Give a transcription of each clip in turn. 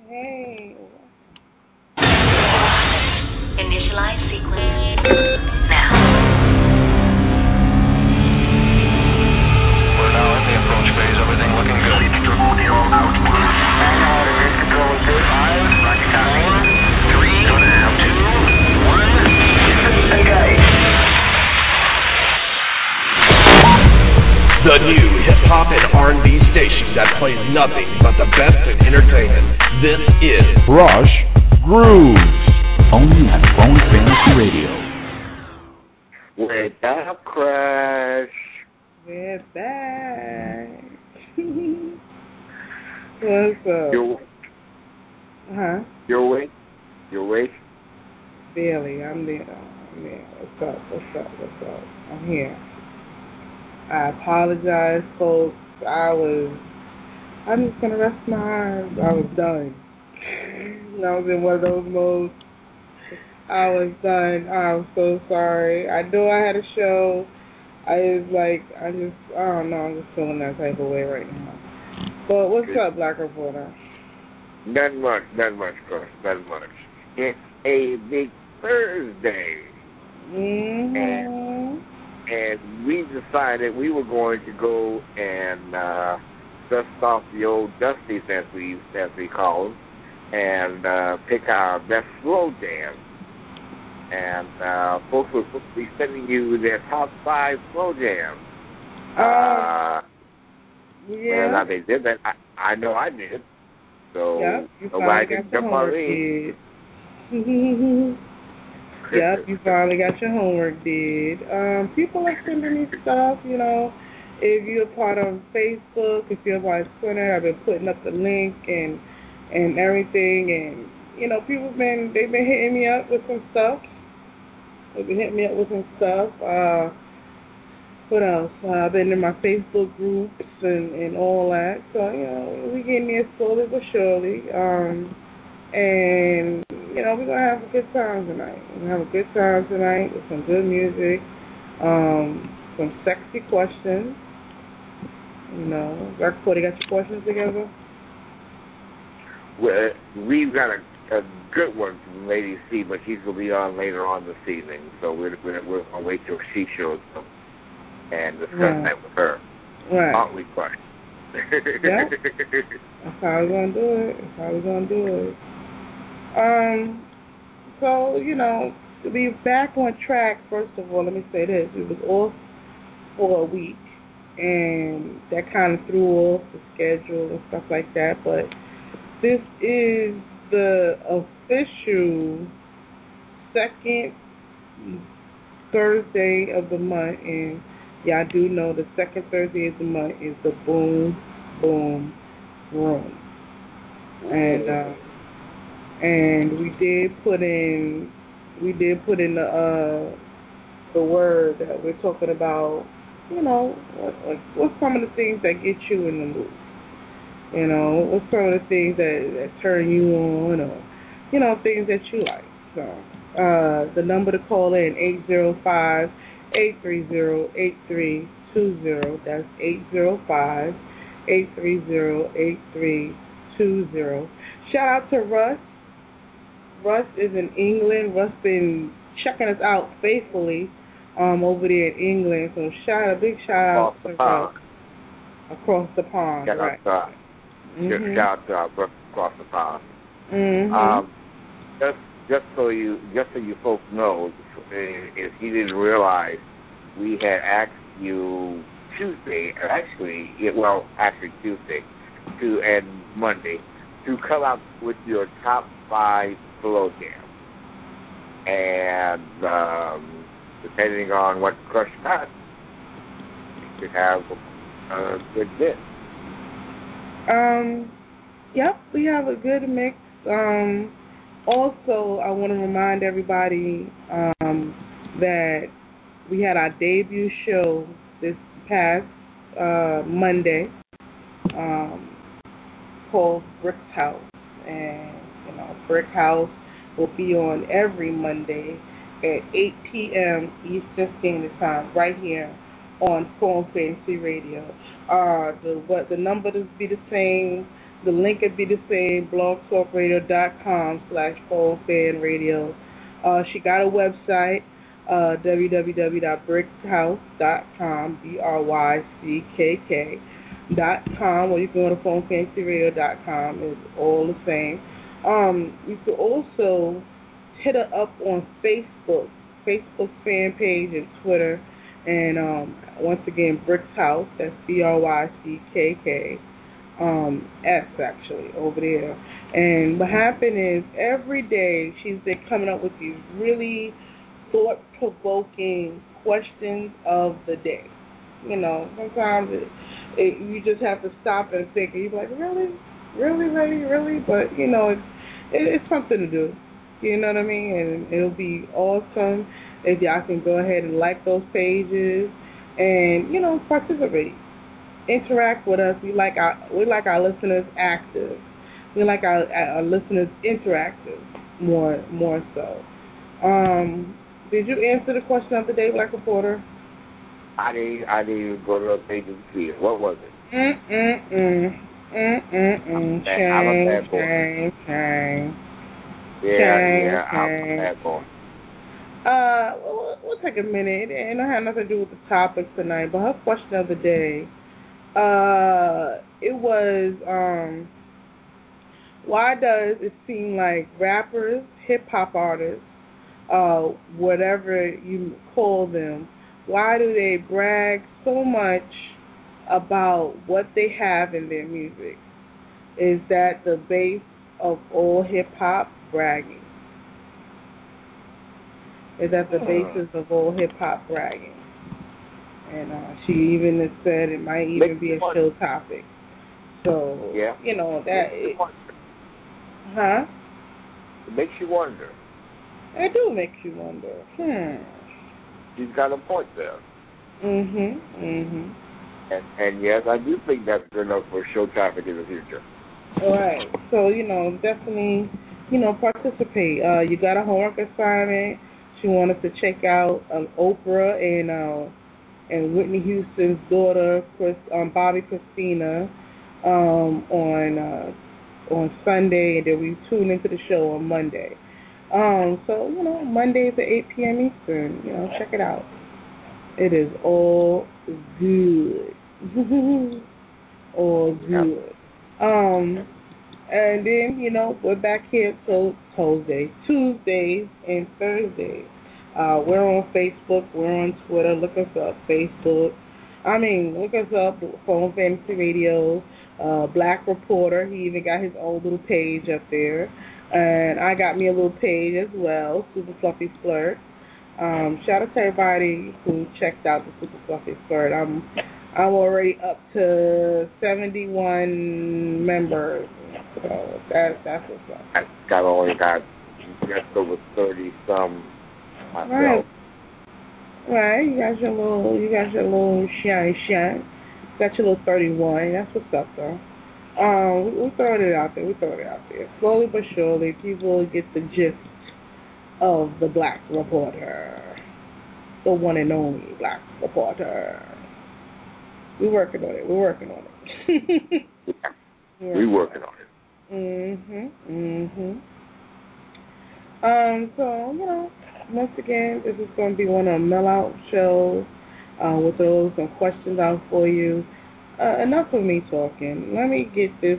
Hey. Initialize sequence now. We're now in the approach phase. Everything looking good. The new hip-hop and R&B station that plays nothing but the best in entertainment. This is Rush Grooves, only at Phone Fantasy Radio. Wake up, Crash. We're back. What's up? You're awake? You're awake? Barely. I'm there. What's up? I'm here. I apologize, folks. I'm just gonna rest my eyes. I was done. I was in one of those modes. I was done. I'm so sorry. I knew I had a show. I don't know, I'm just feeling that type of way right now. But what's up, Black Reporter? Not much, Crash, not much. It's a big Thursday. Mm-hmm. And we decided we were going to go and dust off the old dusties, as we call them, and pick our best slow jams. And folks were supposed to be sending you their top 5 slow jams. Yeah. Now they did that. I know I did. So yep, nobody can jump on me. Yep, you finally got your homework did. People are sending me stuff, if you're part of Facebook, if you're part of Twitter, I've been putting up the link and everything, and, they've been hitting me up with some stuff. What else? I've been in my Facebook groups and all that, so, we getting there slowly but surely, and, we're going to have a good time tonight. We're going to have a good time tonight with some good music, some sexy questions. Dr. Cody, got your questions together? Well, we've got a good one from Lady C, but she's going to be on later on this evening, so we're going to wait till she shows up and discuss that with her. Right. Aren't we, Crash? Yeah. That's how we're going to do it. So, to be back on track, first of all, let me say this. We was off for a week, and that kind of threw off the schedule and stuff like that, but this is the official second Thursday of the month, and y'all do know the second Thursday of the month is the Boom Boom Room. And we did put in the word that we're talking about, what's some of the things that get you in the mood? What's some of the things that turn you on, or, things that you like. So, the number to call in, 805-830-8320. That's 805-830-8320. Shout out to Russ. Russ is in England. Russ been checking us out faithfully over there in England. So big shout out to Russ. Across the pond, right. Shout out to our brother across the pond. Mm-hmm. Just so you folks know, if you didn't realize, we had asked you Tuesday, Tuesday, and Monday, to come out with your top 5 slow jams. And depending on what Crush got, you could have a good bit. Yep, we have a good mix. Also, I want to remind everybody that we had our debut show this past Monday called Brick House. And, Brick House will be on every Monday at 8 p.m. Eastern Standard Time right here on Phone Fantasy Radio. The number will be the same, The link would be the same, blogtalkradio.com/PhoneFanRadio. She got a website, www.brickhouse.com, BRYCKK.com, or you can go to PhoneFantasyRadio.com. It's all the same. You can also hit her up on Facebook fan page and Twitter. And once again, Bricks House, that's BRYCKK, S actually, over there. And what happened is every day she's been coming up with these really thought-provoking questions of the day. You know, sometimes you just have to stop and think, and you're like, really? But, you know, it's something to do. You know what I mean? And it'll be awesome if y'all can go ahead and like those pages and, you know, participate. Interact with us. We like our listeners active. We like our listeners interactive more so. Did you answer the question of the day, Black Reporter? I didn't even go to the page and see it. What was it? Shame. Yeah, I'm a bad boy. We'll take a minute, and it had nothing to do with the topic tonight, but her question of the day, it was, why does it seem like rappers, hip-hop artists, whatever you call them, why do they brag so much about what they have in their music? Is that the base of all hip-hop? Bragging. Is that the basis of all hip-hop bragging? And she even has said it might even be a show topic. So, yeah. You know, that... It makes you wonder. It do make you wonder. She's got a point there. And yes, I do think that's good enough for show topic in the future. All right. So, you know, definitely, you know, participate. You got a homework assignment. She wanted to check out Oprah and Whitney Houston's daughter, Bobby Christina, on Sunday, and then we tune into the show on Monday. So, you know, Mondays at 8 p.m. Eastern. You know, check it out. It is all good. All good. And then, you know, we're back here till Tuesdays and Thursdays. We're on Facebook. We're on Twitter. Look us up. Look us up. Phone Fantasy Radio. Black Reporter. He even got his own little page up there. And I got me a little page as well, Super Fluffy Flirt. Shout out to everybody who checked out the Super Fluffy Flirt. I'm already up to 71 members. So that's what's up. I got just over 30 some myself. Right. You got your little shine. Got your little 31. That's what's up though. We're throwing it out there. Slowly but surely, people get the gist of the Black Reporter. The one and only Black Reporter. We're working on it. We're working on it. So, you know, once again, this is going to be one of the mail out shows. We'll throw some questions out for you. Enough of me talking. Let me get this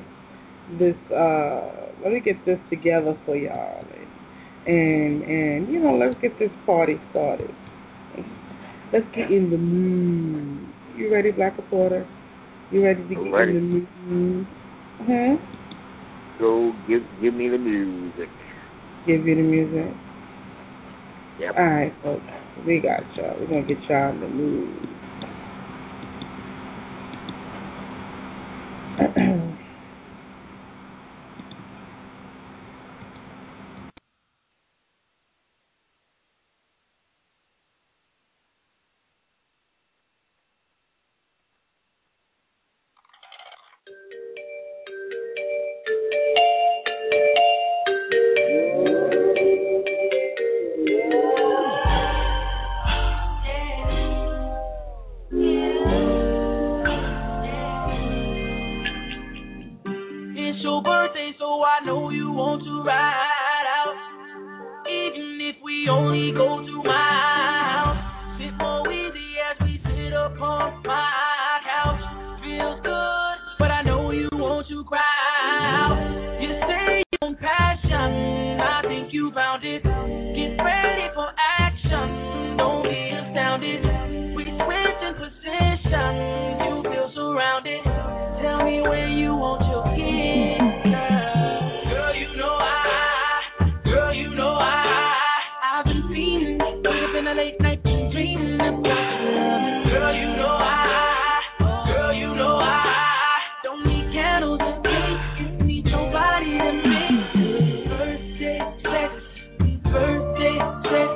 together for y'all, and you know, let's get this party started. Let's get in the mood. You ready, Black Reporter? You ready to get in the mood? So give me the music. Give you the music. Yep. All right, folks. We got y'all. We're gonna get y'all in the mood. you want to ride out. Even if we only go to my house. Sit more easy as we sit upon my couch. Feels good, but I know you want to cry out. You say you want passion, I think you found it. Get ready for action, don't be astounded. We switch in position, you feel surrounded. Tell me where you want your kiss. Girl, you know I've been feeling, living a late night dreaming about you. Girl, you know I don't need candles and cake, need nobody to make birthday sex. Birthday sex.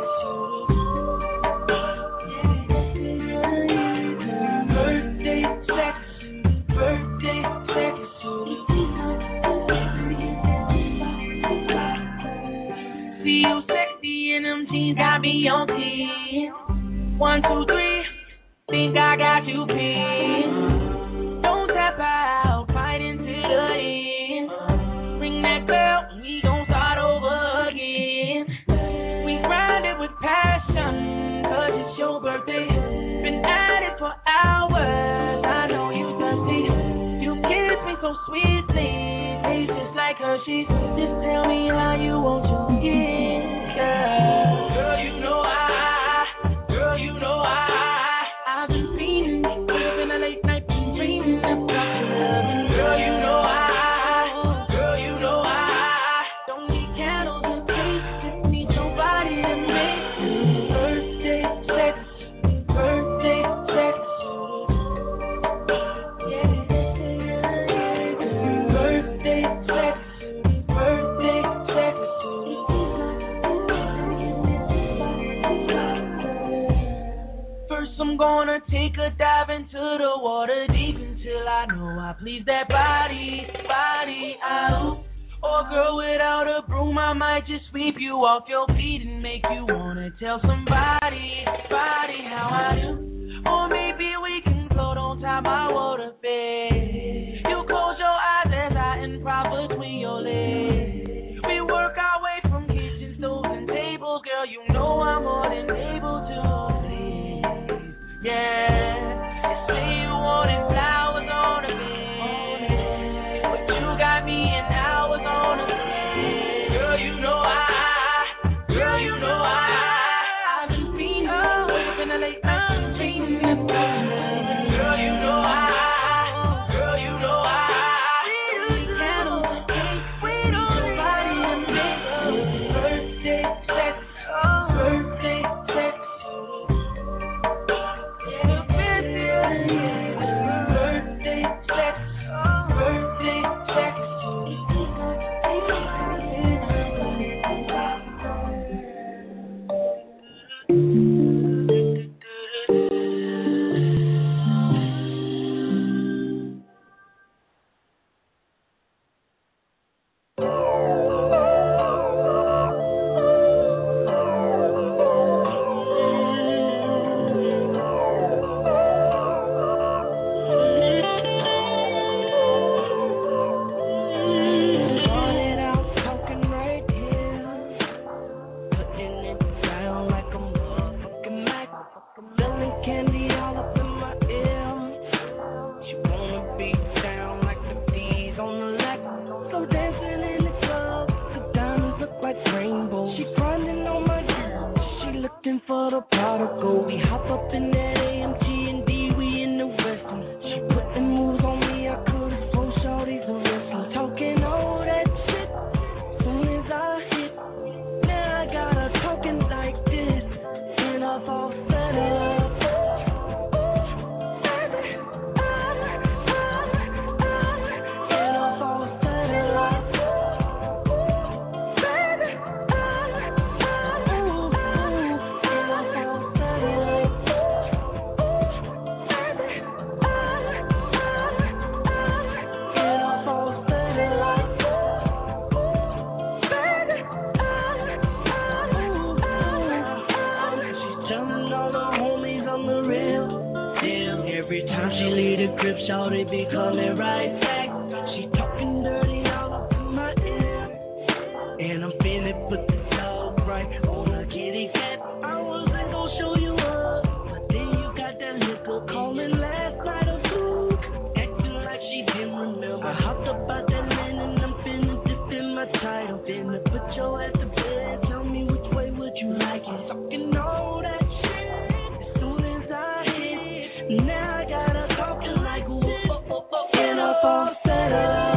See you sexy in them jeans, got me on 10. 1, 2, 3, think I got you pinned. Don't tap out, fight into the end. Ring that bell, we gon' start over again. We grind it with passion, 'cause it's your birthday. Been at it for hours, I know you thirsty. You kiss me so sweetly, tastes just like Hershey's. Just tell me how you want to get, girl. Girl, you know I've been feeling, living a late night dreaming about you. Girl, you know I don't need candles and cake, just need nobody to make birthday sex. Birthday sex. Birthday sex. Birthday sex. First I'm gonna take a dive into the water deep until I know I please that body out. Or girl, without a broom I might just sweep you off your feet and make you wanna tell somebody how I do. Or maybe we can float on top my water bed. You close your eyes as I improv between your legs. We work our way from kitchen stoves and tables. Girl, you know I'm more than able to please. Yeah, you say you wanted flowers on the bed, but you got me in hours on the bed. Girl, you know I've been feeling, living a late night dreaming about you. Girl, you know I need candles and cake, wait on nobody to make birthday sex. Birthday sex. Birthday sex. Birthday sex. Every time she leave the crib, shawty be coming right back. She talking dirty all up in my ear. wanna put your ass to bed. Tell me which way would you like it? Talking all that shit. As soon as I hit, now I gotta talk to like whoa, and I fall settled.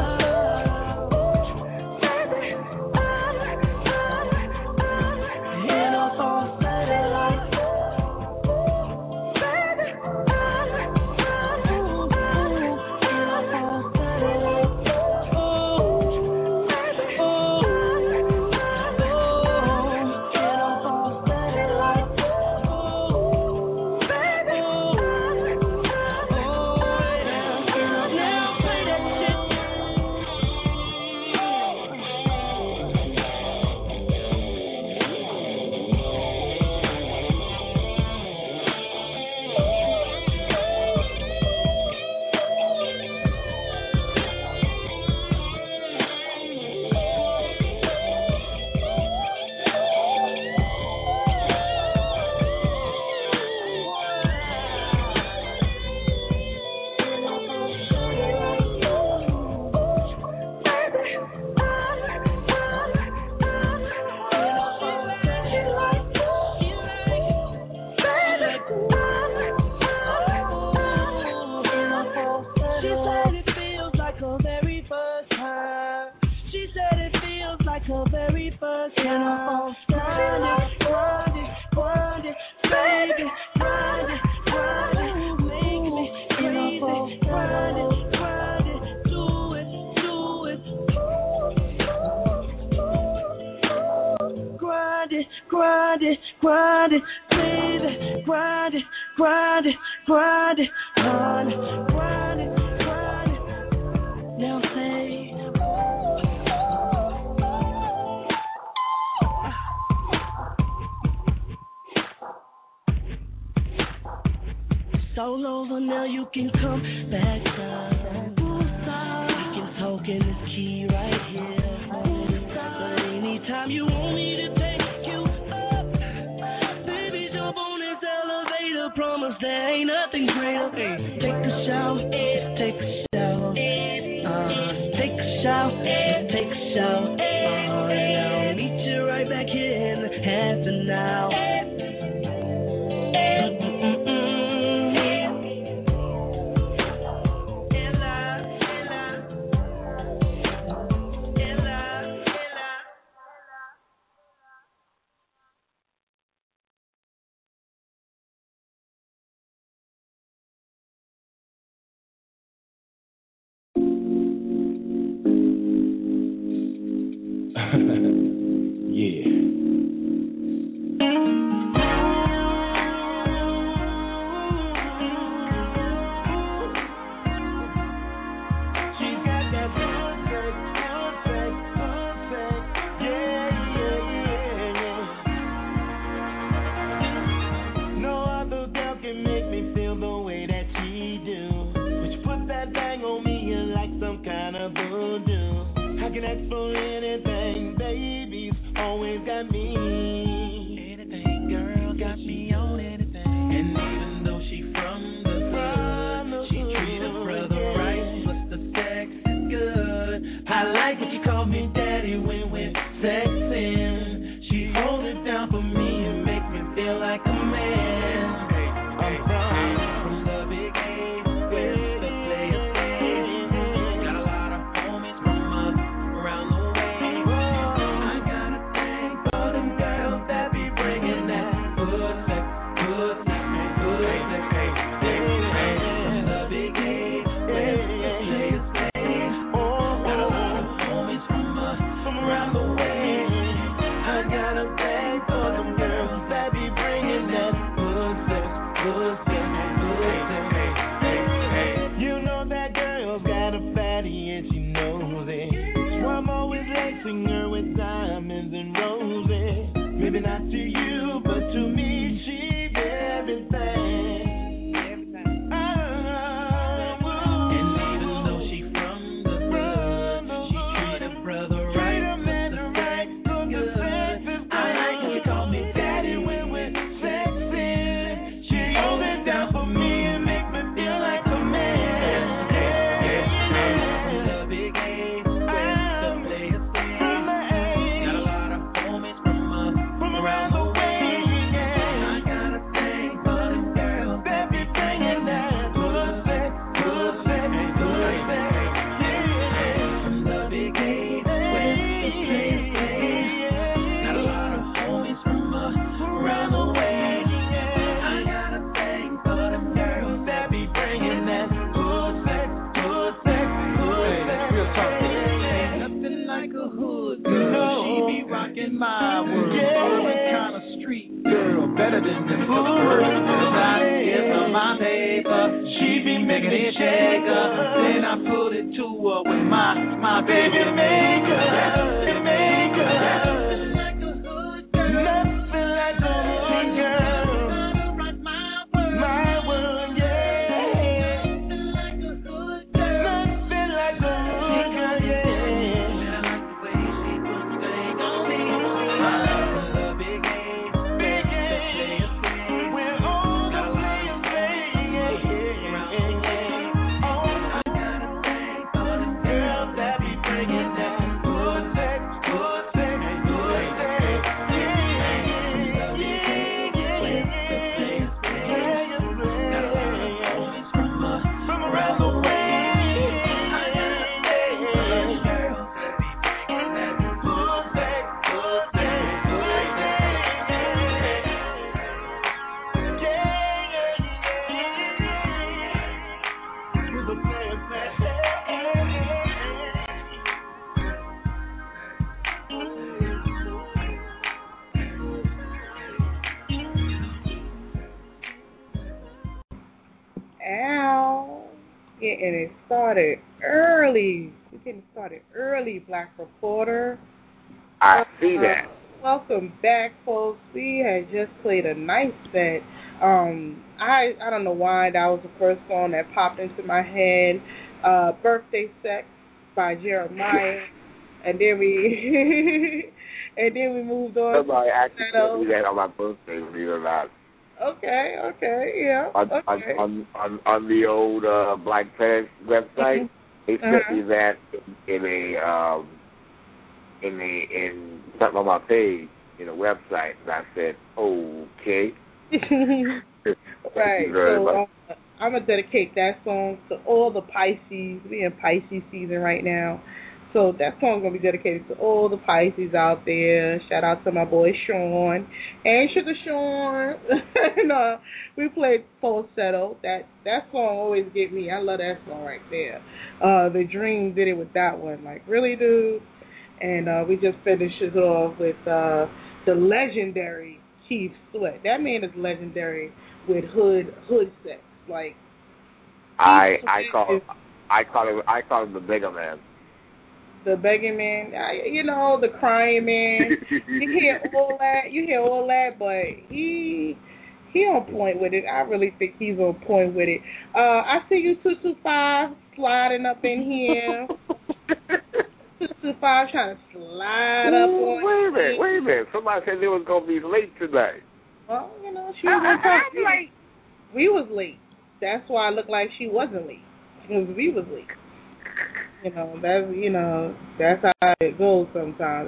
Solo, so now you can come back down. We can talk in this key right here. But anytime you want me to take you up, baby, jump on this elevator. Promise there ain't nothing greater. Hey, take a shower, take a shower, take a shower, take a shower. And I'll meet you right back here in half an hour. in my world. Different kind of street girl, better than them first. I give her my paper, she be making it shake her. Then I put it to her with my baby maker. Getting it started early. We're getting started early, Black Reporter. I see that. Welcome back, folks. We had just played a nice set. I don't know why that was the first song that popped into my head. Birthday Sex by Jeremiah. And then we moved on. Somebody actually told me that on my birthday, believe it or not. Okay, yeah. On the old Black Parents website, they sent me that in something on my page in a website, and I said, okay. Right. So I'm gonna dedicate that song to all the Pisces. We're in Pisces season right now. So that song's going to be dedicated to all the Pisces out there. Shout out to my boy Sean. Hey, Sugar Sean. And, we played Falsetto. That song always get me. I love that song right there. The Dream did it with that one. Like, really, dude? And we just finished it off with the legendary Keith Sweat. That man is legendary with hood sex. Like, I call him the bigger man. The begging man, the crying man. You hear all that, but he on point with it. I really think he's on point with it. I see you 225 sliding up in here. 225 trying to slide up on. Wait a minute. Somebody said they was gonna be late tonight. Well, she was late. We was late. That's why it looked like she wasn't late. Because we was late. That's how it goes sometimes.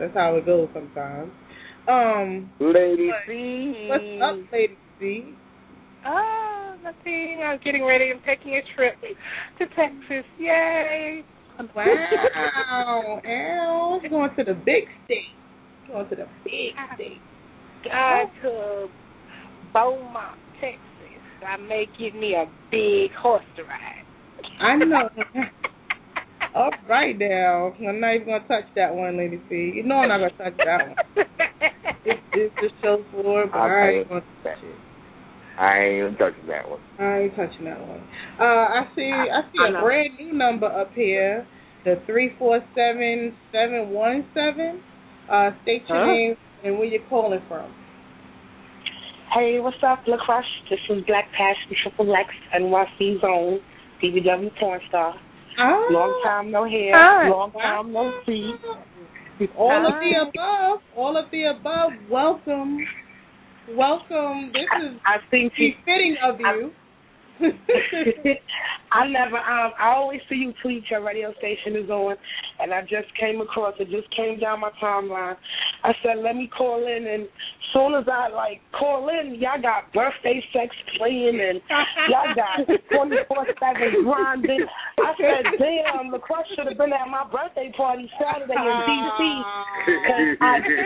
Lady C. What's up, Lady C? Nothing. I'm getting ready and taking a trip to Texas. Yay! Wow. You're going to the big state. Going to Beaumont, Texas. I may get me a big horse to ride. I know. All right, now. I'm not even going to touch that one, Lady C. You know I'm not going to touch that one. It's the show for it, but I ain't going to touch it. I ain't even touching that one. I ain't touching that one. I see a brand new number up here, the 347-717. State your name and where you're calling from. Hey, what's up, La Crush? This is Black Passion, Triple X, NYC Zone, BBW porn star. Long time no hair, long time no see. All of the above. Welcome. This is befitting of you. I always see you tweet your radio station is on, and I just came across it, just came down my timeline. I said, let me call in, and as soon as I call in, y'all got birthday sex playing, and y'all got 24/7 grinding. I said, damn, the crush should have been at my birthday party Saturday in D.C. because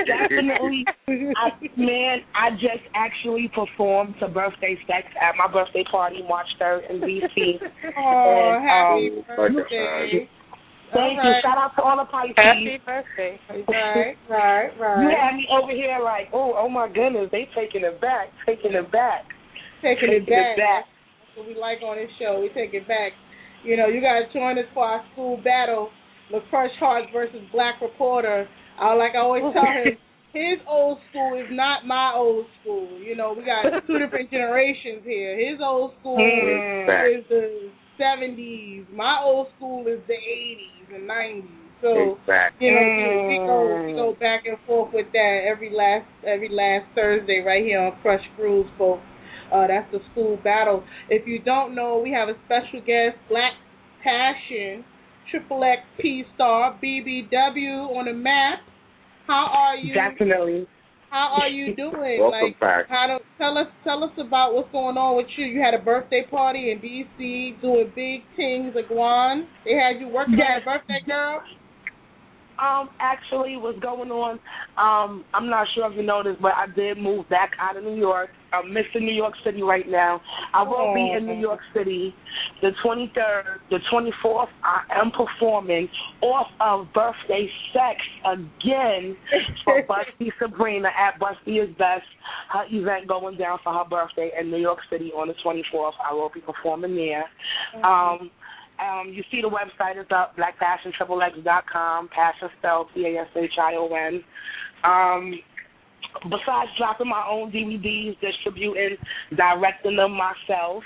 I just actually performed to birthday sex at my birthday party March 3rd in D.C. Oh, happy birthday. Thank you. Shout out to all the Pisces. Happy birthday. Right. You had me over here like, oh my goodness, they taking it back. Taking it back. That's what we like on this show. We take it back. You know, you guys join us for our school battle, LaCrush Hearts versus Black Reporter. Like I always tell him, his old school is not my old school. You know, we got two different generations here. His old school is the 70s. My old school is the 80s and 90s. So, you know, we go back and forth with that every last Thursday right here on Crush Grooves, folks. That's the school battle. If you don't know, we have a special guest, Black Passion, XXX P-Star, BBW on the map. How are you? Definitely. How are you doing? Welcome back. Tell us about what's going on with you. You had a birthday party in D.C. doing big things, Guan. They had you working on your birthday, girl? Actually, what's going on, I'm not sure if you noticed, but I did move back out of New York. I'm missing New York City right now. I will be in New York City the 23rd, the 24th. I am performing off of Birthday Sex again for Busty Sabrina at Busty is Best. Her event going down for her birthday in New York City on the 24th. I will be performing there. You see the website is up, blackpassionxxx.com, passion spelled Passion. Besides dropping my own DVDs, distributing, directing them myself.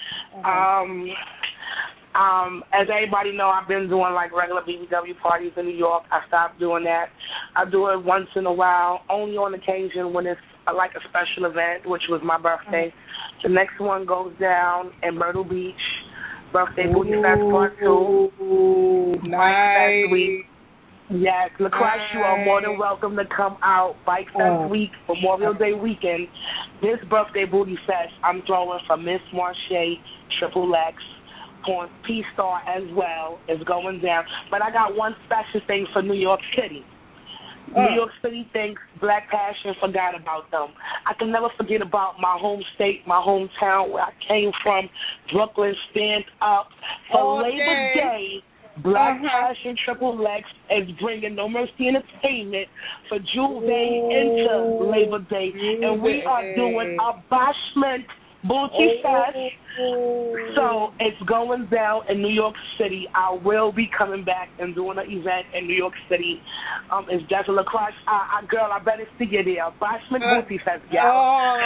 As everybody know, I've been doing like regular BBW parties in New York. I stopped doing that. I do it once in a while, only on occasion when it's like a special event, which was my birthday. The next one goes down in Myrtle Beach. Birthday Booty Fest Part 2. Nice. Week. Yes, LaCrush, you are more than welcome to come out. Bike Fest Week, Memorial Day weekend. This Birthday Booty Fest, I'm throwing for Miss Marche, XXX, on P-Star as well. Is going down. But I got one special thing for New York City. New York City thinks Black Passion forgot about them. I can never forget about my home state, my hometown, where I came from, Brooklyn. Stand up. For Labor Day, Black Passion XXX is bringing No Mercy Entertainment for Juve into Labor Day. And we are doing a Bashment Booty Fest. So it's going down in New York City. I will be coming back and doing an event in New York City. It's definitely LaCrush. Girl, I better see you there. Bashment Booty Fest, y'all.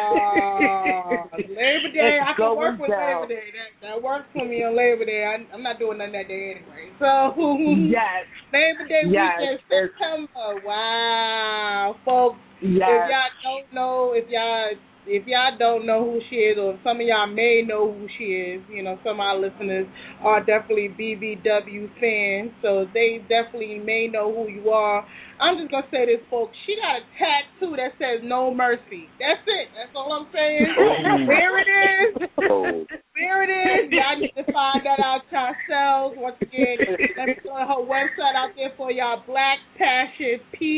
Labor Day, I can work with Labor Day. That works for me on Labor Day. I'm not doing nothing that day anyway. So, yes. Labor Day weekend, September. Wow. Folks, if y'all don't know who she is, or some of y'all may know who she is, you know, some of our listeners are definitely BBW fans, so they definitely may know who you are. I'm just going to say this, folks. She got a tattoo that says No Mercy. That's it. That's all I'm saying. There it is. There it is. Y'all need to find that out yourselves. Once again, let me throw her website out there for y'all. Black Passion,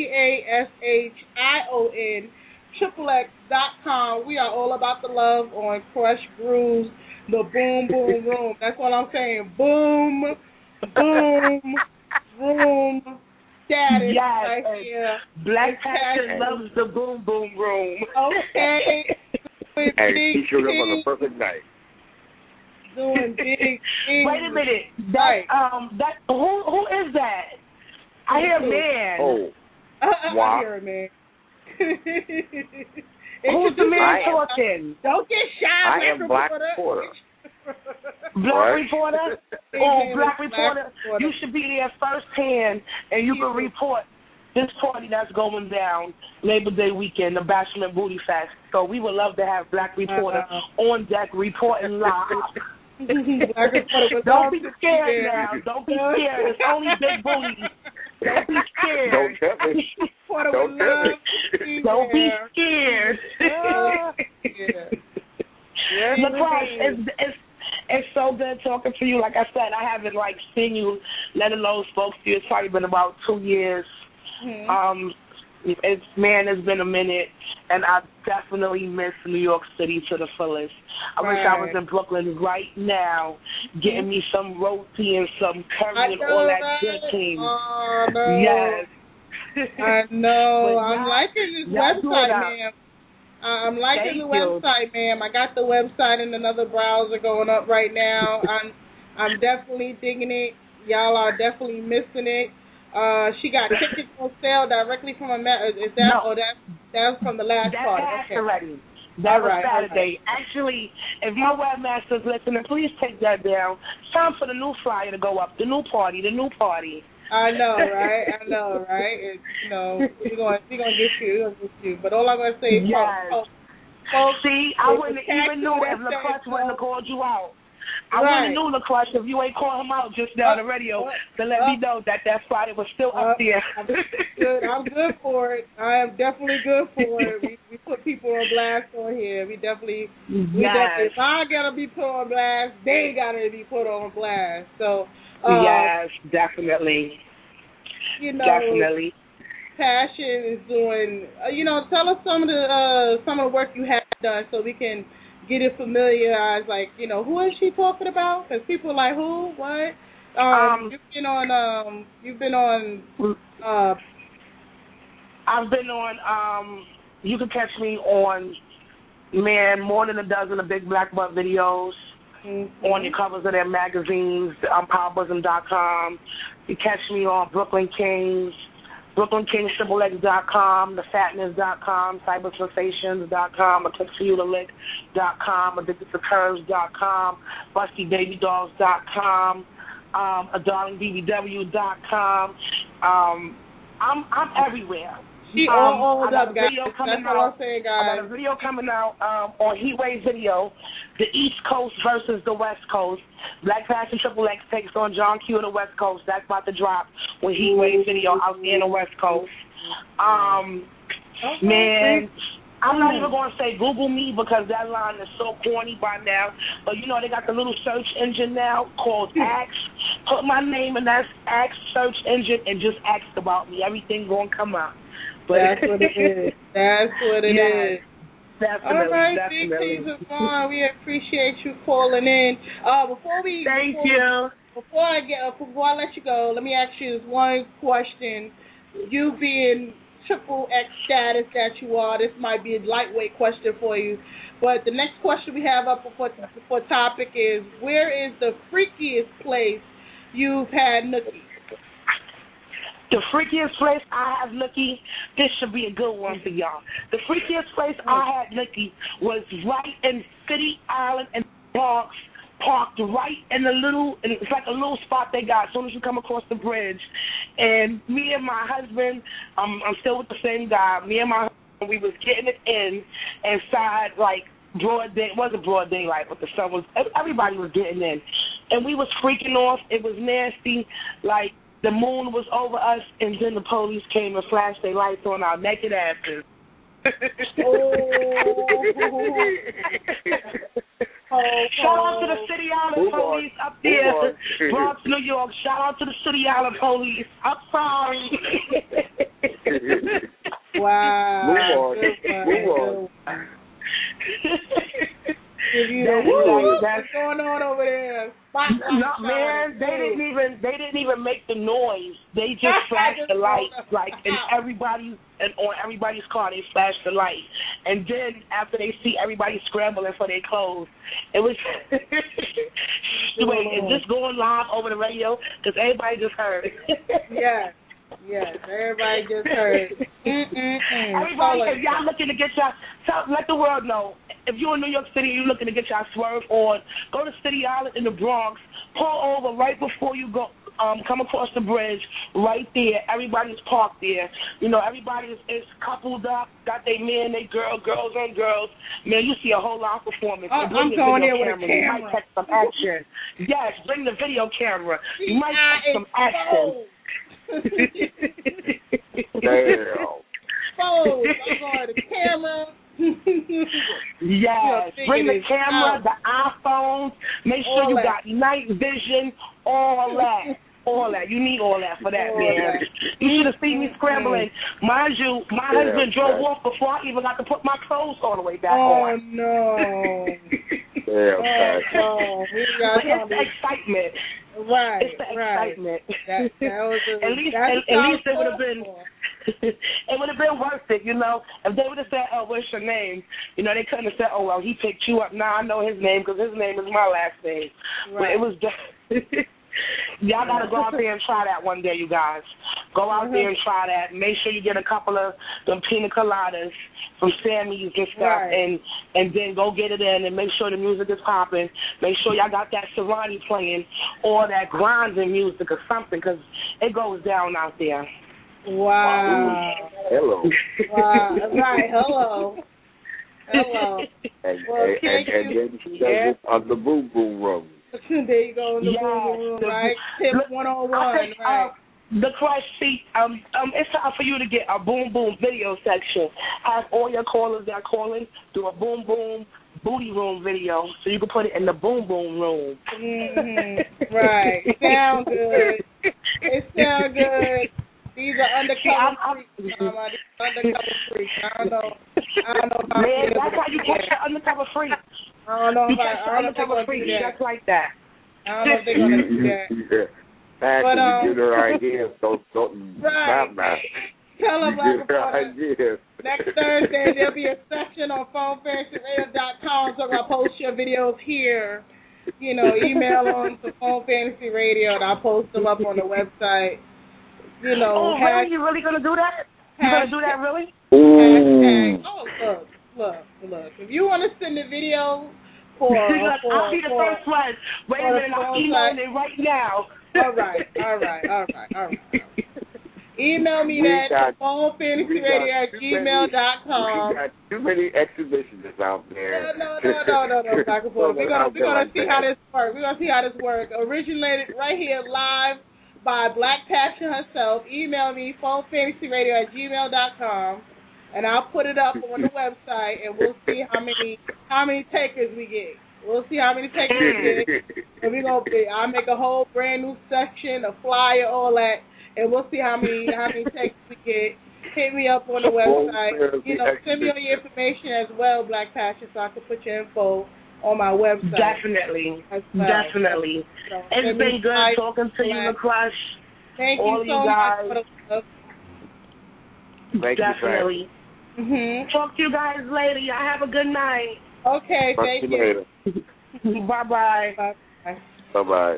PASHION. XXX.com. We are all about the love on Crush Grooves, the Boom Boom Room. That's what I'm saying. Boom, boom, room status right here. Black Passion loves the Boom Boom Room. Okay. And featured him on the perfect night. Doing big things. Wait a minute. Who is that? I hear a man. I hear a man. Who's the man talking? Don't get shy. I am Black Reporter. Black Reporter? Black Reporter. You should be there firsthand, and you can report this party that's going down Labor Day weekend, the Bashment Booty Fest. So we would love to have Black Reporter on deck reporting live. Don't be scared now. Don't be scared. It's only big booties. Don't be scared. Don't tell me. Don't tell me. Don't be scared. LaCrush, it's so good talking to you. Like I said, I haven't seen you, let alone spoke to you. It's probably been about 2 years. It's been a minute, and I definitely miss New York City to the fullest. I wish I was in Brooklyn right now, getting me some roti and some curry and all that good thing. Oh, no. Yes. I know. I'm liking this website, ma'am. I'm liking the website, ma'am. I got the website in another browser going up right now. I'm definitely digging it. Y'all are definitely missing it. She got tickets on sale directly from is that? No. Oh, that's from the last part. That passed already. That was Saturday. Right. Actually, if my webmaster's listening, please take that down. It's time for the new flyer to go up. The new party. I know, right? And, we're gonna get you. But all I'm gonna say is, folks, see, I wouldn't even know if LaCrutch wouldn't have called you out. I wouldn't have known LaCrutch if you ain't call him out just now on the radio to let me know that flyer was still up there. I'm good for it. I am definitely good for it. We put people on blast on here. We definitely, if I gotta be put on blast, they gotta be put on blast. So. Yes, definitely. Definitely. Passion is doing. Tell us some of the work you have done so we can get it familiarized. Like, who is she talking about? Because people are like, who? What? You've been on. I've been on. You can catch me on, more than a dozen of Big Black Butt videos. Mm-hmm. On the covers of their magazines, powerbosom.com. You catch me on Brooklyn Kings, BrooklynKingsXXX.com, TheFatness.com, CyberSensations.com, AClicksForYouToLick.com, AddictedToCurves.com, BustyBabyDolls.com, ADarlingBBW.com. I'm everywhere. She all up, guys. That's all I'm saying, guys. I got a video coming out on Heatwave Video, the East Coast versus the West Coast. Black Passion XXX takes on John Q on the West Coast. That's about to drop with Heatwave Video out there on the West Coast. Man, I'm not even going to say Google me because that line is so corny by now. But, they got the little search engine now called Ask. Put my name in that Ask search engine and just ask about me. Everything going to come out. But that's what it is. That's what it is. Definitely, all right, definitely. Big T's Vaughn, we appreciate you calling in. Before I let you go, let me ask you this one question. You being triple X status that you are, this might be a lightweight question for you. But the next question we have up for topic is, where is the freakiest place you've had nookie? The freakiest place I have nookie, this should be a good one for y'all. The freakiest place I had nookie was right in City Island and Bronx, parked right in it's like a little spot they got as soon as you come across the bridge. And me and my husband, I'm still with the same guy, me and my husband, we was getting it in inside like broad day. It wasn't broad daylight, but the sun was, everybody was getting in. And we was freaking off. It was nasty, like, the moon was over us, and then the police came and flashed their lights on our naked asses. Shout out to the City Island police up there, Bronx, New York. Shout out to the City Island police. I'm sorry. Wow. Move on. What's going on over there? No, man, they didn't even make the noise. They just flashed the light, like on everybody's car. They flashed the light, and then after they see everybody scrambling for their clothes, it was. Wait, is this going live over the radio? Because everybody just heard. Yes, everybody just heard. Everybody, if y'all looking to get let the world know. If you're in New York City and you're looking to get your swerve on, go to City Island in the Bronx, pull over right before you go, come across the bridge, right there. Everybody's parked there. Everybody is coupled up, got their men, they girls on girls. Man, you see a whole lot of performance. I'm going there with a camera. You might catch some action. Yes, bring the video camera. You might catch some action. Damn. I'm going to the camera. Yes, bring the camera, the iPhones, make sure you got night vision, all that. All that. You need all that for that, man. You should have seen me scrambling. Mind you, my husband drove off before I even got to put my clothes all the way back on. Oh, no. No. But it's the excitement. Right. It's the excitement. That was at least it would have been. It would have been worth it, you know. If they would have said, "Oh, what's your name?" You know, they couldn't have said, "Oh, well, he picked you up." Now I know his name because his name is my last name. Right. But it was just. Y'all gotta go out there and try that one day, you guys. Go out there and try that. Make sure you get a couple of them pina coladas from Sammy's and stuff, and then go get it in and make sure the music is popping. Make sure y'all got that Serrani playing or that grinding music or something, because it goes down out there. Wow. Hello. Wow. Right. Hello. And Well, then she does it on the boom boom room. There you go in the boom room, right? Tip 101, right? The Crush seat, it's time for you to get a boom boom video section. Have all your callers that are calling do a boom boom booty room video so you can put it in the boom boom room. Mm-hmm. Right. Sound good. It sound good. These are undercover freaks. Undercover freaks. I don't know about man, that's how you catch the undercover freak. I don't know you about catch the undercover freak just like that. I don't know if they're going to do that. But you get her ideas. Don't right. Tell them ideas. Next Thursday there'll be a section on PhoneFantasyRadio.com so I'll post your videos here. You know, email on to Phone Fantasy Radio and I'll post them up on the website. You know, really? You really gonna do that? You gonna do that really? Hashtag. Oh, look. If you want to send the video I'll be the first one. Wait a minute, I'm emailing it right now. All right. Email me at phonefantasyradio@gmail.com. We got too many exhibitionists out there. No, Dr. Paul. We're gonna see how this works. We're gonna see how this works. Originated right here live by Black Passion herself. Email me phonefantasyradio@gmail.com. And I'll put it up on the website, and we'll see how many takers we get. We'll see how many takers we get. And I'll make a whole brand new section, a flyer, all that, and we'll see how many takers we get. Hit me up on the website. You know, send me all your information as well, Black Passion, so I can put your info on my website. Definitely. Well. Definitely. So, it's been good talking to you, LaCrush. Thank all you so guys. much for the love. Definitely. Talk to you guys later. Y'all have a good night. Okay, thank you. Bye-bye. Bye-bye.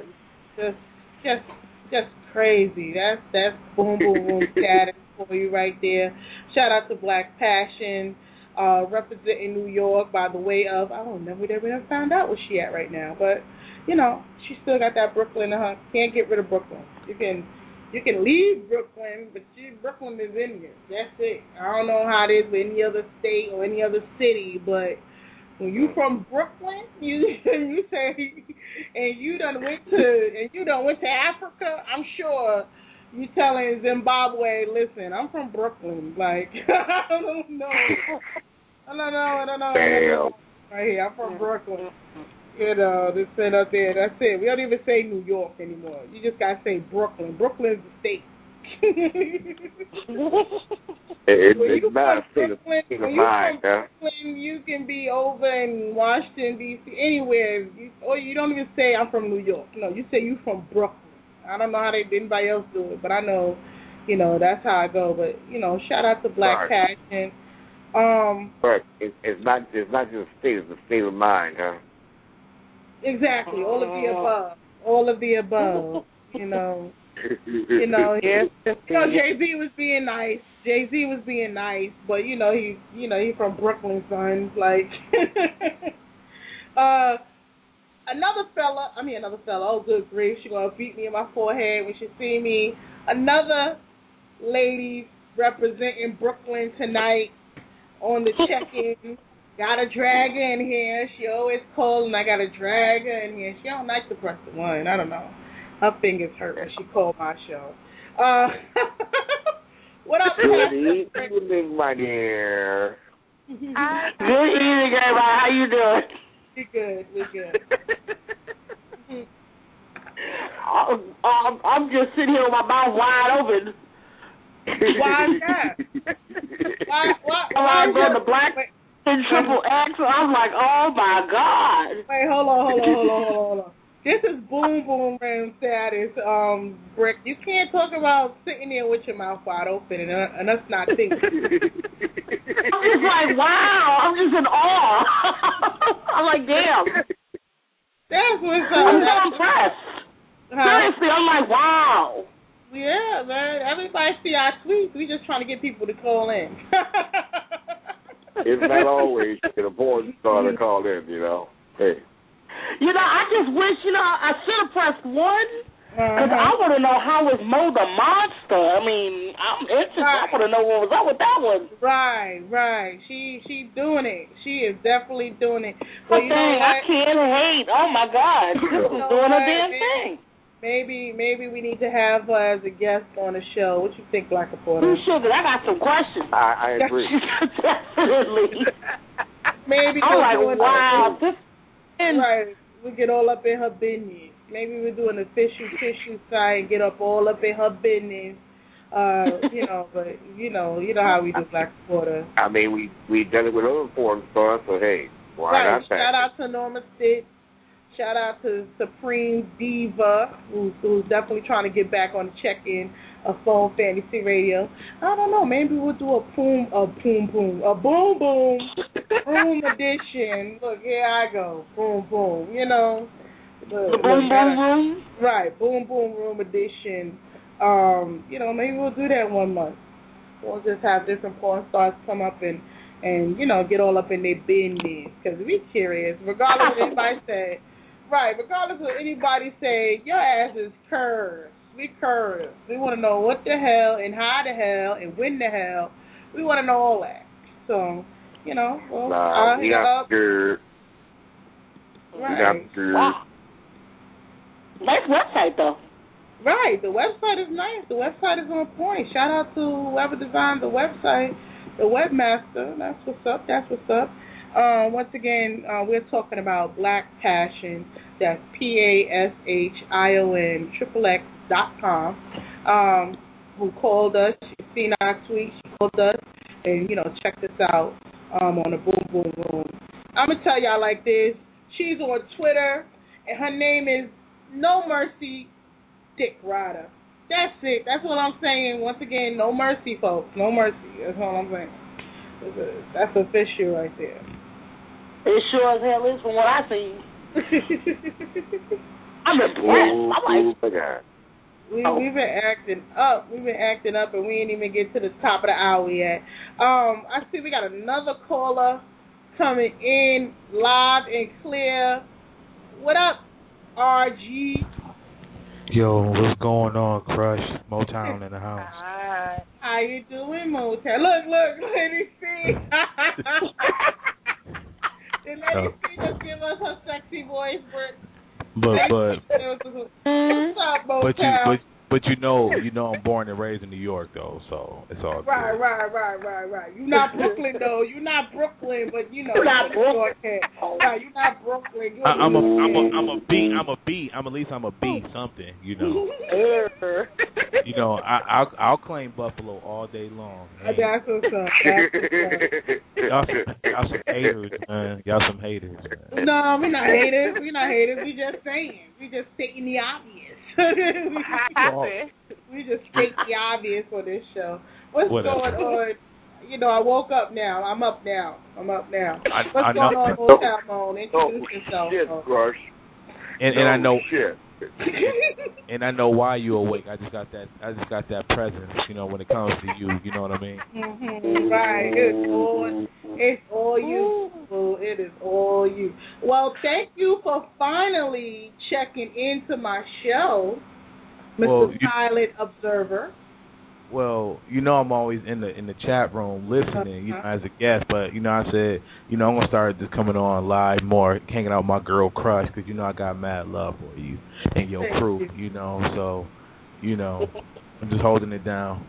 Just crazy. That's boom boom status for you right there. Shout out to Black Passion, representing New York by the way of we never found out where she at right now, but you know she still got that Brooklyn in her. Can't get rid of Brooklyn. You can leave Brooklyn, but Brooklyn is in you. That's it. I don't know how it is with any other state or any other city, but when you from Brooklyn, you say, and you done went to Africa, I'm sure you telling Zimbabwe, listen, I'm from Brooklyn. Like I don't know. Damn. Right here, I'm from Brooklyn. You know, this thing up there, that's it. We don't even say New York anymore. You just got to say Brooklyn. Brooklyn's the state. It's not a state of mind, Brooklyn, you can be over in Washington, D.C., anywhere. You don't even say I'm from New York. No, you say you from Brooklyn. I don't know how anybody else do it, but I know, you know, that's how I go. But, you know, shout out to Black Passion. But it's not just a state, it's a state of mind, huh? Exactly, all of the above. You know, Jay-Z was being nice. But he from Brooklyn, son. Like, another fella. Oh, good grief, she gonna beat me in my forehead when she see me. Another lady representing Brooklyn tonight on the check-in. Gotta drag her in here. She always calls, and I gotta drag her in here. She don't like to press the one. I don't know. Her fingers hurt when she called my show. What up, Good evening, my dear. Good evening, everybody. How you doing? We good. I'm just sitting here with my mouth wide open. Why is that? Why I'm going to Black and Triple X, and I'm like, oh my God. Wait, hold on. This is boom room status, Brick. You can't talk about sitting there with your mouth wide open and us not thinking. I'm just like, wow. I'm just in awe. I'm like, damn. That's what's up. I'm so impressed. Seriously, I'm like, wow. Yeah, man. Everybody see our tweets. We just trying to get people to call in. It's not always an important star to call in, Hey. I just wish, I should have pressed 1, because I want to know how is Mo the Monster. I mean, I'm interested. I want to know what was up with that one. Right. She doing it. She is definitely doing it. But you know what? I can't hate. Oh, my God. This is doing a damn thing. Maybe we need to have her as a guest on the show. What you think, Black Reporter? You should, because I got some questions. I agree. Definitely. Maybe I'm like, wow. Right. We get all up in her business. Maybe we're doing a tissue side, get up all up in her business. But you know how we do, Black Reporter. I mean, we done it with other foreign stars, so hey, why not? Shout out to Norma Stitch. Shout out to Supreme Diva, who's definitely trying to get back on the check-in of Phone Fantasy Radio. I don't know. Maybe we'll do a boom boom edition. Look, here I go. Boom boom. The boom boom room. Right, boom boom room edition. Maybe we'll do that 1 month. We'll just have different porn stars come up and get all up in their business, because we curious, regardless of what anybody say. Right, regardless of what anybody say, your ass is curved. We curved. We want to know what the hell and how the hell and when the hell. We want to know all that. So, we got your. Right. Wow. Nice website, though. Right, the website is nice. The website is on point. Shout out to whoever designed the website, the webmaster. That's what's up. Once again, we're talking about Black Passion. That's PASHION.com. Who called us? She's seen our tweet. She called us and checked us out on the Boom Boom Room. I'm gonna tell y'all like this. She's on Twitter and her name is No Mercy Dick Rider. That's it. That's what I'm saying. Once again, no mercy, folks. No mercy. That's all I'm saying. That's official right there. It sure as hell is from what I see. I'm impressed. We've been acting up. And we ain't even get to the top of the hour yet. I see we got another caller coming in live and clear. What up, RG? Yo, what's going on, Crush? Motown in the house. How you doing, Motown? Look, let me see. Did Lady C just give us her sexy voice, But what's up, Motown? But I'm born and raised in New York though, so it's all good. Right. You're not Brooklyn though. You're not Brooklyn, but you're not Brooklyn. Right, you're not Brooklyn. I'm a B. At least I'm a B something, I'll claim Buffalo all day long. Man. That's what's up. Y'all some haters, man. Y'all some haters, man. No, we're not haters. We just saying. We just stating the obvious. We just state the obvious for this show. What's going on? I woke up now. I'm up now. What's going on, Motown Moan? Introduce yourself. Shit, Crush. And I know. Shit. And I know why you awake. I just got that presence, when it comes to you. You know what I mean? Mm-hmm. Right. It's all you. It is all you. Well, thank you for finally checking into my show, Mr. Silent Observer. Well, I'm always in the chat room listening, as a guest. But I said, I'm gonna start just coming on live more, hanging out with my girl Crush, because I got mad love for you and your crew. So, I'm just holding it down.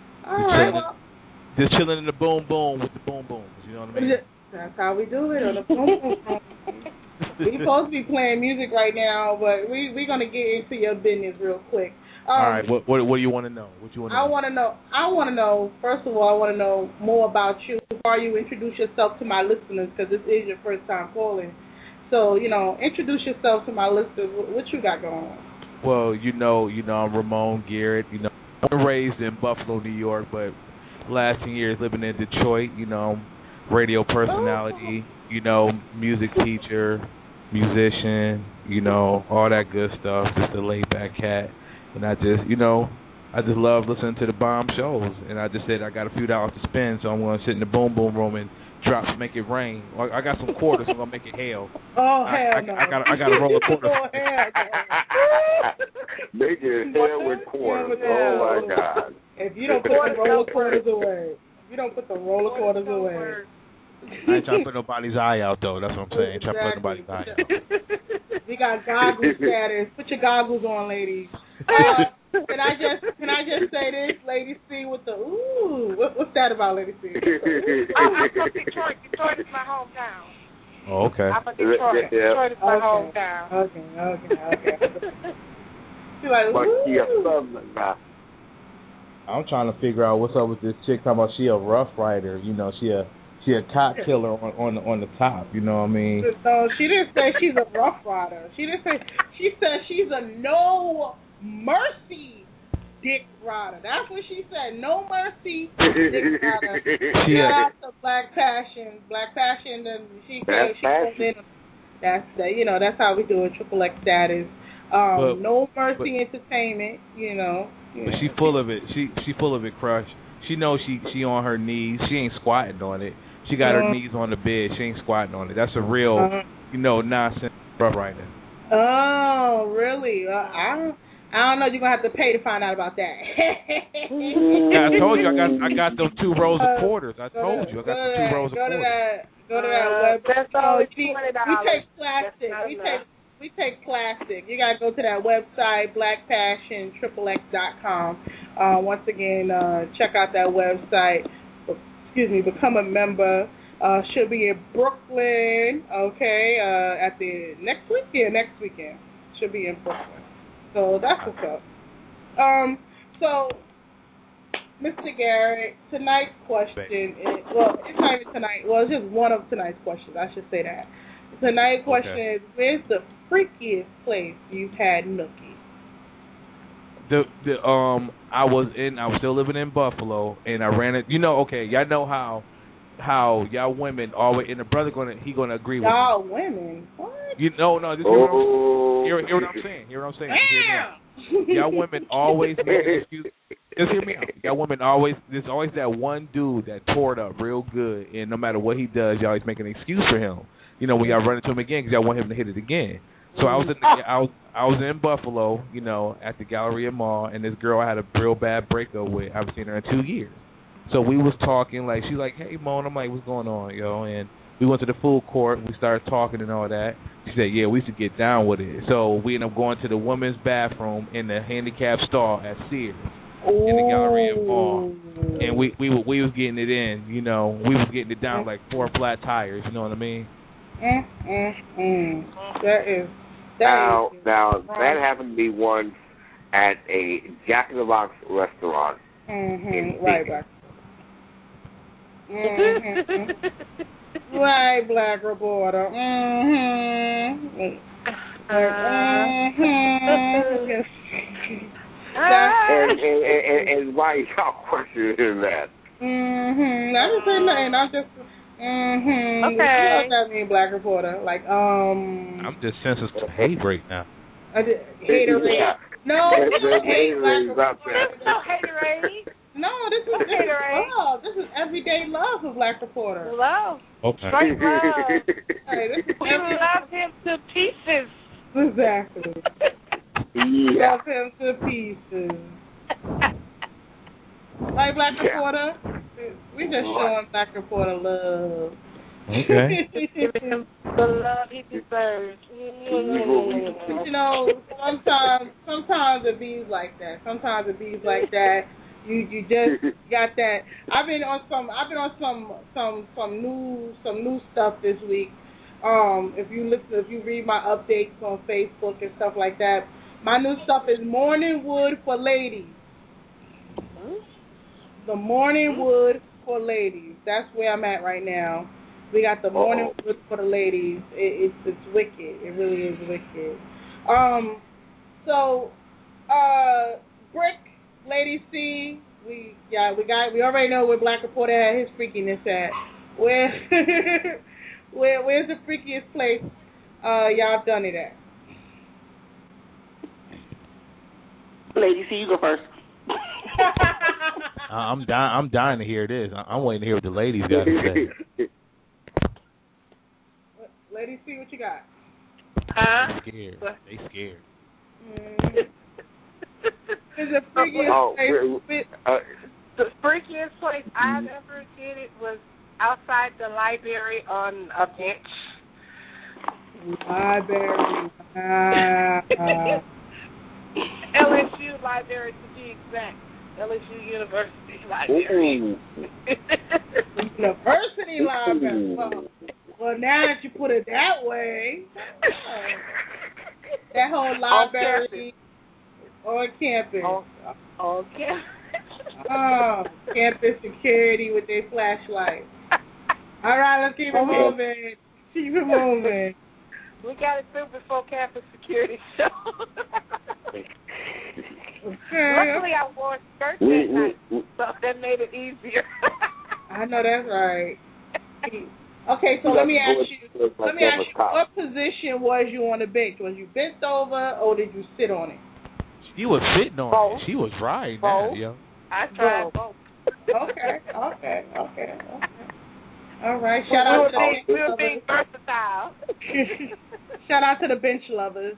Just chilling in the boom boom with the boom booms. You know what I mean? That's how we do it on the boom boom. We supposed to be playing music right now, but we're gonna get into your business real quick. All right. What do you want to know? What you want to know? I want to know. First of all, I want to know more about you. Before you introduce yourself to my listeners, because this is your first time calling. So introduce yourself to my listeners. What you got going on? Well, I'm Ramon Garrett. I'm raised in Buffalo, New York, but last 10 years living in Detroit. Radio personality. Music teacher, musician. All that good stuff. Just a laid back cat. And I just love listening to the bomb shows. And I just said I got a few dollars to spend, so I'm going to sit in the boom boom room and make it rain. I got some quarters, so I'm going to make it hail. Oh, hell no. I got to roll a quarter. Oh, hell no. Make it hail with quarters. Oh, my God. If you don't put the roller quarters away. I ain't trying to put nobody's eye out, though. That's what I'm saying. Trying to put nobody's eye out. We got goggle status. Put your goggles on, ladies. Can I just say this, Lady C, with the ooh? What's that about, Lady C? I'm from Detroit. Detroit is my hometown. Oh, okay. I'm from Detroit. Detroit is my hometown. Okay. She's like, ooh. I'm trying to figure out what's up with this chick talking about she a rough rider. She a cop killer on the top. You know what I mean? No, she didn't say she's a rough rider. She said she's a no mercy dick rider. That's what she said. No mercy dick rider. Shout out to Black Passion. And she comes in. That's how we do it. Triple X status. No Mercy Entertainment. But she full of it. She full of it, Crush. She knows she on her knees. She ain't squatting on it. She got her knees on the bed. She ain't squatting on it. That's a real, nonsense rough rider. Oh, really? I don't know. You're gonna have to pay to find out about that. Yeah, I told you I got them 2 rows of quarters. I told you I got the 2 rows of quarters. Go to that website. That's always $20. We take plastic. We take plastic. You gotta go to that website, BlackPassionXXX.com. Once again, check out that website. Become a member. Should be in Brooklyn. Okay, at the next weekend. Should be in Brooklyn. So that's what's up. So, Mr. Garrett, tonight's question is, it's not even tonight. Well, it's just one of tonight's questions. I should say that. Tonight's question is, where's the freakiest place you've had nookie? I was still living in Buffalo, and I ran it. Y'all know how y'all women always, and the brother gonna agree with y'all me. women. What? This is hear what I'm saying. Hear what I'm saying. Y'all women always make an excuse. Just hear me out. Y'all women there's always that one dude that tore it up real good, and no matter what he does, y'all always make an excuse for him. When y'all run into him again, because y'all want him to hit it again. So I was in Buffalo, at the Galleria Mall, and this girl I had a real bad breakup with. I haven't seen her in 2 years. So we was talking, she's like, hey, Mo, and I'm like, what's going on, yo? And we went to the food court, and we started talking and all that. She said, yeah, we should get down with it. So we ended up going to the women's bathroom in the handicap stall at Sears in the Galleria Mall. And we was getting it in, we was getting it down like 4 flat tires, you know what I mean? Now that happened to be once at a Jack in the Box restaurant. Right, Black. Right, Black Reporter. And why y'all questioning that? I didn't say nothing. I'm just. Okay. What does that mean, Black Reporter? I'm just sensitive to hate right now. Haterade. No, this is hate Black Reporter. There's no haterade. No, this is love. This is everyday love for Black Reporter. Love. Okay. Straight love. Hey, this is you love him to pieces. Exactly. Yeah. Love him to pieces. Like Black Reporter, we just showing Black Reporter love. Okay. Give him the love he deserves. Sometimes it be like that. You just got that. I've been on some new stuff this week. If you read my updates on Facebook and stuff like that, my new stuff is Morning Wood for Ladies. The Morning Wood for Ladies. That's where I'm at right now. We got the Morning Wood for the ladies. It's wicked. It really is wicked. Brick, Lady C, we already know where Black Reporter had his freakiness at. Where's the freakiest place y'all done it at? Lady C, you go first. I'm dying to hear this. I'm waiting to hear what the ladies got to say. Lady C, what you got? Huh? They scared. Is the freakiest place? The freakiest place I've ever did it was outside the library on a bench. Library. LSU library to be exact. LSU University library. University library. Well, now that you put it that way, that whole library on campus. On campus. Campus security with their flashlights. All right, let's keep it moving. Keep it moving. We got it through before campus security show. Luckily, I wore a skirt that night, so that made it easier. I know that's right. Okay, so let me ask you, what position was you on the bench? Was you bent over or did you sit on it? She was sitting on both. it. She was riding both. that, yo. I tried both. Okay. All right, shout out to the bench we were lovers. being versatile. Shout out to the bench lovers.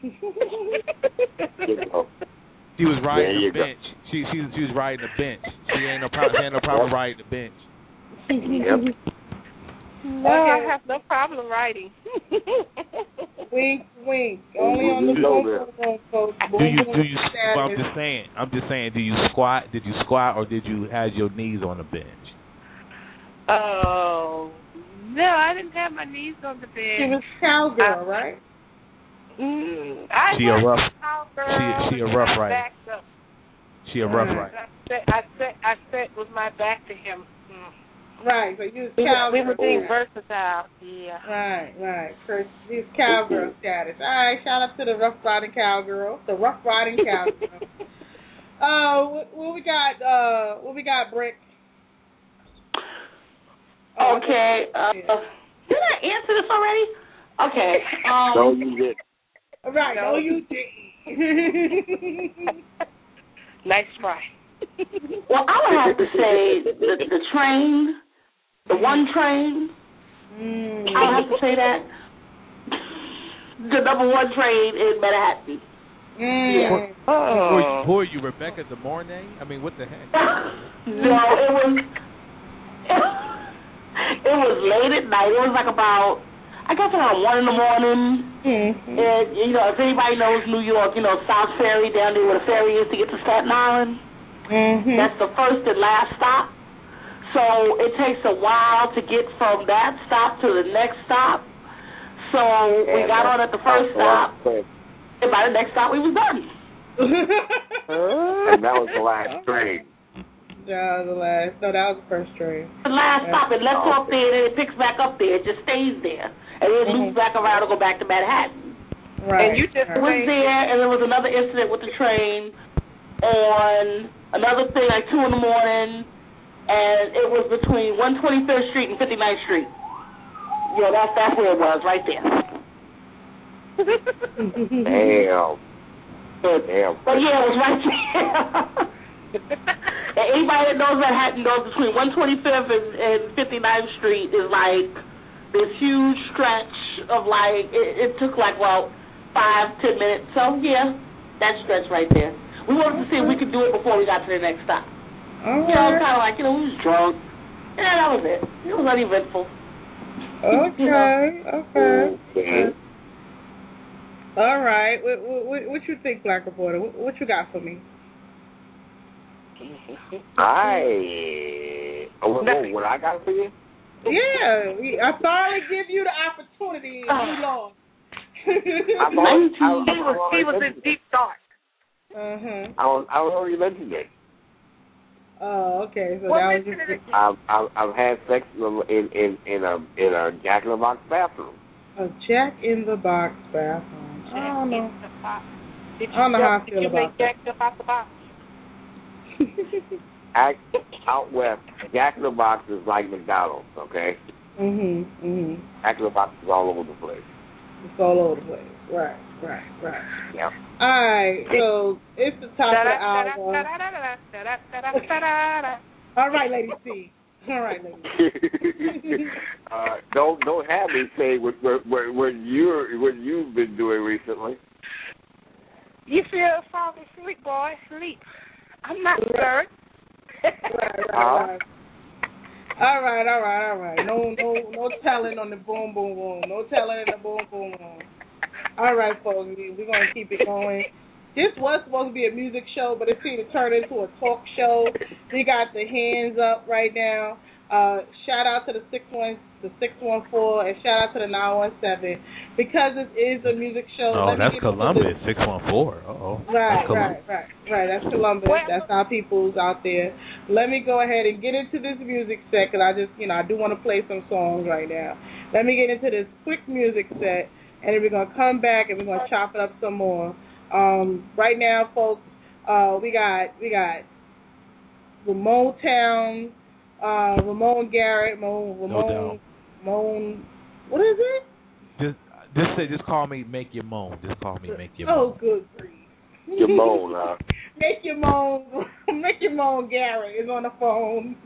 She was riding the bench. She was riding the bench. She ain't no problem riding the bench. Yep. No, I have no problem riding. Wink. Only on the phone, folks. Do you? Well, I'm just saying. Do you squat? Did you squat or did you have your knees on the bench? Oh no, I didn't have my knees on the bench. She was cowgirl, right? She a rough rider. She a rough rider. I sat with my back to him. Right, so you was cowgirl. We were being versatile. Yeah. Right. Chris, she's cowgirl status. All right, shout out to the rough riding cowgirl. The rough riding cowgirl. What we got? What we got, Brick? Okay. Did I answer this already? Okay. No, you did. Right. No, you didn't. Nice try. Well, I would have to say the train, the one train. I would have to say that. The number one train in Manhattan. Yeah. Who are you, Rebecca De Mornay? I mean, what the heck? No, it was late at night. It was like about, I guess around 1 in the morning. Mm-hmm. And, if anybody knows New York, South Ferry down there where the ferry is to get to Staten Island. Mm-hmm. That's the first and last stop. So it takes a while to get from that stop to the next stop. So we got on at the first stop, and by the next stop we was done. And that was the last train. That was the last. No, that was the first train. The last stop, it left off there, and then it picks back up there. It just stays there, and then it moves back around to go back to Manhattan. Right. And you just was there, and there was another incident with the train on another thing like 2 in the morning, and it was between 125th Street and 59th Street. That's where it was, right there. Damn. But yeah, it was right there. And anybody that knows Manhattan knows between 125th and 59th Street is like this huge stretch of it took 5-10 minutes. So yeah, that stretch right there. We wanted to see if we could do it before we got to the next stop. All right. Kind of we was drunk. Yeah, that was it. It was uneventful. Okay. All right. What you think, Black Reporter? What you got for me? What I got for you? Yeah, I finally give you the opportunity and you lost. He was in deep thought. Uh-huh. I already mentioned it. Oh, okay. So Well, that was just I've had sex in a Jack in the Box bathroom. a Jack in the Box bathroom. I don't know. Did I don't know how I feel you about make Jack up out the box? Out west, Jack in the Box is like McDonald's, okay? Jack in the Box is all over the place. It's all over the place. Right. Yeah. All right, so it's the top of the hour. All right, Lady C. All right, Lady C. Don't have me say what you've been doing recently. You feel falling asleep, boy. Sleep. I'm not scared. Right. All right. No telling on the boom, boom, boom. No telling in the boom, boom, boom. All right, folks, we're going to keep it going. This was supposed to be a music show, but it seemed to turn into a talk show. We got the hands up right now. Shout out to the 614, and shout out to the 917. Because this is a music show. Oh, that's Columbus, 614. Uh-oh. Right. That's Columbus. That's our peoples out there. Let me go ahead and get into this music set, because I do want to play some songs right now. Let me get into this quick music set, and then we're going to come back and we're going to chop it up some more. Right now, folks, we got Ramon Town, Ramon Garrett, Ramon, what is it? Just call me Make Your Moan. Just call me Make Your Moan. Oh, good grief. Your moan, huh? Make Your Moan Garrett is on the phone.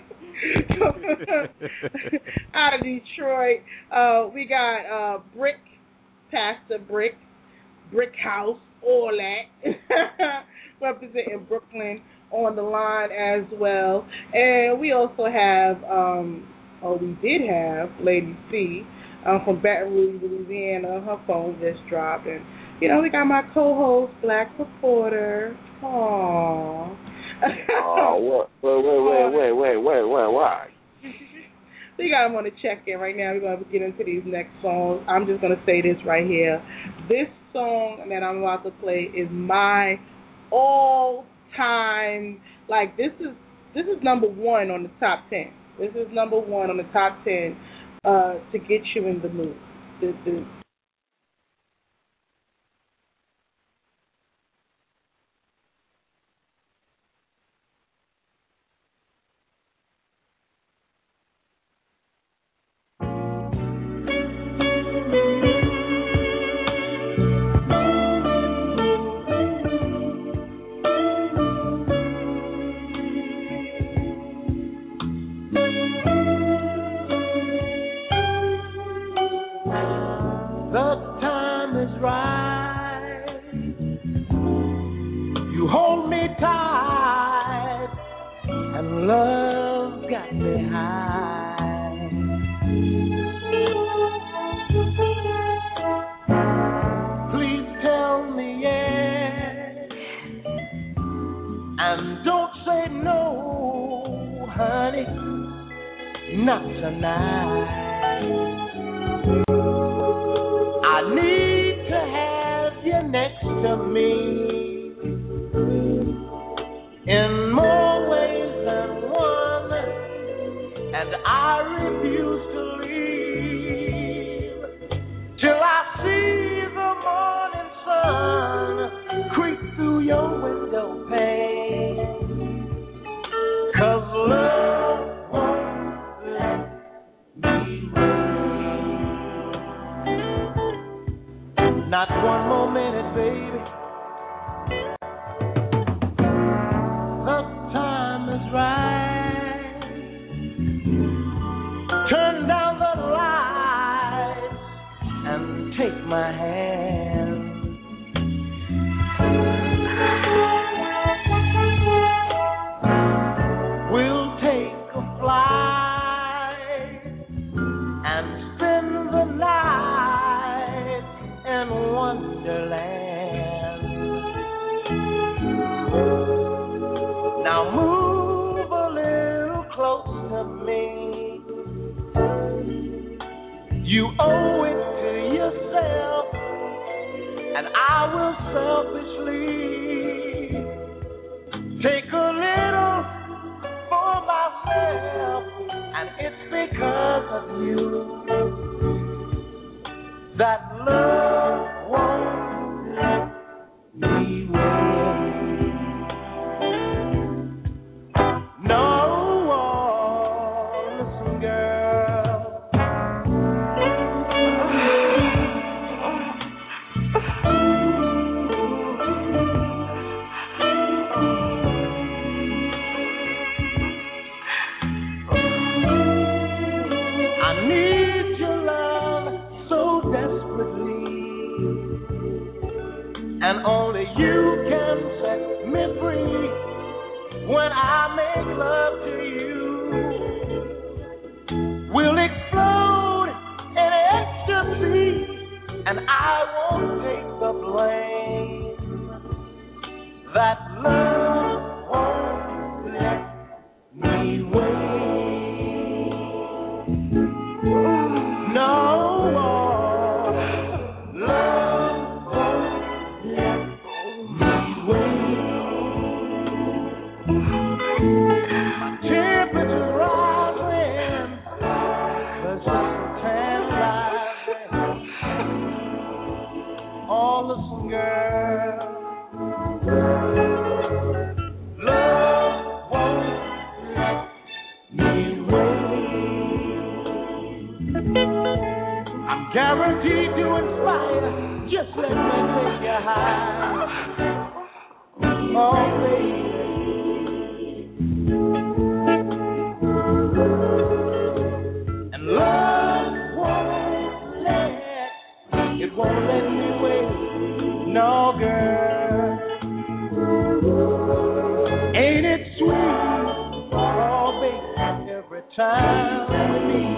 Out of Detroit. We got Brick, Pastor Brick House, all that. Representing Brooklyn on the line as well. And we also have, we did have Lady C from Baton Rouge, Louisiana. Her phone just dropped. And, we got my co-host, Black Reporter. Aww. Oh, wait, why? We got him on the check-in right now. We're going to get into these next songs. I'm just going to say this right here. This song that I'm about to play is my all-time, this is number one on the top 10. This is number one on the top 10 to get you in the mood. This is Now move a little closer to me. You owe it to yourself, and I will selfishly take a little for myself, and it's because of you that love won't let me wait. No, listen, girl. I need your love so desperately, and only you can set me free. When I make love to you, we'll explode in ecstasy, and I won't take the blame. That love won't let me wait. No, love won't let me wait. My temperature rising, 'cause it's tantalizing. Oh, listen, girl. Love won't let me wait. I'm guaranteed to inspire. Just let me take you high. Oh, baby. And love won't let me wait. No, girl. Ain't it sweet? Oh, baby, every time we meet.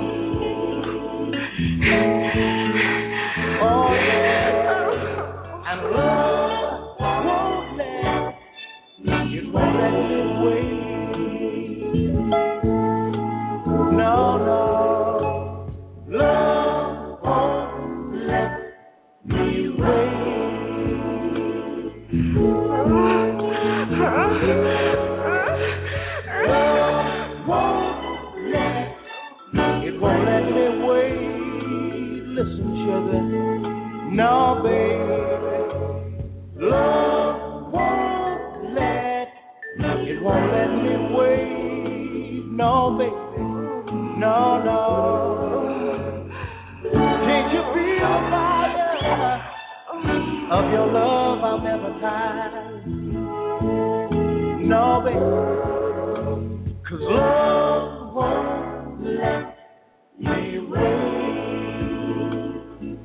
Oh, yeah. And love won't let me wait. No, love won't let me wait. Love won't let me wait. Listen, sugar. No, baby. Love won't let me wait. No, baby. No. Can't you feel the fire of your love? I'll never die. No, baby. 'Cause love won't let me wait.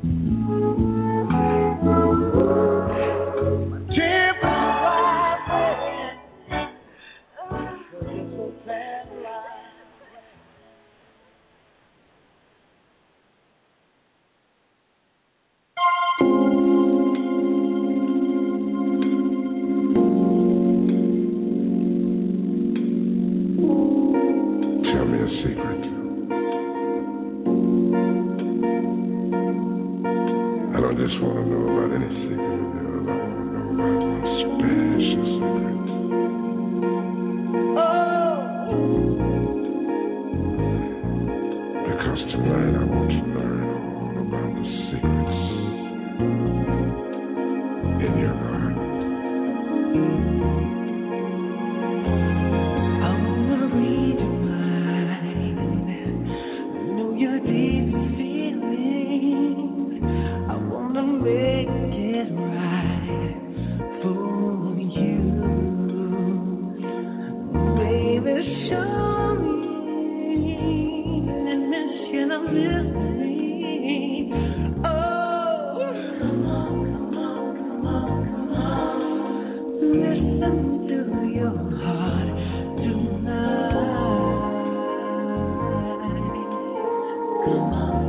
My temperature's rising, 'cause you're so tantalizing. Tell me a secret. I don't just want to know about any secret, girl. I want to know about one special secret. Because tonight I want to learn all about the secrets in your heart. I wanna read your mind, know your deep feelings. I wanna make it right for you, baby. Show me that mission of listening. Oh, come on. Listen to your heart tonight. Come on.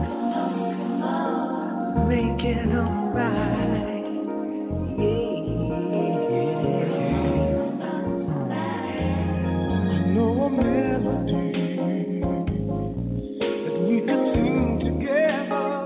Make it alright. Yeah. Know a melody that we can sing together.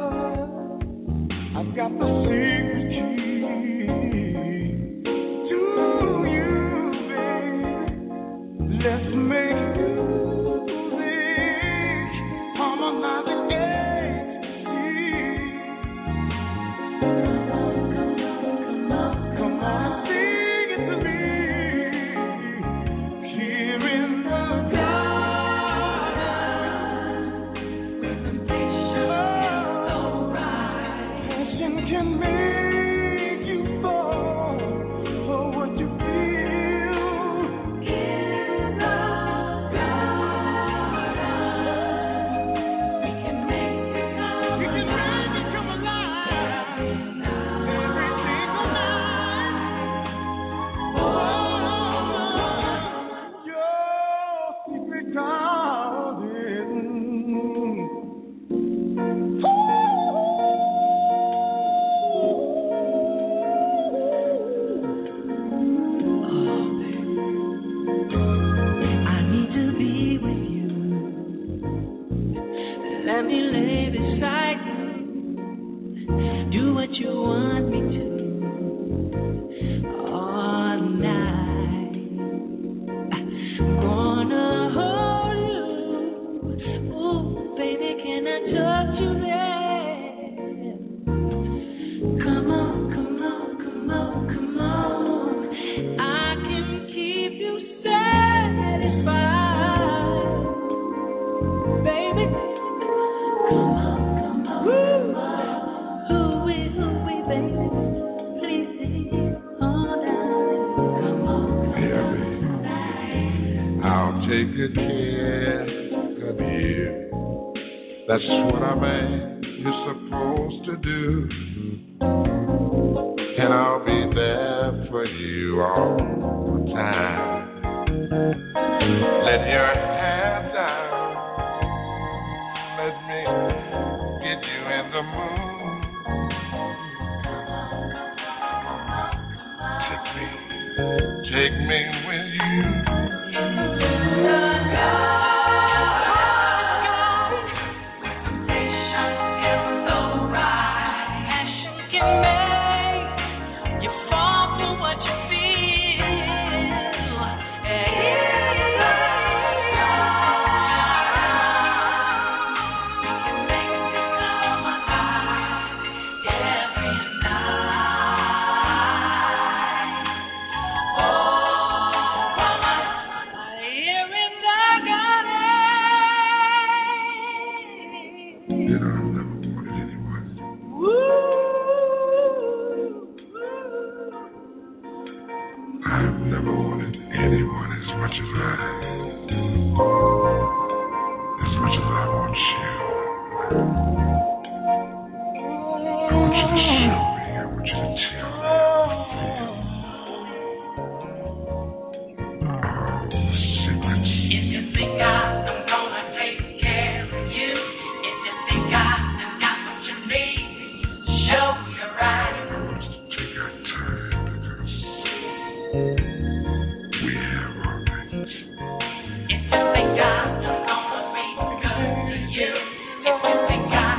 If you think I'm gonna be good to you, if you think I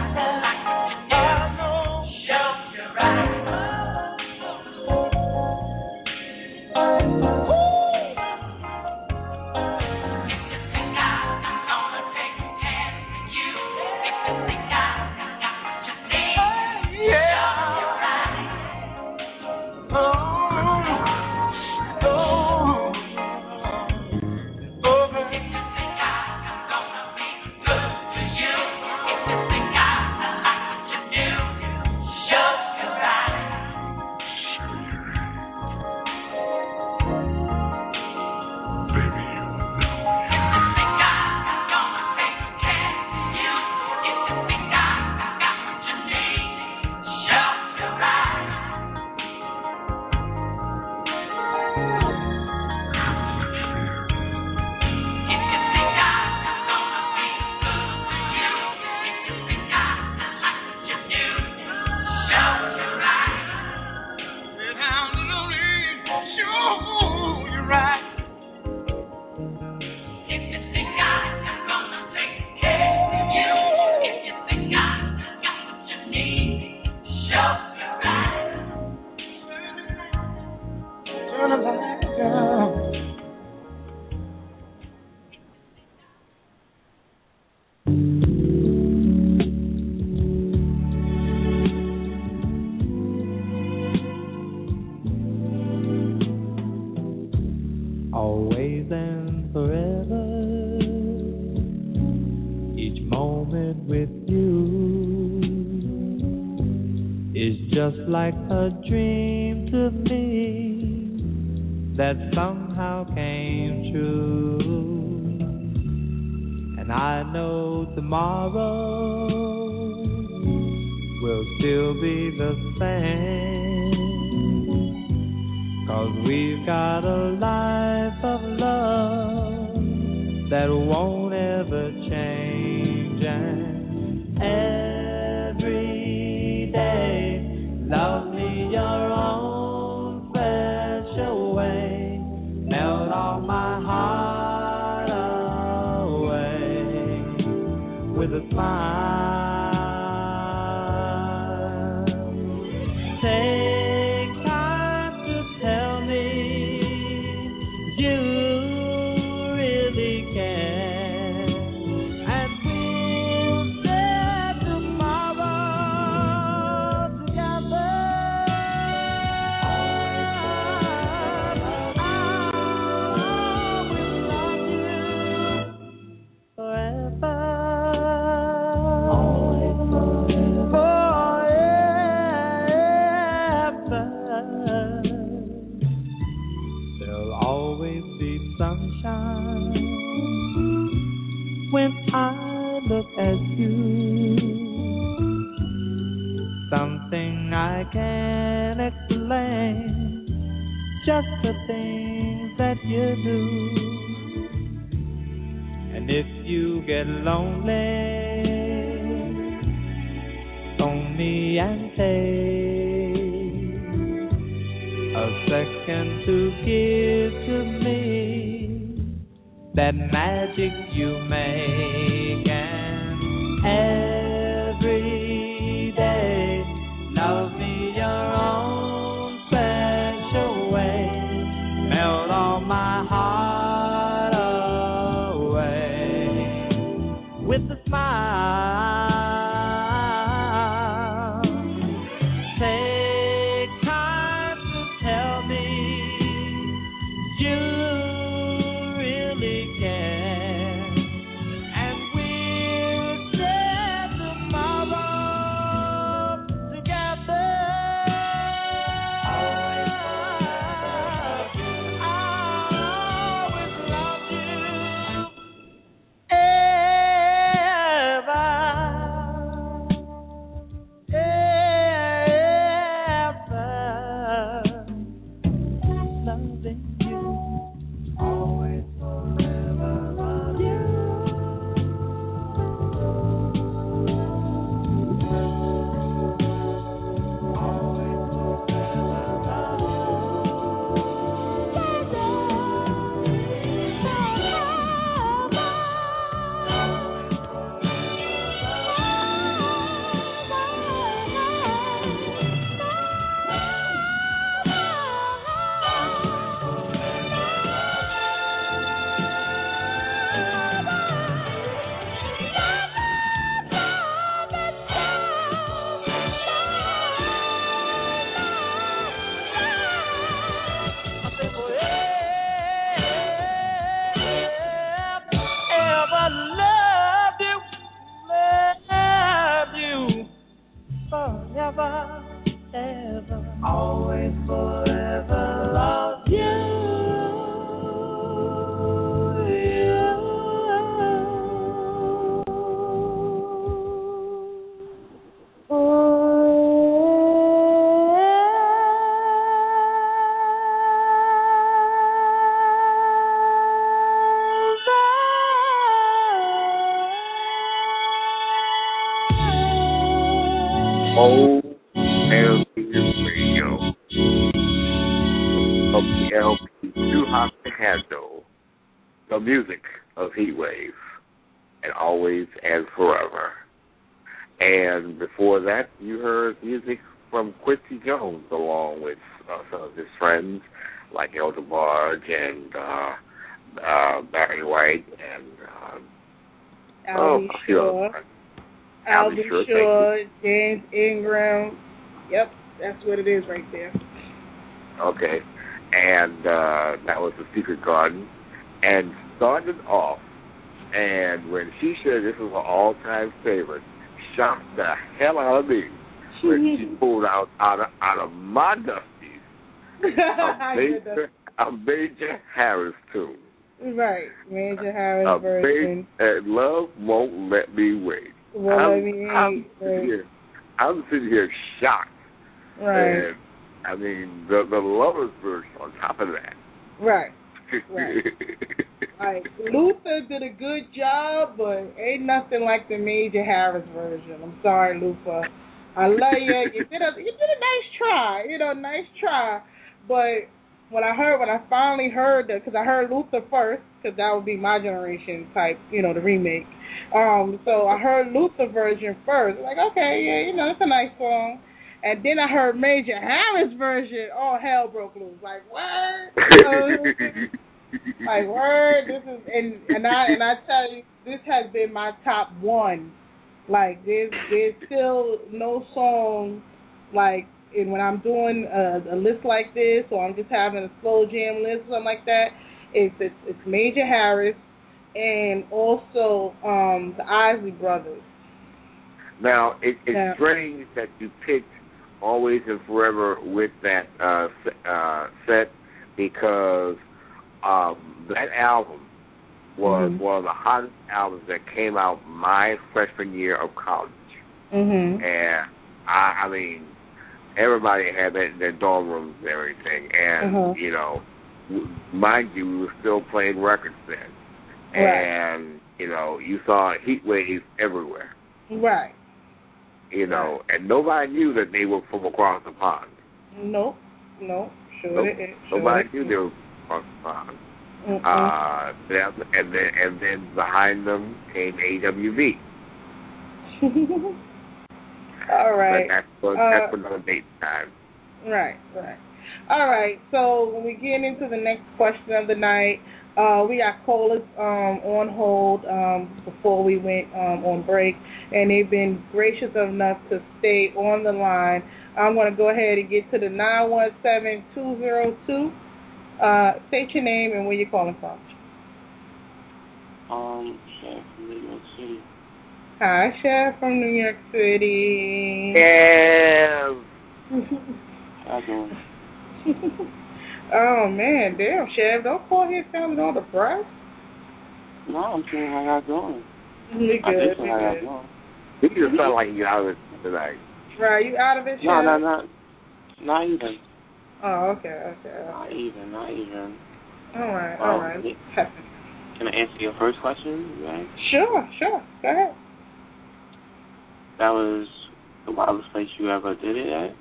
with you is just like a dream to me that somehow came true. And I know tomorrow will still be the same, 'cause we've got a life of love that won't ever change. And every day, love me your own special way, melt all my heart away with a smile. Take time to tell me you really care, and we'll share tomorrow together. I will love you forever. There'll always be sunshine when I look at you. Something I can't explain, just the things that you do. And if you get lonely, phone me and take a second to give to me that magic you make. And every day, love me your own special way, melt all my heart away with a smile. Take time to tell me you really care, and we'll share tomorrow together. I'll always love you loving you, always forever love you. Always forever love forever, ever, always forever love you. OLP Radio. OPLP, Too Hot to Handle. The music of Heatwave. And always and forever. And before that, you heard music from Quincy Jones along with some of his friends like Elder Barge and Barry White and Albie a few other friends. Albie Shore, James Ingram. Yep, that's what it is right there. Okay. And that was The Secret Garden. And started off And when she said this was her all-time favorite, shocked the hell out of me when she pulled out of my dusties a Major Harris tune. Right, Major Harris version. Love Won't Let Me Wait. I'm sitting here shocked. Right. And, I mean, the Lovers version on top of that. Right. Like, Luther did a good job, but ain't nothing like the Major Harris version. I'm sorry, Luther. I love you. You did a nice try. Nice try. But when I finally heard that, because I heard Luther first, because that would be my generation type, the remake. So I heard Luther version first. Like, okay, yeah, it's a nice song. And then I heard Major Harris version. Oh, hell broke loose. Like, what? Like, word. This is and I tell you, this has been my top one. Like, there's still no song like. And when I'm doing a list like this, or I'm just having a slow jam list or something like that, it's Major Harris and also the Isley Brothers. Now, it's strange that you picked Always and Forever with that set, because that album was one of the hottest albums that came out my freshman year of college. And I mean, everybody had that in their dorm rooms and everything. And, mind you, we were still playing records then. Right. And, you saw heat waves everywhere. Right. And nobody knew that they were from across the pond. Nope. Nobody knew they were across the pond. And then behind them came AWV. All right. But that's for another date time. Right. All right. So when we get into the next question of the night, we got callers on hold before we went on break, and they've been gracious enough to stay on the line. I'm going to go ahead and get to the 917-202. State your name and where you're calling from. Chef from New York City. Hi, Chef from New York City. Yeah. How you doing? Oh, man, damn, Chef. Don't call here sounding all depressed. No, I'm saying how y'all doing. We good. How y'all doing? You just sound like you're out of it tonight. Right, you out of it, Chef? No, not even. Oh, okay. Not even. All right. Can I answer your first question, right? Sure. Go ahead. That was the wildest place you ever did it at?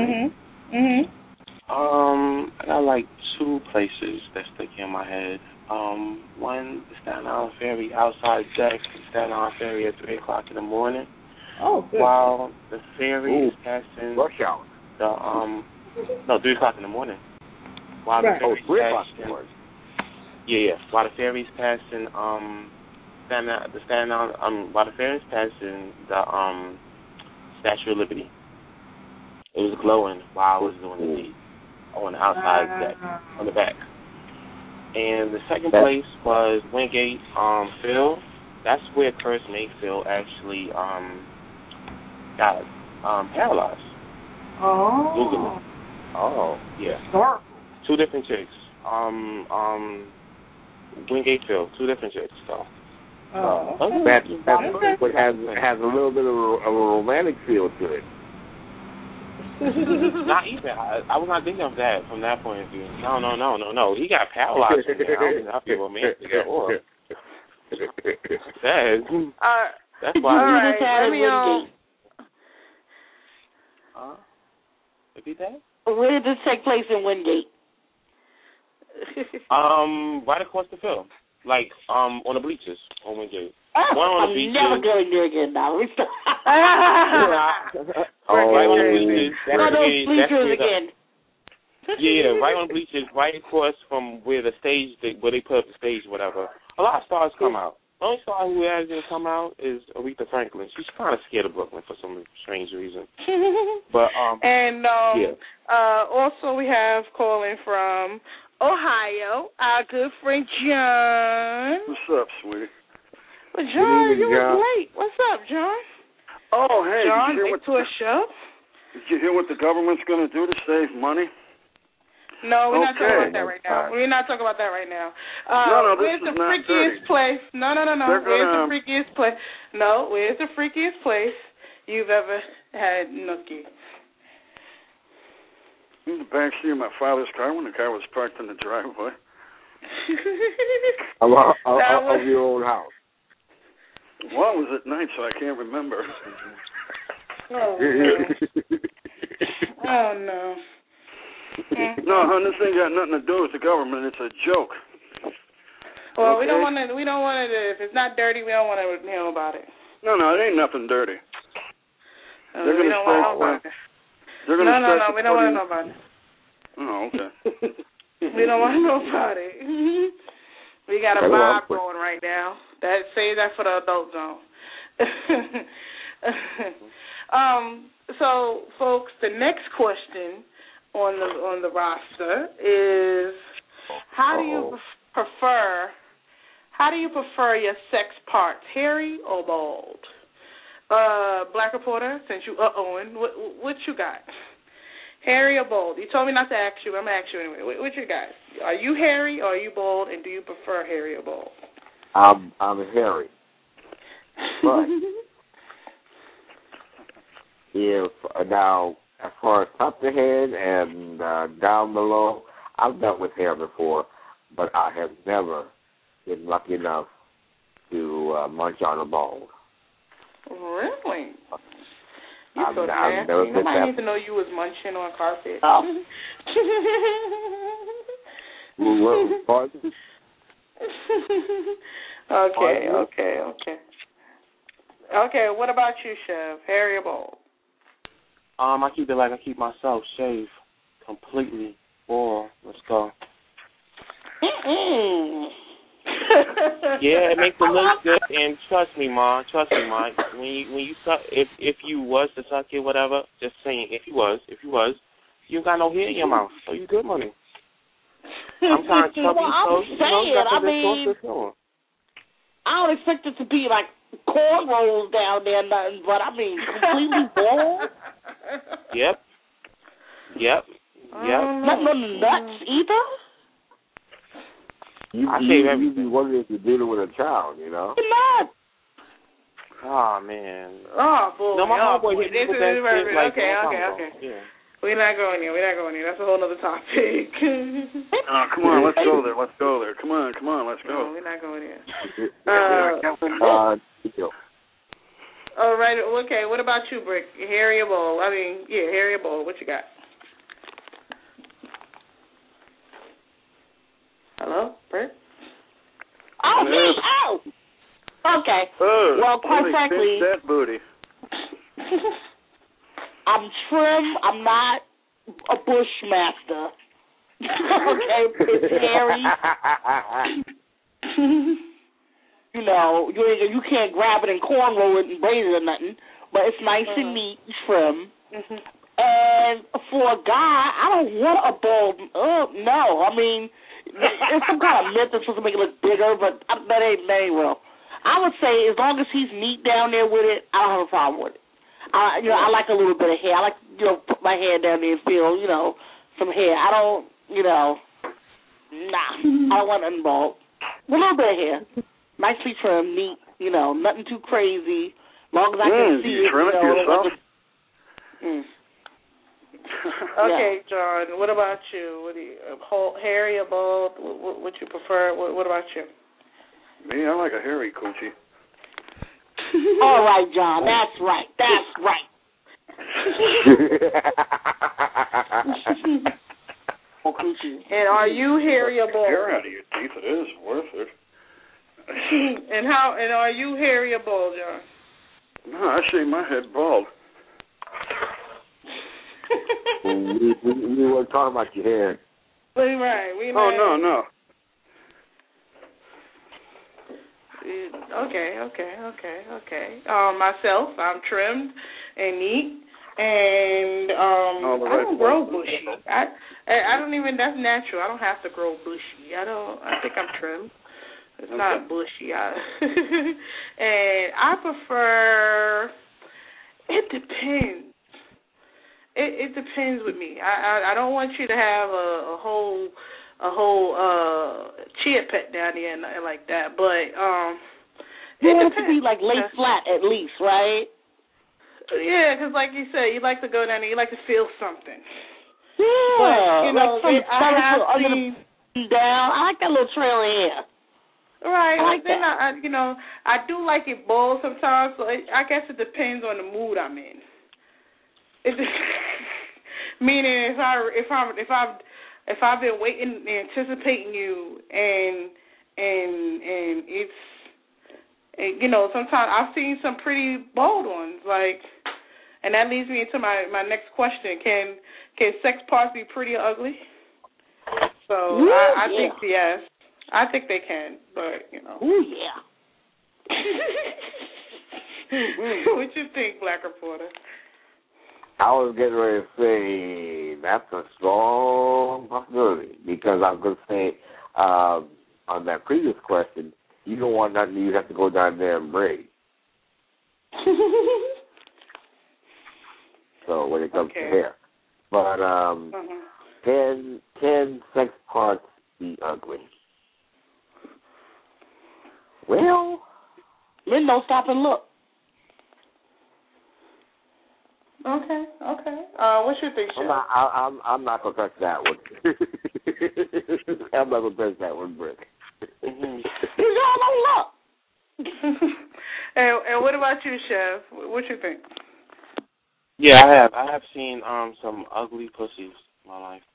I got like two places that stick in my head. One, the Staten Island Ferry outside deck, the Staten Island Ferry at 3 o'clock in the morning. Oh, good. While the ferry is passing. Rush hour. 3 o'clock in the morning. While the ferry's 3 o'clock in the morning. Yeah. While the ferry's passing, while the ferry's passing the Statue of Liberty. It was glowing while I was doing the deed on the outside deck, on the back. And the second place was Wingate Phil. That's where Curtis Mayfield actually got paralyzed. Oh. Google it. Oh, yeah. Sure. Two different chicks. Wingate Phil, two different chicks. So. That has a little bit of a romantic feel to it. Not even. I was not thinking of that from that point of view. No. He got paralyzed from there. I don't think I feel romantic at all. Sad. That's why. All right. Let me repeat that? Where did this take place in Wingate? Right across the field. Like, on the bleachers on Wingate. One on the beaches. I'm never going there again now. Right on the bleachers. Bleachers again. Yeah, right on the bleachers, right across from where the stage, where they put up the stage, whatever. A lot of stars come out. The only star who hasn't come out is Aretha Franklin. She's kind of scared of Brooklyn for some strange reason. But also we have calling from Ohio, our good friend John. What's up, sweetie? Well, John, evening, you John. was late. What's up, John? Oh, hey, John, did you hear late to a show? Did you hear what the government's going to do to save money? No, we're not talking Okay. about that right now. We're not talking about that right now. No, this where's is the not freakiest dirty. place? No. They're Where's gonna- the freakiest place? No, where's the freakiest place you've ever had nookie? In the backseat of my father's car when the car was parked in the driveway. Of your old house. Well, it was at night, so I can't remember. Oh, no. Oh, no. No, hon, this ain't got nothing to do with the government. It's a joke. Well, okay? we don't want to. If it's not dirty, we don't want to know about it. No, it ain't nothing dirty. They're we gonna don't want to know about it. They're gonna No, start we don't want to supporting- know about it. Oh, okay. We don't want to know about it. We got a vibe going right now. Say that for the adult zone. So, folks, the next question on the roster is how do you prefer your sex parts, hairy or bald? Black Reporter, since you Owen, what you got? Hairy or bald? You told me not to ask you, but I'm gonna ask you anyway. What you got? Are you hairy or are you bald, and do you prefer hairy or bald? I'm hairy. But now, as far as top the head and down below, I've dealt with hair before, but I have never been lucky enough to munch on a bald. Really? You I've so never nasty. been Nobody that- needs to know you was munching on carpet. Pardon? Okay, what about you, Chev? Hairy or bald? I keep it like I keep myself, shave completely. Boy, let's go. Yeah, it makes it look good, and trust me, Mike. When you suck, if you was to suck it, whatever, just saying, if you was, you got no hair in your mouth, so you good money. I'm trying to tell Well, I'm saying, I don't expect it to be like cornrows down there, nothing, but I mean completely bald. Yep. Not no nuts either. You be wondering if you're dealing with a child, you know? Not. Oh, man. Oh, boy. No, my homeboy hit me This with is that shit, like, okay. Yeah. We're not going there. That's a whole other topic. Oh, come on, let's go there. Come on, let's go. No, we're not going there. All right, okay. What about you, Brick? Hairy or bald? Hairy or bald. What you got? Hello, Brick? Oh, me! Oh! Okay. Well, quite frankly, that booty. I'm trim. I'm not a bushmaster. Okay, it's hairy. You know, you can't grab it and cornrow it and braid it or nothing, but it's nice and neat, trim. And for a guy, I don't want a bald. No, I mean, there's some kind of myth that's supposed to make it look bigger, but that ain't real. I would say as long as he's neat down there with it, I don't have a problem with it. I like a little bit of hair. I like, put my hair down there and feel, some hair. I don't, I don't want nothing bald. A little bit of hair. Nicely trimmed, neat, nothing too crazy. As long as I can see it. Trim it yourself? Okay, John, what about you? What do you, hairy or bald? What you prefer? What about you? Me, I like a hairy coochie. All right, John, that's right. And are you hairy or bald? Hair out of your teeth, it is worth it. And are you hairy or bald, John? No, I shave my head bald. we weren't talking about your hair. Right. No. Okay. Myself, I'm trimmed and neat, and I don't grow bushy. I don't even. That's natural. I don't have to grow bushy. I think I'm trimmed. It's not bushy. And I prefer. It depends. It depends with me. I don't want you to have a whole chia pet down there and nothing like that. But you want it to be like laid flat at least, right? Yeah, because like you said, you like to go down there, you like to feel something. Yeah, but, you know, like down. I like that little trail of hair. Right. I like then that. I do like it bald sometimes. So I guess it depends on the mood I'm in. Meaning, if I've been waiting, anticipating you, and it's, sometimes I've seen some pretty bold ones, like, and that leads me into my next question: Can sex parts be pretty or ugly? So I think yes. I think they can, but Ooh, yeah. What you think, Black Reporter? I was getting ready to say that's a strong possibility because I was going to say on that previous question, you don't want nothing you have to go down there and braid. So when it comes to hair, but can sex parts be ugly? Well, men don't stop and look. Okay. What you think, Chef? I'm not gonna touch that one. I'm not gonna touch that one, Brick. You don't look. And what about you, Chef? What you think? Yeah, I have seen some ugly pussies in my life.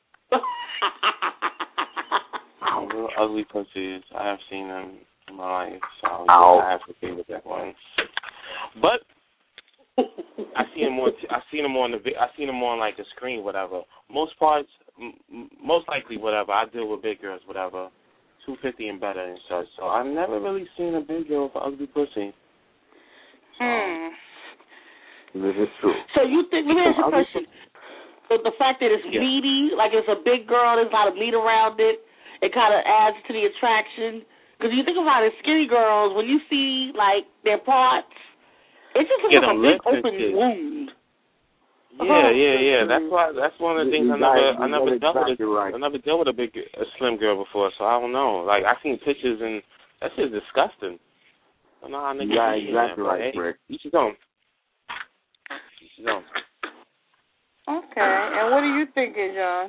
Some real ugly pussies. I have seen them in my life, so I have to agree with that one. But I seen them on like a screen, whatever. Most parts, most likely, whatever. I deal with big girls, whatever, 250 and better and such. So I've never really seen a big girl with ugly pussy. This is true. So you think? Let me ask you a question. So the fact that it's meaty, like it's a big girl, there's a lot of meat around it, it kind of adds to the attraction. Because you think about it, skinny girls, when you see like their parts, it just looks like a big open wound. Yeah. That's one of the things I never dealt with a slim girl before, so I don't know. Like I seen pictures and that's just disgusting. I don't know how niggas Yeah, exactly right, Rick. You should go. Okay, and what do you think, John?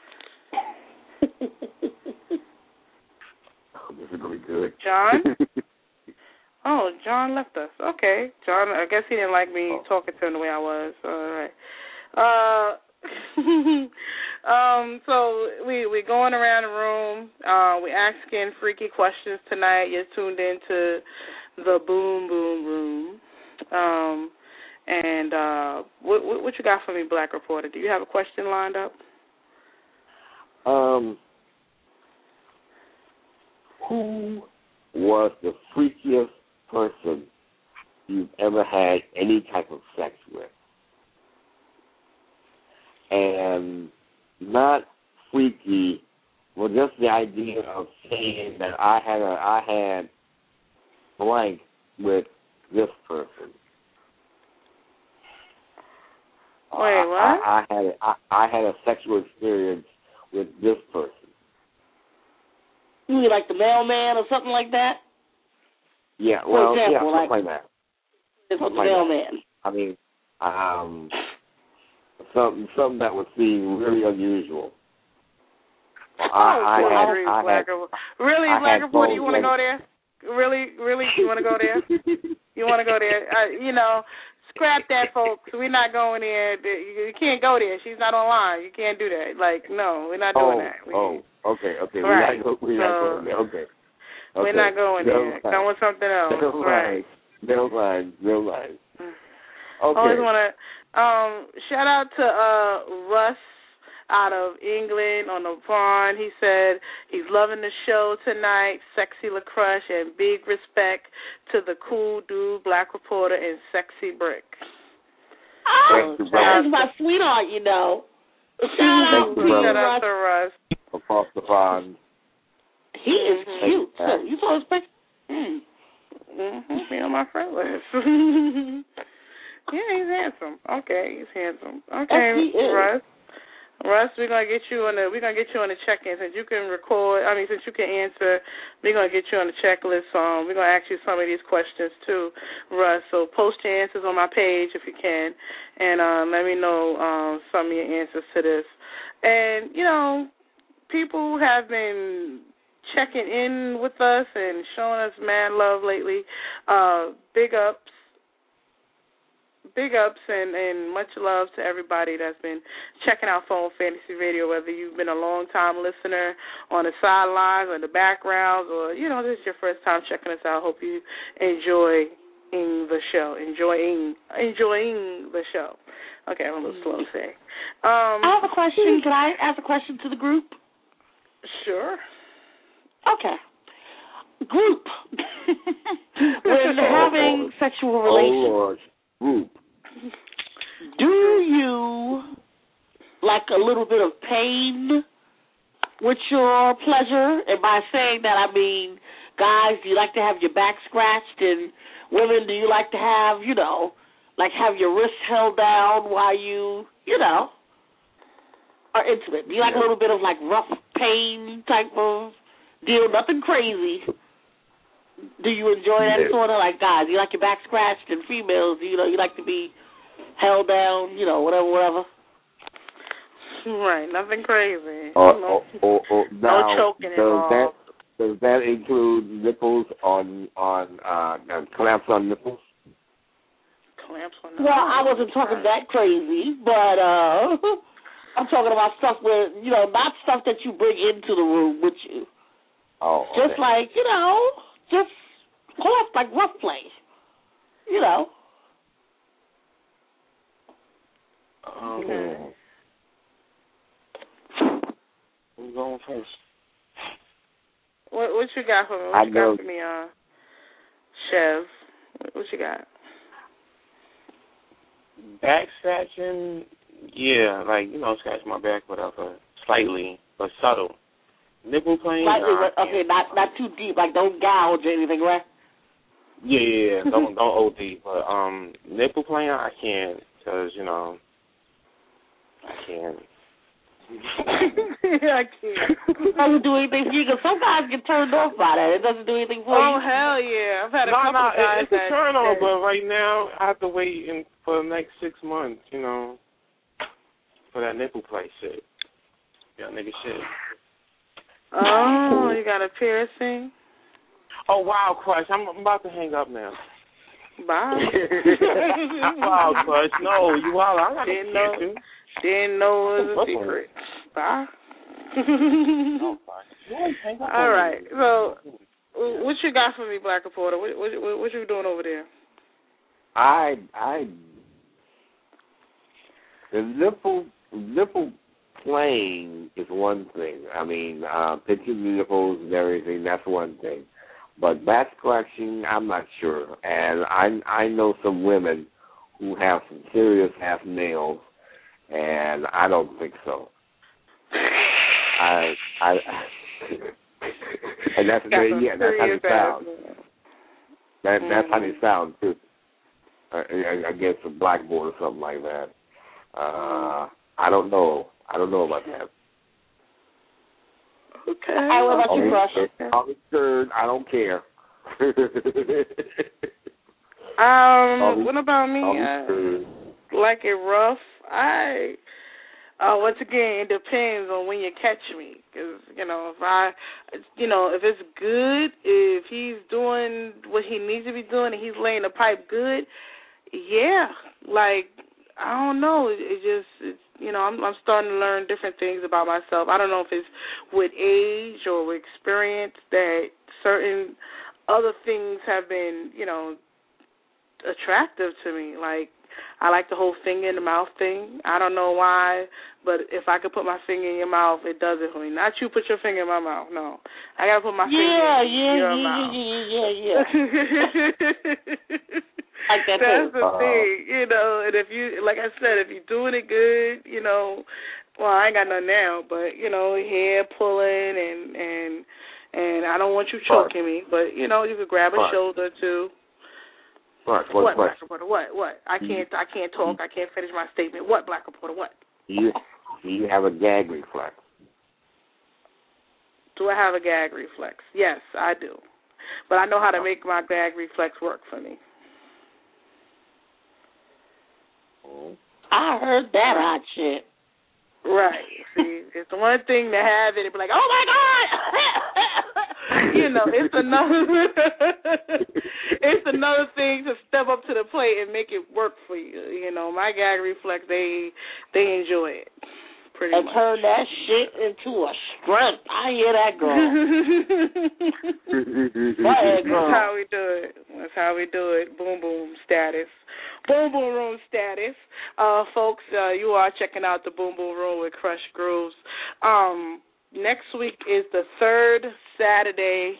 This is gonna be good. John? Oh, John left us. Okay, John. I guess he didn't like me talking to him the way I was. All right. So we're going around the room. We're asking freaky questions tonight. You're tuned into the Boom Boom Room. And what you got for me, Black Reporter? Do you have a question lined up? Who was the freakiest person you've ever had any type of sex with? And not freaky, well, just the idea of saying that I had blank with this person. Wait, what? I had a sexual experience with this person. You mean like the mailman or something like that? Yeah, well, example, something like that. It's the mailman. I mean, something that would seem really unusual. Black Reporter, you want to go there? Really, you want to go there? You want to go there? Scrap that, folks. We're not going there. You can't go there. She's not online. You can't do that. Like, no, we're not doing that. Okay. Right. We're not going there. Okay. We're not going there. Going something else. Right. No line. Okay. Always want to shout out to Russ out of England on the phone. He said he's loving the show tonight. Sexy LaCrush, and big respect to the cool dude, Black Reporter, and Sexy Brick. Oh, that's my sweetheart, you know. Shout out to Russ. Across the pond. He is cute, too. You saw his picture? Be on my friend list. Yeah, he's handsome. Okay, he's handsome. Okay, Russ. Russ, we're gonna get you on the check-in since you can record. I mean, since you can answer, we're gonna get you on the checklist. We're gonna ask you some of these questions too, Russ. So post your answers on my page if you can, and let me know some of your answers to this. And you know, people have been checking in with us and showing us mad love lately. Big ups and much love to everybody that's been checking out Phone Fantasy Radio, whether you've been a long-time listener on the sidelines or in the backgrounds or, you know, this is your first time checking us out. Hope you enjoying the show. Enjoying the show. Okay, I'm a little slow to say. I have a question. Can I ask a question to the group? Sure. Okay. Group. When having sexual relations. Oh, Lord. Group. Do you like a little bit of pain with your pleasure? And by saying that, I mean, guys, do you like to have your back scratched? And women, do you like to have, you know, like have your wrists held down while you know, are intimate? Do you like a little bit of like rough pain type of deal? Nothing crazy. Do you enjoy that sort of, like, guys, you like your back scratched, and females, you know, you like to be held down, you know, whatever. Right, nothing crazy. Now, no choking involved. Does that include nipples on clamps on nipples? Clamps on nipples? Well, I wasn't talking that crazy, but I'm talking about stuff where, you know, not stuff that you bring into the room with you. Oh, okay. Just like, you know, just like rough play, you know. Who's going first? What you got for me? What you got for me, Chev? What you got? Back scratching, yeah, like, you know, scratch my back, whatever, slightly, but subtle. Nipple playing? Slightly, okay, not too deep, like don't gouge or anything, right? Yeah, don't OD, but nipple playing, I can't, because, you know, I can't. I can't. It doesn't do anything for you, because some guys get turned off by that. It doesn't do anything for you. Oh, hell yeah. I've had a couple of guys it's a turn on, but right now I have to wait for the next 6 months, you know, for that nipple play shit. Yeah, nigga shit. Oh, you got a piercing? Oh, wow, Crush. I'm about to hang up now. Bye. Wow, Crush. No, you wild. I got to you. Didn't know it was a secret. Bye. All right. So, what you got for me, Black Reporter? What you doing over there? The nipple playing is one thing. I mean, pinching the nipples and everything, that's one thing. But back scratching, I'm not sure. And I know some women who have some serious half nails, and I don't think so. And that's how they sound. That's how they sound too. Against a blackboard or something like that. I don't know about that. Okay. What about you, Crush? I'm scared. I don't care. What about me? Like it rough? Once again, it depends on when you catch me. Because, you know, if it's good, if he's doing what he needs to be doing and he's laying the pipe good, yeah. Like, I don't know. It's you know, I'm starting to learn different things about myself. I don't know if it's with age or with experience that certain other things have been, you know, attractive to me. Like, I like the whole finger in the mouth thing. I don't know why, but if I could put my finger in your mouth, it does it for me. Not you put your finger in my mouth. No, I gotta put my finger in your mouth. Yeah. Like that That's the thing, you know. And if you, like I said, if you're doing it good, you know, well, I ain't got none now, but you know, hair pulling and And I don't want you choking me, but, you know, you could grab a shoulder, too. What, Black Reporter? What? I can't talk. I can't finish my statement. What, Black Reporter? What? You have a gag reflex. Do I have a gag reflex? Yes, I do. But I know how to make my gag reflex work for me. I heard that hot shit. Right. See, it's the one thing to have it and be like, oh my God! You know, it's another thing to step up to the plate and make it work for you. You know, my gag reflex, they enjoy it. Pretty much. Turn that shit into a strength. I hear that, girl. Go ahead, girl. That's how we do it. That's how we do it. Boom, boom status. Boom Boom Room status. Folks, you are checking out the Boom Boom Room with Crush Grooves. Next week is the third Saturday.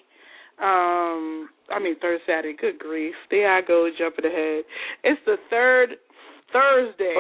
Third Saturday. Good grief. There I go, jumping ahead. It's the third Thursday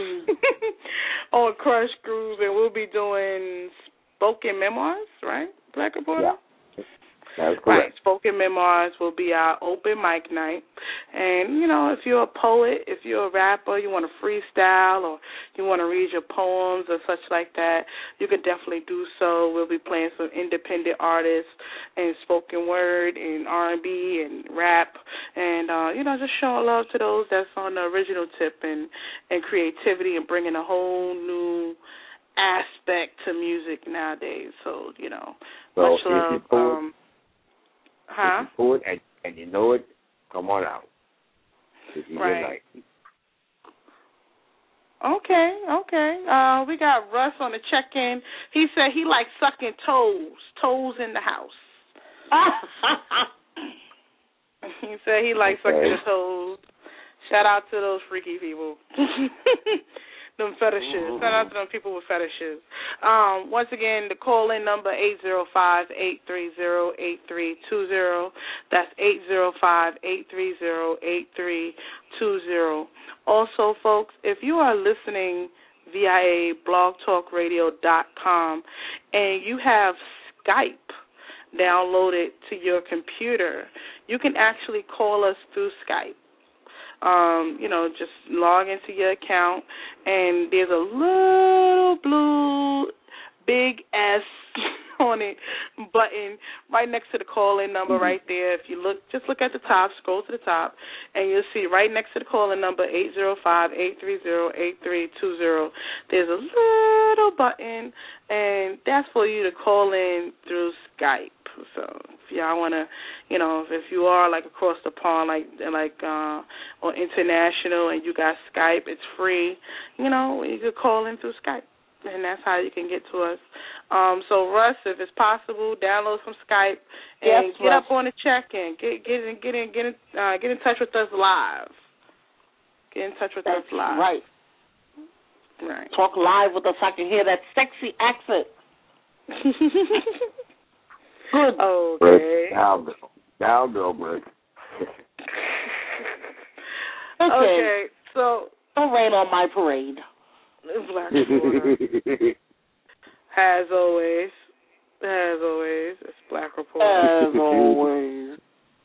on Crush Grooves, and we'll be doing spoken memoirs, right, Black Reporter? Yeah. That's correct. Right, spoken memoirs will be our open mic night. And, you know, if you're a poet, if you're a rapper, you want to freestyle or you want to read your poems or such like that, you can definitely do so. We'll be playing some independent artists and spoken word and R&B and rap and, just showing love to those that's on the original tip and creativity and bringing a whole new aspect to music nowadays. So, much love. If you pull it and you know it, come on out. Right. Okay. We got Russ on the check-in. He said he likes sucking toes in the house. He said he likes sucking toes. Shout out to those freaky people. Them fetishes. Shout out to them people with fetishes. Once again, the call-in number 805-830-8320. That's 805-830-8320. Also, folks, if you are listening via blogtalkradio.com and you have Skype downloaded to your computer, you can actually call us through Skype. Just log into your account, and there's a little blue big S on it button right next to the call-in number right there. If you just look at the top, scroll to the top, and you'll see right next to the call-in number 805-830-8320. There's a little button, and that's for you to call in through Skype. So if y'all want to, if you are like across the pond, or international, and you got Skype, it's free. You could call in through Skype, and that's how you can get to us. So Russ, if it's possible, download some Skype and get up on the check-in. Get in touch with us live. Get in touch with us live. Right. Talk live with us. I can hear that sexy accent. Good. Okay. Now go, Brick. Okay, so don't rain on my parade. Black Reporter. As always, it's Black Reporter. As always.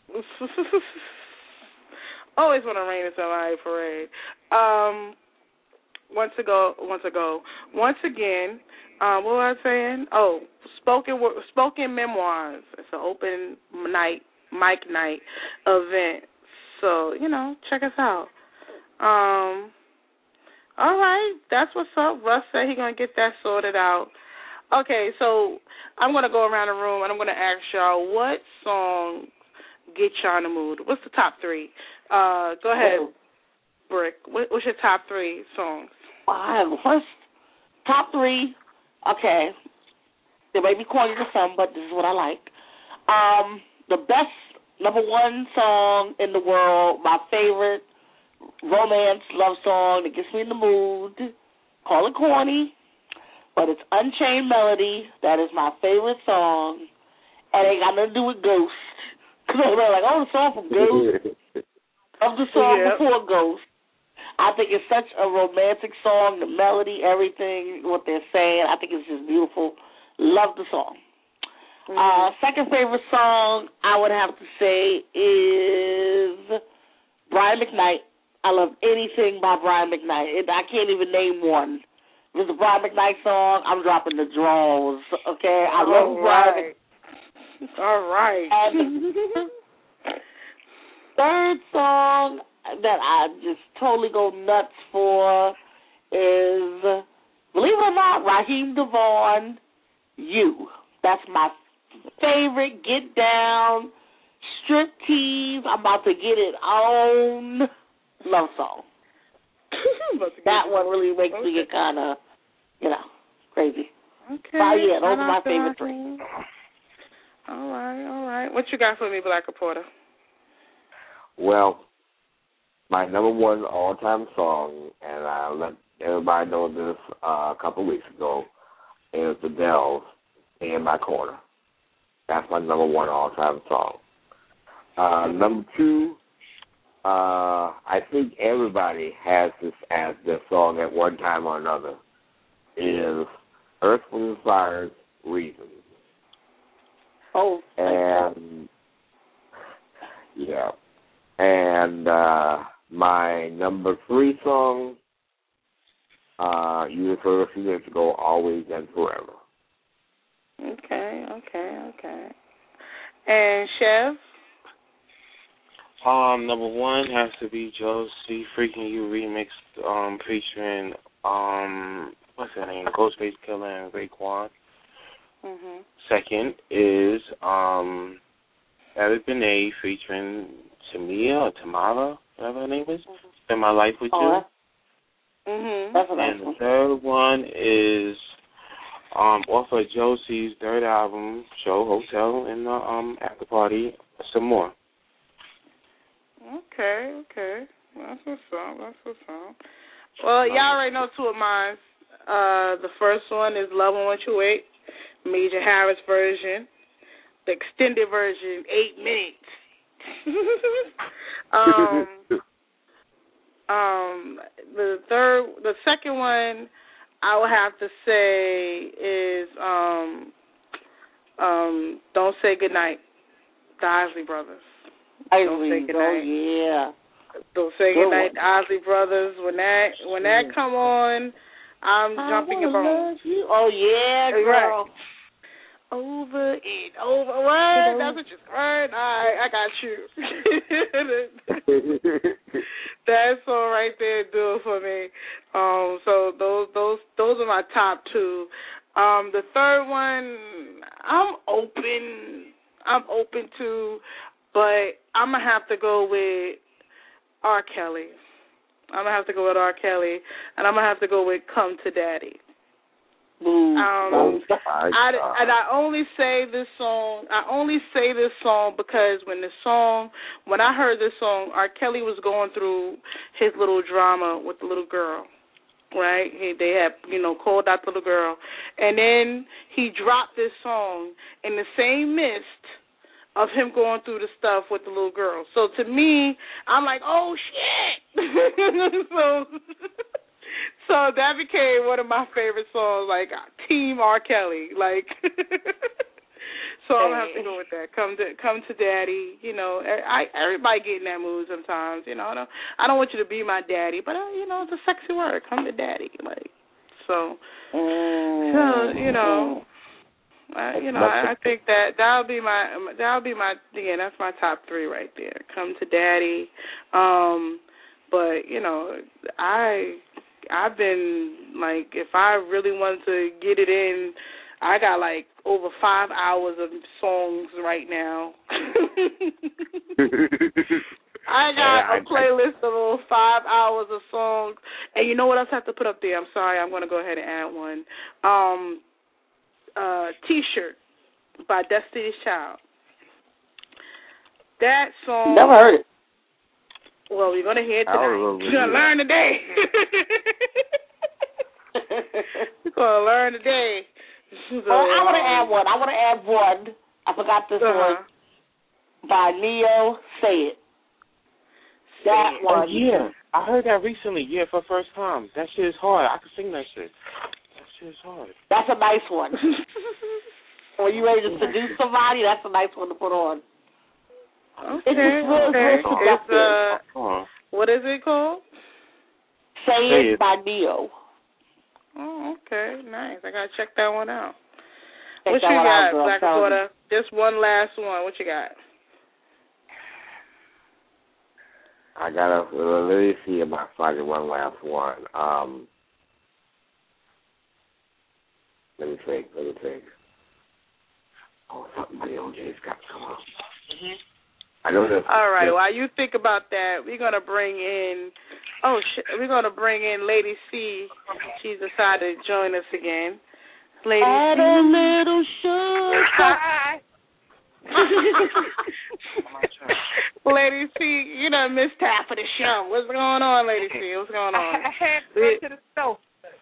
Always want to rain on my parade. Once again, what was I saying? Oh, spoken memoirs. It's an open mic night event. So, check us out. All right, that's what's up. Russ said he's going to get that sorted out. Okay, so I'm going to go around the room and I'm going to ask y'all what song get y'all in the mood. What's the top three? Go ahead, Brick. What's your top three songs? I have first top three. Okay, they may be corny to some, but this is what I like. The best number one song in the world, my favorite romance love song that gets me in the mood. Call it corny, but it's Unchained Melody. That is my favorite song, and it ain't got nothing to do with Ghost. Because they're like, the song from Ghost. Of the song before Ghost. I think it's such a romantic song, the melody, everything, what they're saying. I think it's just beautiful. Love the song. Second favorite song I would have to say is Brian McKnight. I love anything by Brian McKnight. I can't even name one. If it's a Brian McKnight song, I'm dropping the draws. Okay, I love Brian. All right. And third song that I just totally go nuts for is, believe it or not, Raheem DeVaughn, You. That's my favorite get down, strip tease, I'm about to get it on love song. That one really makes me get kind of, crazy. Okay. But yeah, those are my favorite three. All right. What you got for me, Black Reporter? Well, my number one all-time song, and I let everybody know this a couple of weeks ago, is The Dells, In My Corner. That's my number one all-time song. Number two, I think everybody has this as their song at one time or another, is Earth, Wind & Fire's Reasons. Oh. And, yeah. And my number three song, you referred a few minutes ago, Always and Forever. Okay. And Chev? Number one has to be Josie Freaking You remix, featuring what's her name, Ghostface Killer and Raekwon. Mhm. Second is Eric Benet featuring Tamara, whatever her name is. Spend My Life With You. Mhm. That's a nice And one. the third one is off of Josie's third album, Show Hotel, and the after party, Some More. Okay. That's what's up. Well, y'all already know two of mine. The first one is Love on What You Wait, Major Harris version. The extended version, 8 minutes. The second one I would have to say is Don't Say Goodnight, the Isley Brothers. Don't Say Goodnight. Oh, yeah. Don't Say Goodnight, the Isley Brothers. When that come on, I'm jumping about. Oh, yeah, girl. Right. Over it, over. What? That's what you heard? All right, I got you. That song right there do it for me. So those are my top two. The third one, I'm open to, but I'm gonna have to go with R. Kelly. I'm gonna have to go with R. Kelly, and I'm gonna have to go with Come to Daddy. I only say this song because when I heard this song, R. Kelly was going through his little drama with the little girl, right? They had, called out the little girl, and then he dropped this song in the same midst of him going through the stuff with the little girl. So to me, I'm like, oh shit. So that became one of my favorite songs, like Team R. Kelly, like. So I'm gonna have to go with that. Come to Daddy. Everybody get in that mood sometimes. I don't want you to be my daddy, but it's a sexy word. Come to Daddy, like. So I think that'll be my that's my top three right there. Come to Daddy, but I've been like, if I really wanted to get it in, I got like over 5 hours of songs right now. I got a playlist of over 5 hours of songs, and you know what else I have to put up there? I'm sorry, I'm going to go ahead and add one. T-shirt by Destiny's Child. That song. Never heard it. Well, we're going to hear it tonight. You're going to learn today. You're going to learn today. So, I want to add one. I forgot this one. By Neo, Say It. That one. Oh, yeah. I heard that recently. Yeah, for the first time. That shit is hard. I can sing that shit. That shit is hard. That's a nice one. When you ready to seduce somebody, that's a nice one to put on. Okay. It's real seductive. What is it called? Say It by Neo. Oh, okay. Nice. I got to check that one out. Check what that you one got, out, girl, Black Reporter? Just one last one. What you got? I got let me see if I find one last one. Let me think. Oh, something the OJ's got to come on. I know that. All right. While you think about that, we're gonna bring in. We're gonna bring in Lady C. She's decided to join us again. Lady Add C. a little sugar. Lady C, you done missed half of the show. What's going on, Lady C? What's going on? I had to go to the stove.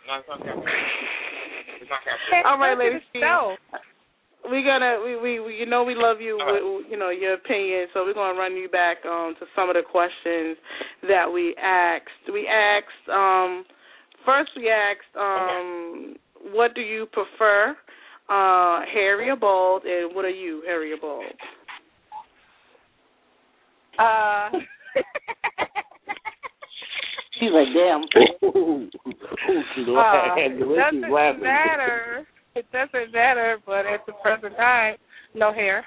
All right, Lady C. We you know we love you, your opinion. So we're gonna run you back to some of the questions that we asked. First we asked, what do you prefer, hairy or bald, and what are you, hairy or bald? She's like, damn. It doesn't matter, but at the present time, no hair.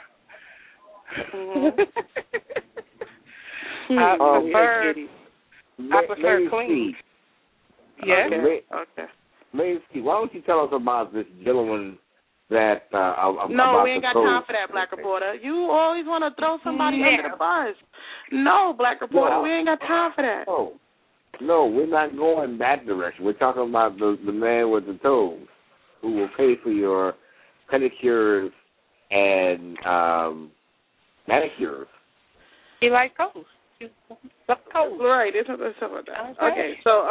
I prefer clean. Yes. Okay. Lacey, why don't you tell us about this gentleman that No, we ain't got time for that, Black Reporter. You always want to throw somebody under the bus. No, Black Reporter, we ain't got time for that. No, we're not going that direction. We're talking about the man with the toes who will pay for your pedicures and manicures. He likes toes. Right, it's something like that. Okay, so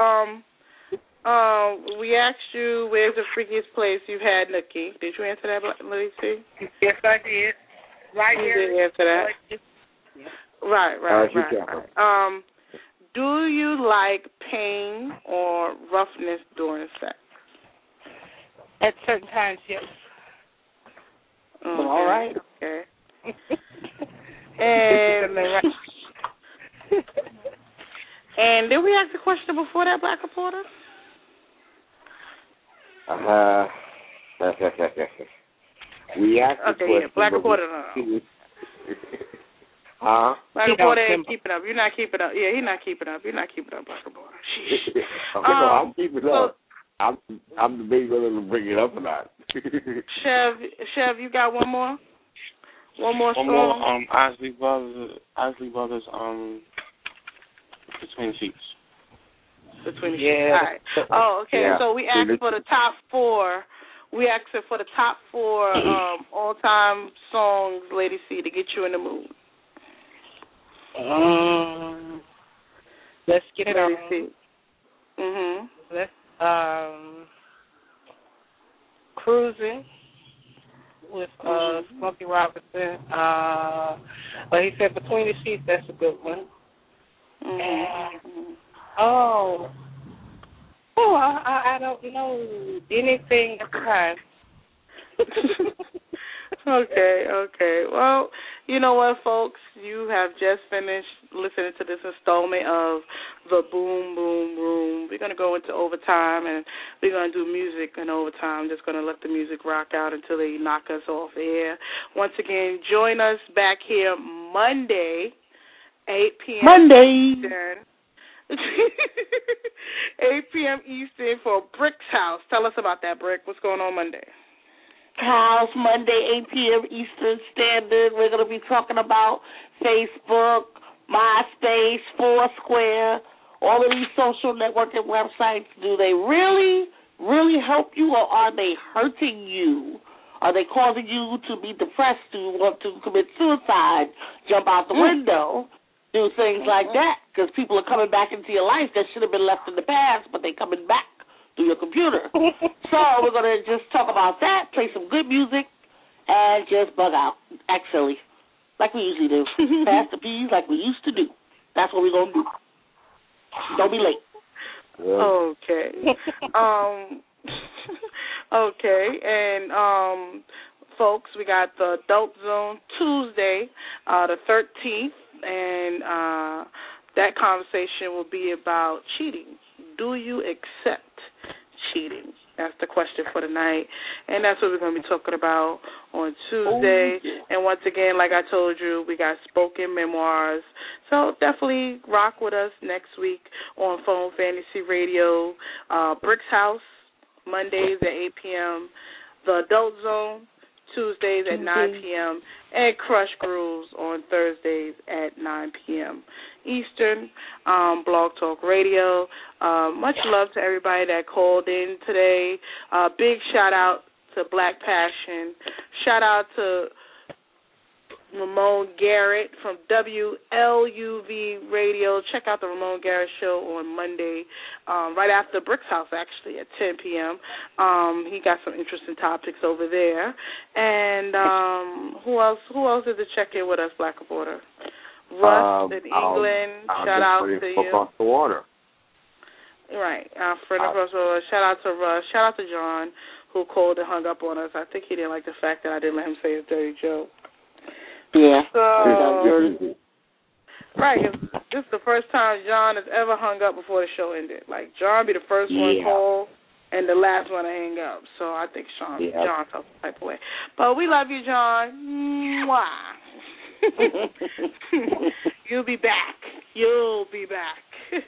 we asked you where's the freakiest place you've had Nookie. Did you answer that, Lady C? Yes, I did. Right you here. did answer that. Right. Do you like pain or roughness during sex? At certain times, yes. Okay. All right. Okay. And did we ask a question before that, Black Reporter? We asked the question. Yeah, Black Reporter. Black Reporter ain't keeping up. You're not keeping up. Yeah, he's not keeping up. You're not keeping up, Black Reporter. I'm keeping up. I'm the big one to bring it up or not. Chev, you got one more? One more song? Isley Brothers, Between the Sheets. Between the Sheets. All right. Oh, okay. Yeah. So we asked for the top four. We asked for the top four all-time songs, Lady C, to get you in the mood. Let's get it on. Lady C. Let's Cruising with Smokey Robinson. But he said Between the Sheets, that's a good one. And, I don't know anything at the time. Okay. Well, you know what, folks? You have just finished listening to this installment of the Boom Boom Room. We're going to go into overtime, and we're going to do music in overtime. Just going to let the music rock out until they knock us off air. Once again, join us back here Monday, 8 p.m. Eastern. 8 p.m. Eastern for Brick's House. Tell us about that, Brick. What's going on Monday? House, Monday, 8 p.m. Eastern Standard. We're going to be talking about Facebook, MySpace, Foursquare, all of these social networking websites. Do they really, really help you, or are they hurting you? Are they causing you to be depressed, to want to commit suicide, jump out the window, do things like that? Because people are coming back into your life that should have been left in the past, but they're coming back through your computer. So we're going to just talk about that, play some good music, and just bug out, act silly, like we usually do. Pass the peas like we used to do. That's what we're going to do. Don't be late. Okay. Okay, and folks, we got the Adult Zone Tuesday, the 13th, and that conversation will be about cheating. Do you accept cheating? That's the question for tonight, and that's what we're going to be talking about on Tuesday. And once again, like I told you, we got spoken memoirs. So definitely rock with us next week on Phone Fantasy Radio. Bricks House, Mondays at 8 p.m. The Adult Zone, Tuesdays at 9 p.m. And Crush Grooves on Thursdays at 9 p.m. Eastern, Blog Talk Radio. Much love to everybody that called in today. Big shout out to Black Passion. Shout out to Ramon Garrett from WLUV Radio. Check out the Ramon Garrett Show on Monday, right after Bricks House, actually, at 10 p.m. He got some interesting topics over there. And who else is to check in with us, Black Reporter? Russ in England. Shout out to you. Across the water. Right. Friend across the water. Shout out to Russ. Shout out to John, who called and hung up on us. I think he didn't like the fact that I didn't let him say his dirty joke. Yeah. So, right. This is the first time John has ever hung up before the show ended. Like, John be the first one to call and the last one to hang up. So I think John felt the type of way. But we love you, John. Mwah. You'll be back. You'll be back.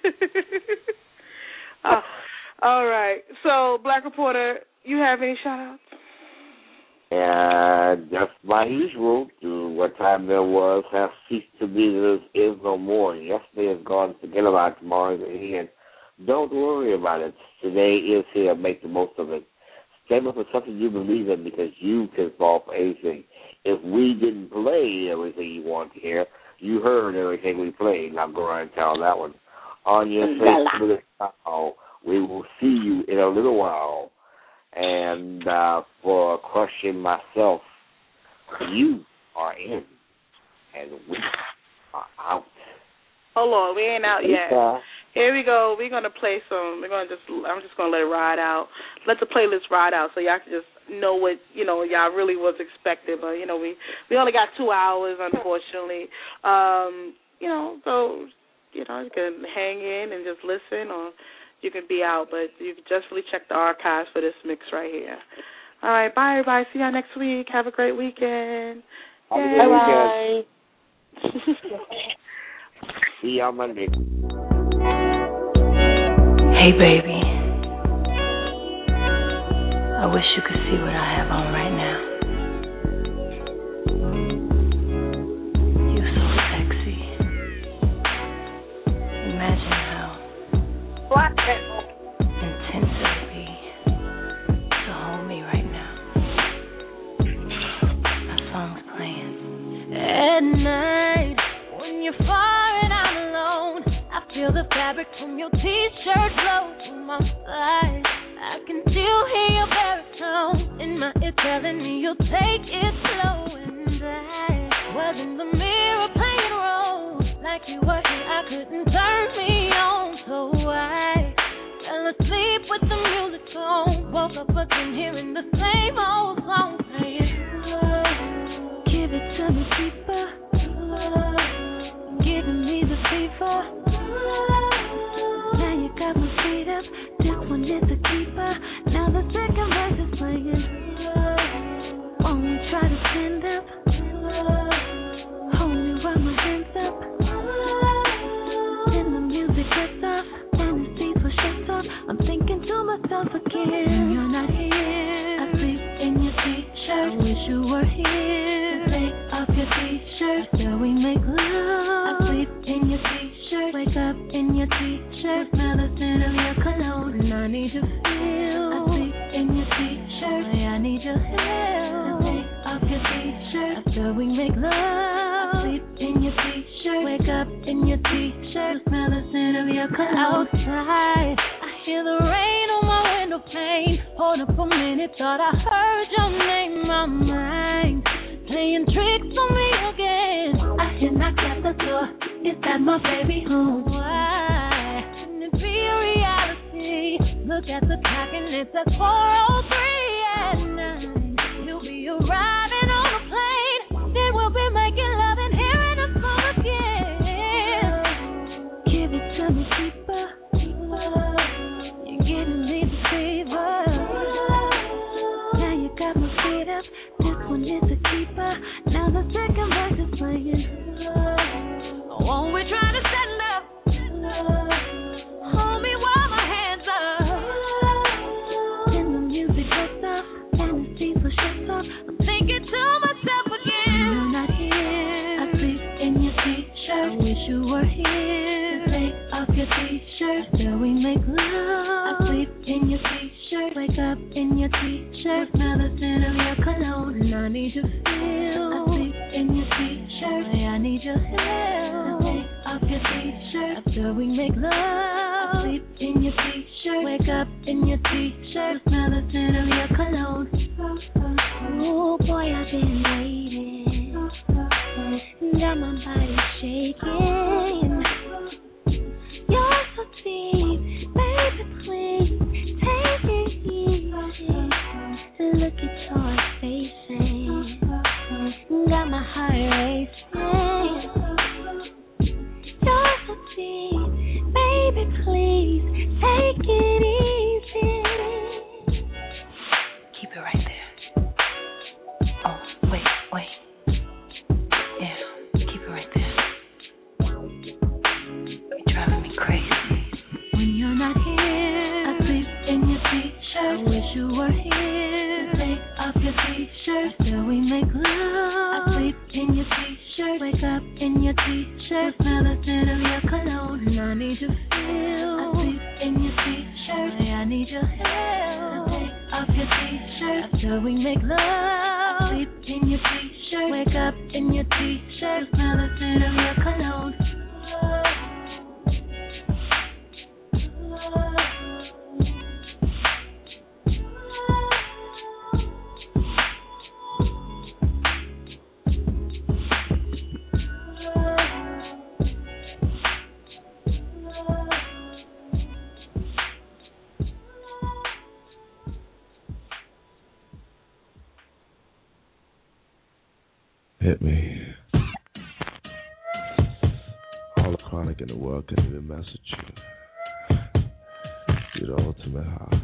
All right. So, Black Reporter, you have any shout-outs? Just my usual, to what time there was, has ceased to be, there is no more. Yesterday is gone, forget about tomorrow is ahead. Don't worry about it. Today is here, make the most of it. Stand up for something you believe in, because you can fall for anything. If we didn't play everything you want to hear, you heard everything we played. Now go around and tell that one. On your Facebook, we will see you in a little while. And for Crushing Myself, you are in, and we are out. Hold on, we ain't out yet. Here we go. We're gonna play some. I'm just gonna let it ride out. Let the playlist ride out, so y'all can just know what y'all really was expecting. But we only got 2 hours, unfortunately. So you can hang in and just listen, or you can be out, but you can just really check the archives for this mix right here. All right, bye, everybody. See y'all next week. Have a great weekend. Bye. See y'all Monday. Hey, baby. I wish you could see what I have on right now. You're so sexy. Imagine how intense it would be to hold me right now. My song's playing. At night, when you're far and I'm alone, I feel the fabric from your t-shirt flow to my thighs. I can still hear your baritone in my ear telling me you'll take it slow. And I was in the mirror playing roles like you were here. I couldn't turn me on, so I fell asleep with the music on. Woke up again hearing the same old song playing. Give it to me deeper, giving me the fever. Now you got my feet up. This one is a keeper. Now the second verse is playing. Won't you try to stand up? Hold me while my hands up. Then the music gets off, and the seats will shut off. I'm thinking to myself again, you're not here. I sleep in your t-shirt. I wish you were here. Take off your t-shirt, shall we make love? I sleep in your t-shirt. Wake up in your t-shirt. Smell the scent of your cologne, and I need your feel. I sleep in your t-shirt. I need your help. Take off your t-shirt. After we make love, I sleep in your t-shirt. Wake up in your t-shirt. Smell the scent of your cologne. Outside, I hear the rain on my window pane. Hold up a minute, thought I heard your name. My mind playing tricks on me again. I hear knocks at the door. Is that my baby home? Why can it be a reality? Look at the clock and it's at 4:03 at night. You'll be alright. love. I sleep in your t-shirt, wake up in your t-shirt, smell the scent of your cologne, and I need your feel. I sleep in your t-shirt, I need your help. Take off your t-shirt after we make love. I sleep in your t-shirt, wake up in your t-shirt, smell the scent of your cologne. Oh boy, I've been waiting, got my body shaking. You're so deep, baby, please take it easy. Look at your face, got my heart racing. You're so deep, baby, please take it easy. Keep it right there. Oh, wait. Yeah, keep it right there. You're driving me crazy. When you're not here, I sleep in your t-shirt. I wish you were here. Take off your t-shirt after we make love. I sleep in your t-shirt, wake up in your t-shirt, smell the scent of your cologne, and I need your feel. I sleep in your t-shirt, I need your help. Take off your t-shirt after we make love. I sleep in your t-shirt, wake up in your t-shirt, smell the scent of your cologne. Hit me. All the chronic in the world can even mess with you. You're the ultimate high.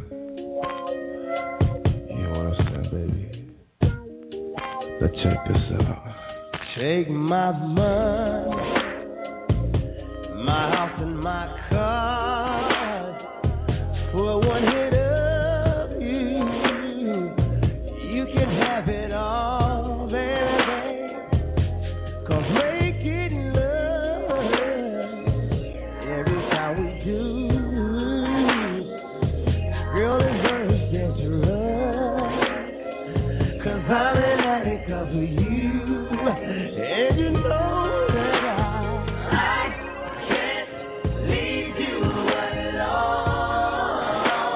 You understand, baby? Now check this out. Take my money, my house and my car, for one hit of you. You can have it all, baby. 'Cause making love every time we do, girl, it's very dangerous. 'Cause I'm an addict of you, and you know that I can't leave you alone.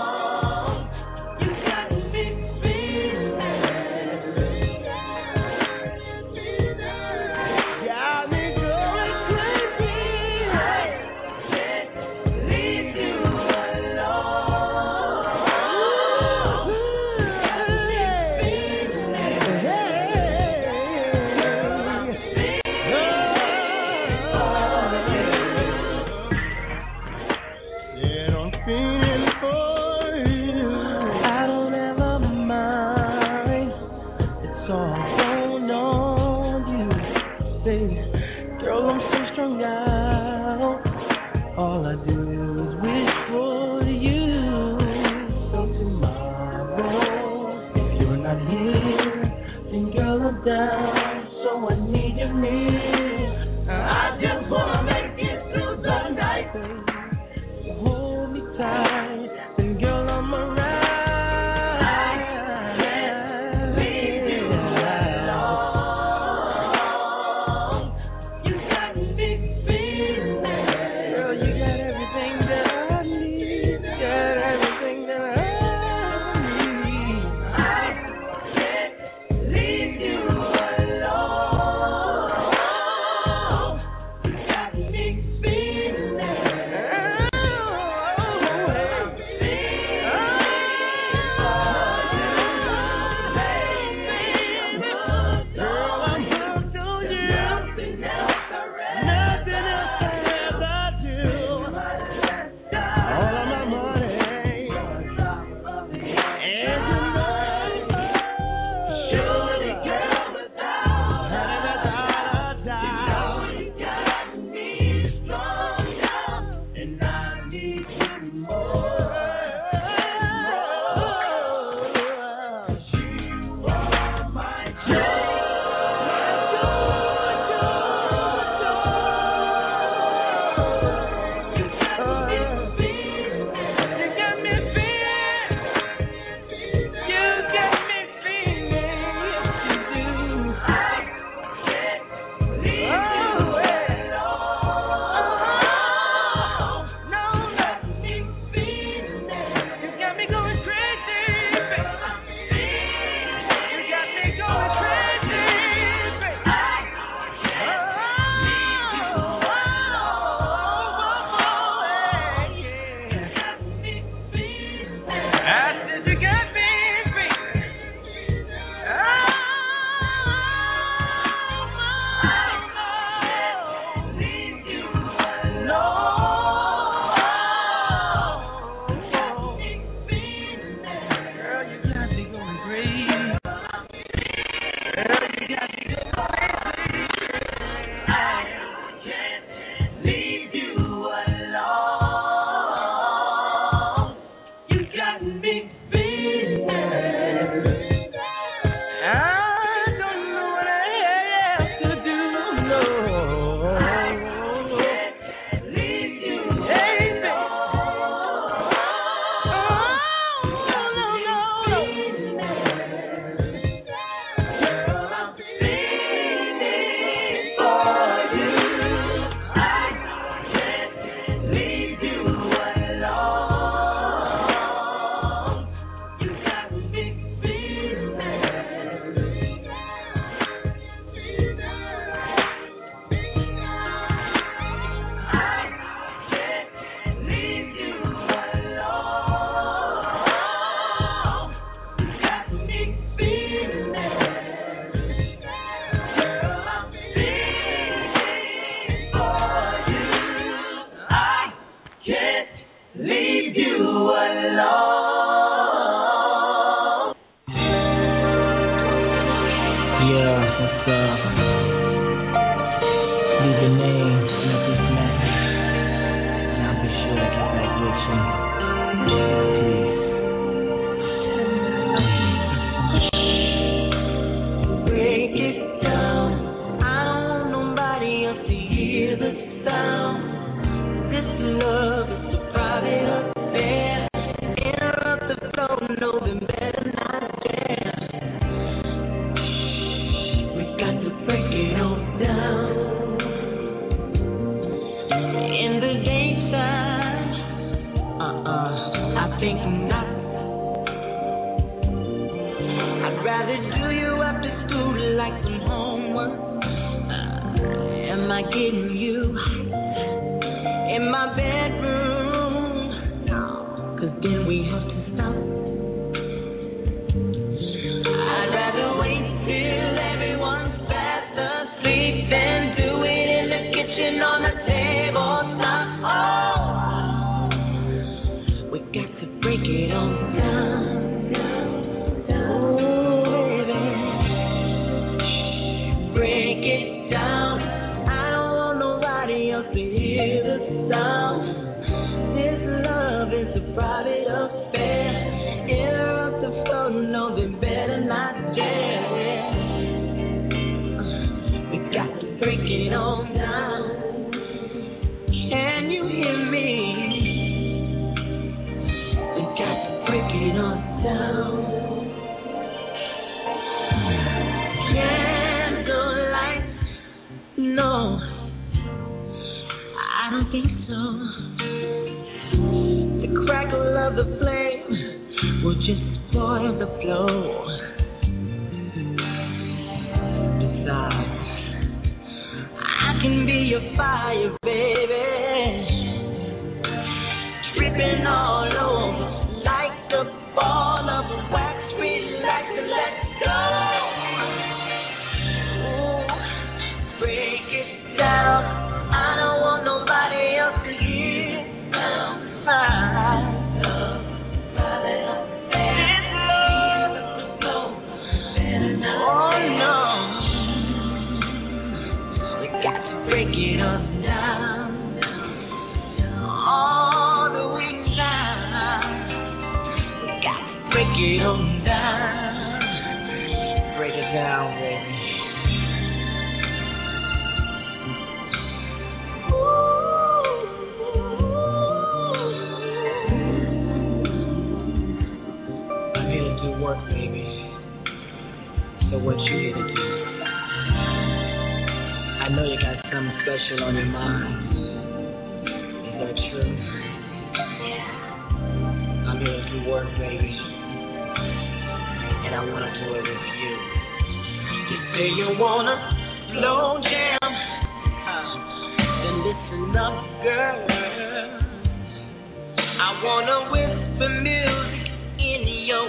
I wanna whisper music in your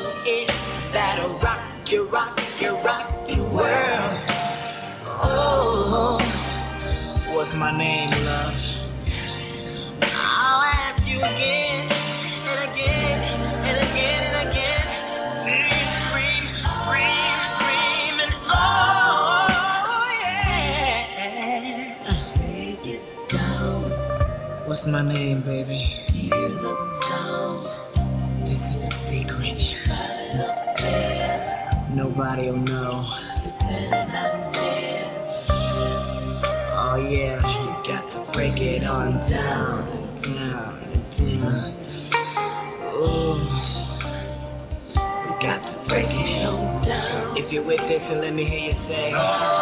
nobody will know. Oh yeah, you got to break it on down. Ooh, you got to break it on down. If you're with this, then let me hear you say.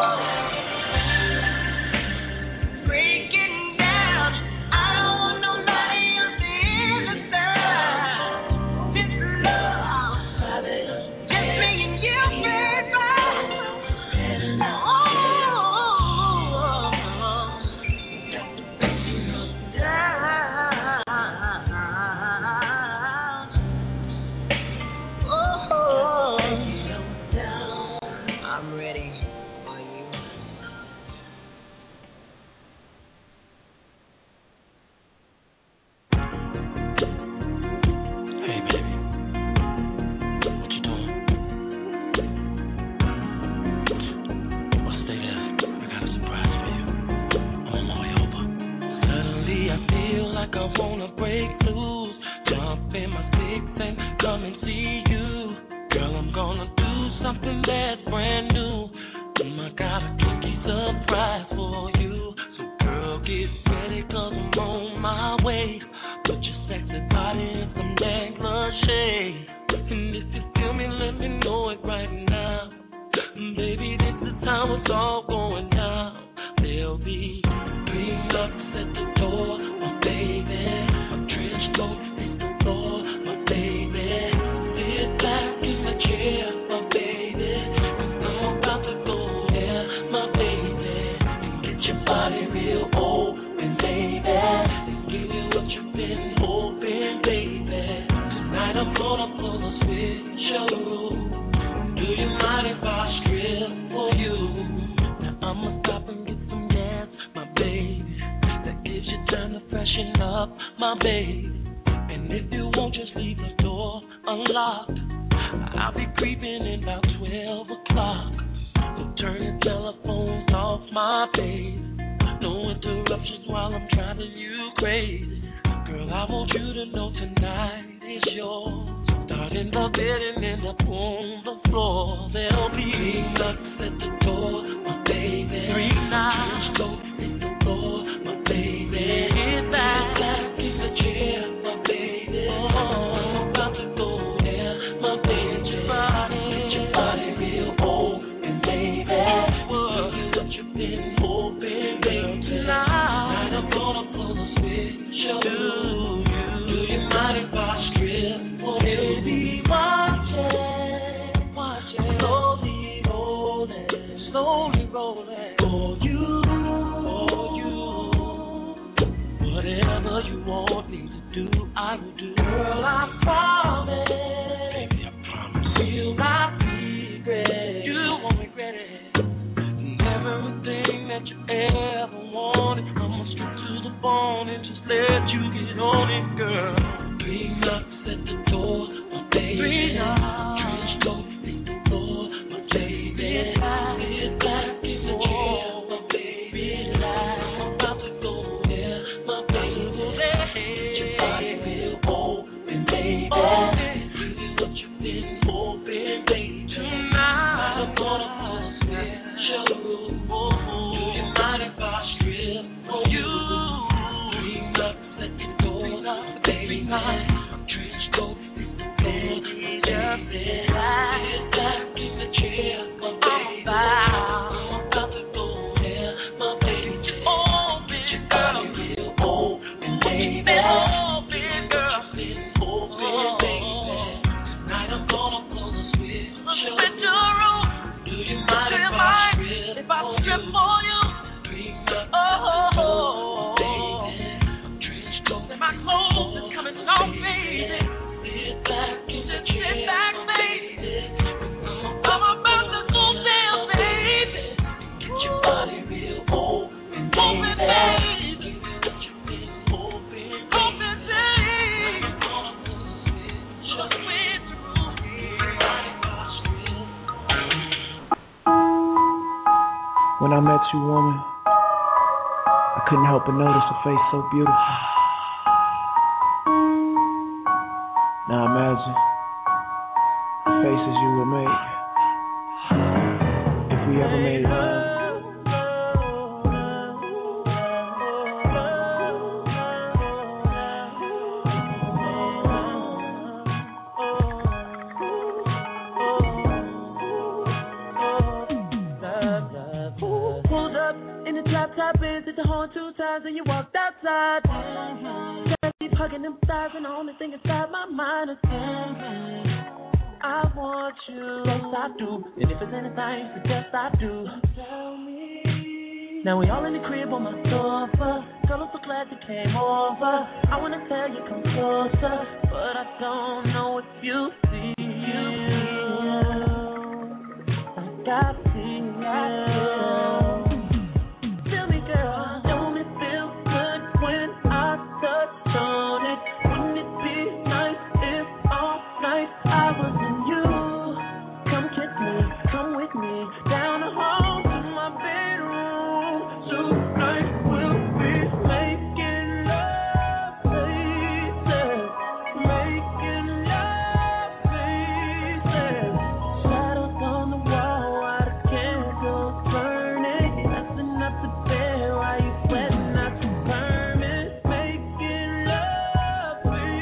When I met you, woman, I couldn't help but notice a face so beautiful. Now imagine the faces you would make we ever made. Pulled up in the top Benz, hit the horn 2 times and you walked outside. Can't keep hugging them thighs and the only thing inside my mind is I want you. Yes, I do. And if it's anything, suggest I do. Tell me. Now we all in the crib on my sofa. Girl, I'm so glad you came over. I wanna tell you come closer, but I don't know if you see. I got to see. Feel me, girl. Don't it feel good when I touch on it? Wouldn't it be nice if all night I was in you? Come kiss me, come with me, down the hall to my bedroom. Tonight we'll be making love faces, making love faces. Shadows on the wall while the candles burning. Nothing up to bed while you sweating out your permit. Making love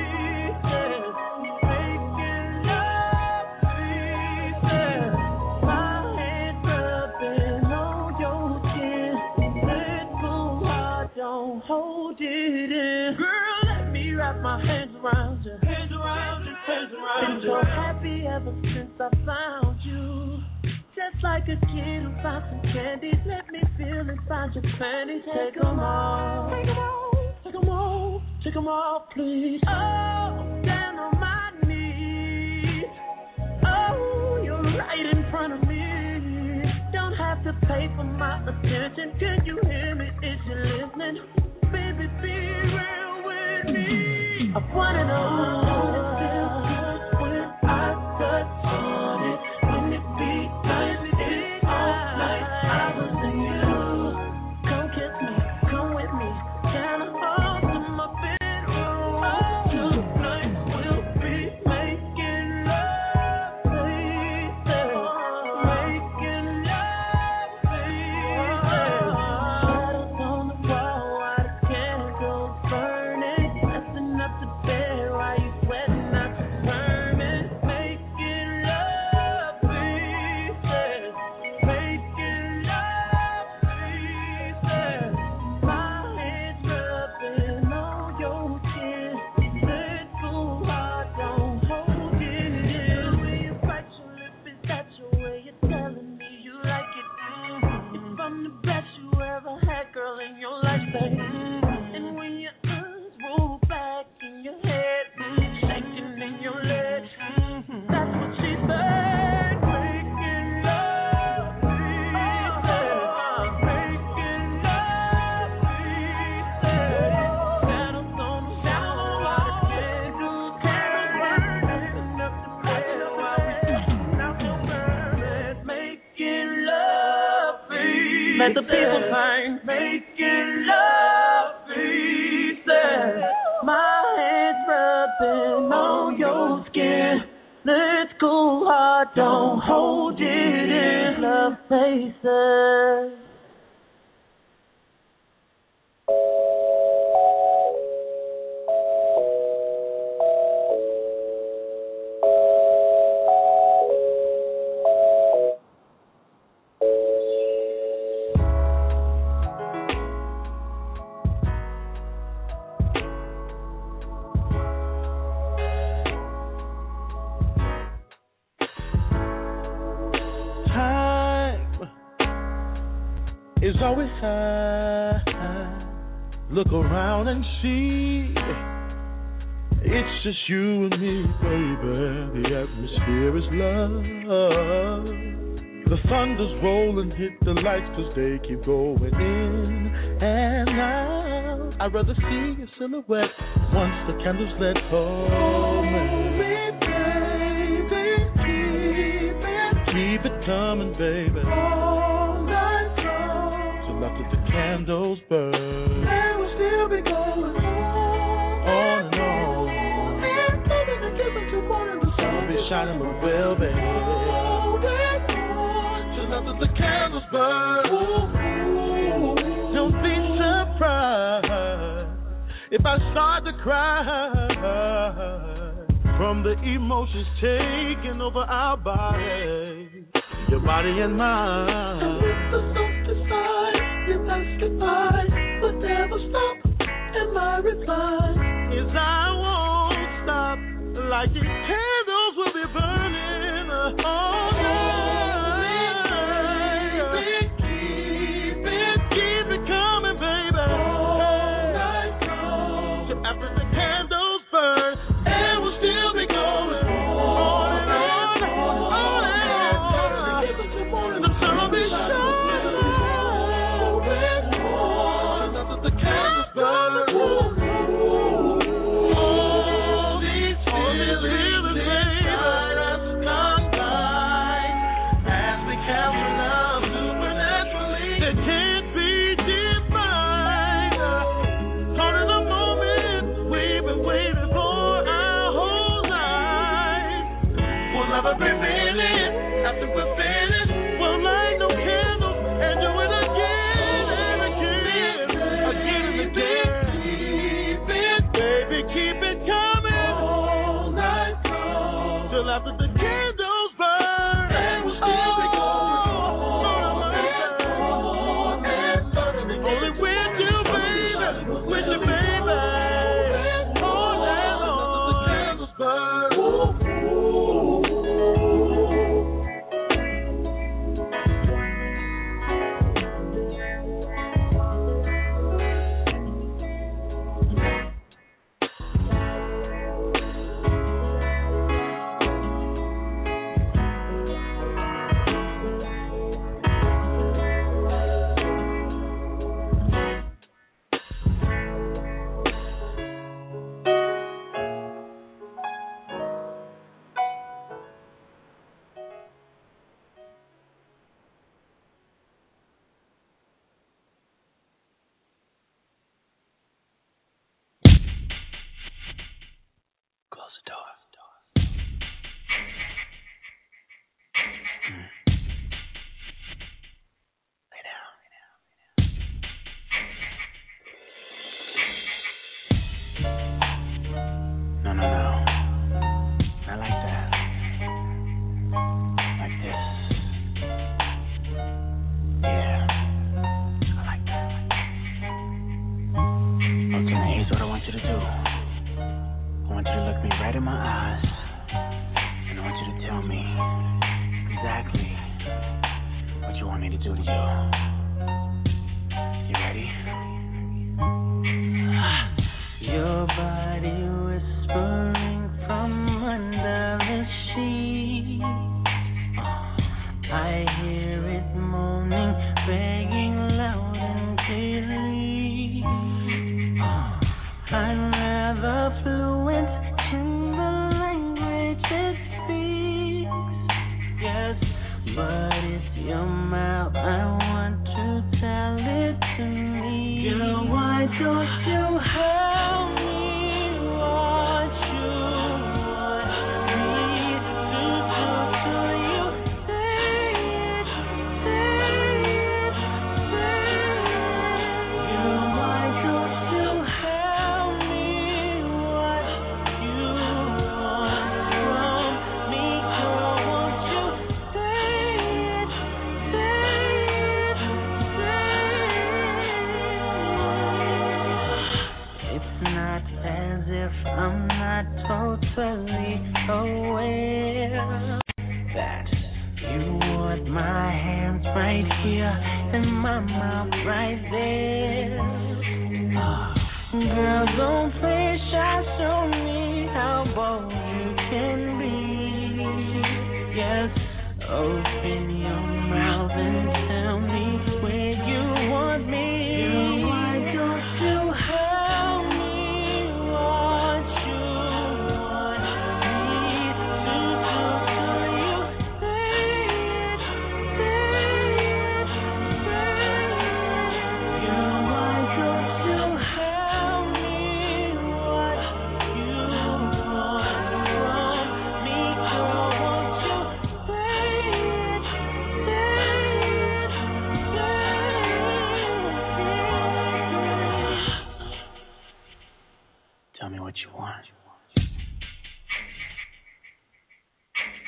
faces, making love faces. My hands rubbing on your skin. Let go hard, don't hold it in. Girl, let me wrap my hands around you. Hands around you, hands around you. Been so happy ever since I found you. Just like a kid who found some candies. Let me feel inside your panties. Take them all. Take them all. Take them all. Take them all, please. Oh, down on my knees. Oh, you're right in front of me. Don't have to pay for my attention. Can you hear me? Is you listening? Baby, be real with me. I wanna know how it feels good when I touch on it. When it be nice, it's all night. I was in you. Come kiss me, come with me. Can I hold to my bedroom? Tonight we'll be making love faces, making love faces. Shadows on the wall while the candles burning. Nothing up to bed while you sweating out your permit. Making love faces, making love faces. My hands rubbing on your skin. Let go hard, don't hold it in. When you bite your lip, is that your way of telling me you like it? If I'm the best you ever had, girl, in your life, baby. And when your arms roll back in your head, shaking in your legs, that's what she said. Making love faces, making love faces. Shadows on the wall, while the candles burning. Up to bed while we sitting out the burning. Making love faces. Let the people sing. Making love faces. My hands rubbing on your skin. Let's go hard, don't hold it in. Love faces. Time is always high. Look around and see. It's just you and me, baby. The atmosphere is love. The thunder's rolling, hit the lights 'cause they keep going in and out. I'd rather see your silhouette once the candles lit. Hold me, baby, keep it coming, baby. All night long, till after the candles burn, there will still be going on and on. Till morning, the sun will be shining well, baby. Till after the candles candles burn. Don't be surprised if I start to cry from the emotions taking over our body, your body and mine. And with the soft side, you ask if I would never stop, and my reply is I won't stop. Like these candles will be burning all night. Keep it coming, baby. All night long. So after the candles burn, and we'll still be going on and on, on and on. The sun will be shining after the candles burn. After we're finished, we'll light no candles and do it again and again, again and again. Keep it, baby, keep it coming all night long till after the candles burn, and we'll still be going on and on and on. Only with you, baby, with you, baby, all night long till the candles burn.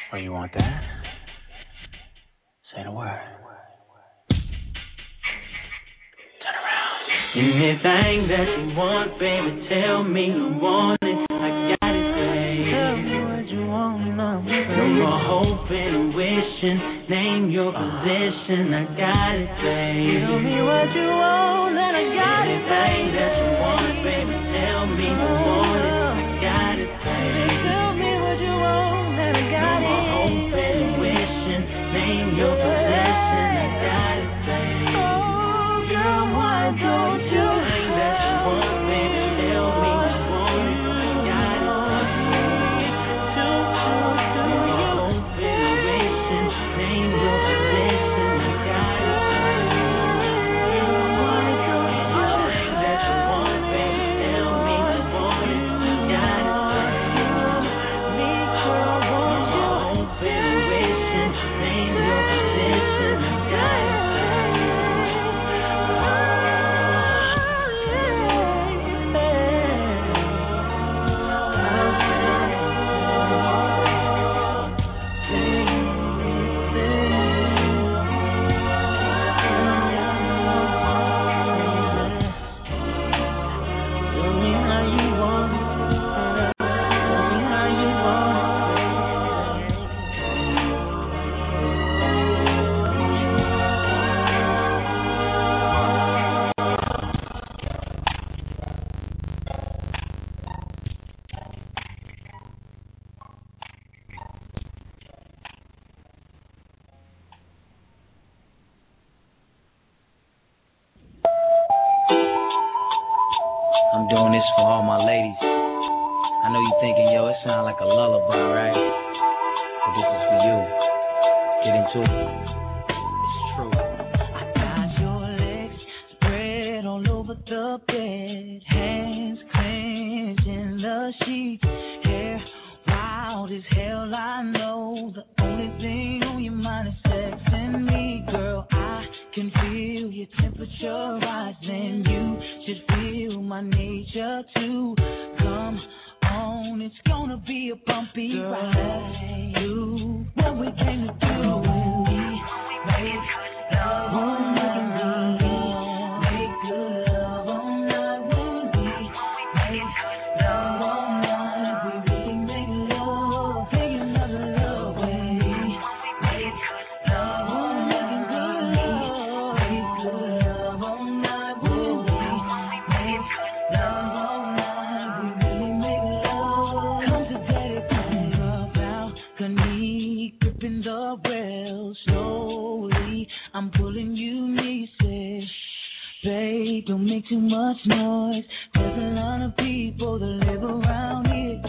Oh, you want that? Say the word. Turn around. Anything that you want, baby, tell me you want it. I got it, baby. Tell me what you want, no more hoping and wishing. Name your position, I got it, baby. Tell me what you want, and I got it, baby. Anything that you want, baby, tell me you want it. I got it, baby. Tell me what you want, and I got it. No more hoping and wishing. Name your position, I got it, baby. Oh, girl, why don't you? Anything that you want, baby, tell me you want it. I got it, baby. No more hoping and wishing. Name your position, I got it, baby. Anything that you want, baby, tell me you want it. I got it, baby. No more hoping and wishing. Name your position, I got it, I'm doing this for all my ladies. I know you thinking, yo, it sounds like a lullaby, right? But this is for you. Get into it. It's true. I got your legs spread all over the bed. Hands clenched in the sheets. Hair wild as hell, I know. The only thing on your mind is sex and me. Girl, I can feel your temperature rising. You should feel my nature too. Come on, it's gonna be a bumpy ride. Do what we came to do. Make love all night. Make good love all night. We make love all night. We really make love. Make another love way. Make love all night. Make good love all night. We make love all night. We really make love. Come to daddy, come up balcony, gripping the rail slowly. I'm pulling you near, say, babe, don't make too much noise. There's a lot of people that live around here.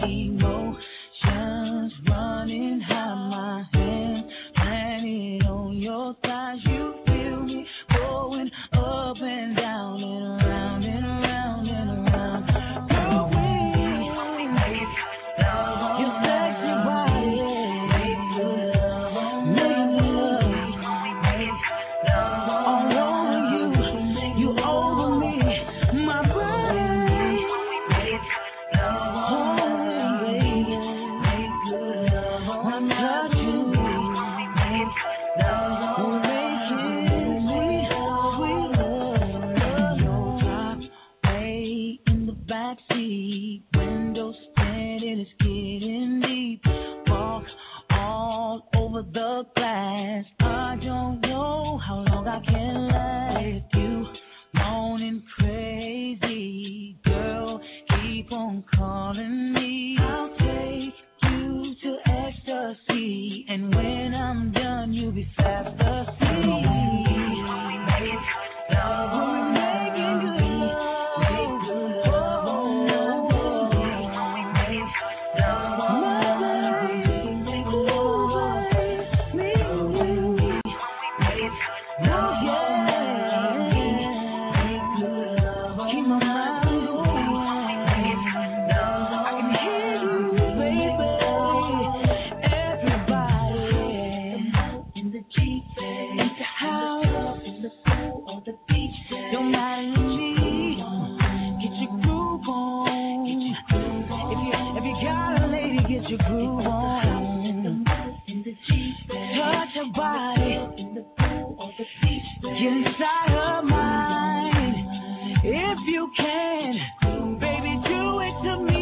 Emotions running high, my hand planted on your thighs. You feel me going up and down and around and around and around. Girl, we make love. Your sexy body, make good love. Make love. Make love all over you. You over me, my body. Make love all baby. Make good love when I touch you. Make love when making me sweet love. Your top way in the backseat, window standing, it's getting deep. Walk all over the glass. I don't know how long I can last with you. Moaning crazy, girl, keep on calling me. I'll take you to ecstasy, and when I'm done, you'll be fast asleep. Make love, we're making good love. Make good love all night. Make love all night. Make love, me and you. Make love, yeah. Make good love all keep my mind going. Make love, I can hear you, baby. Everybody. inside her mind. If you can, baby, do it to me.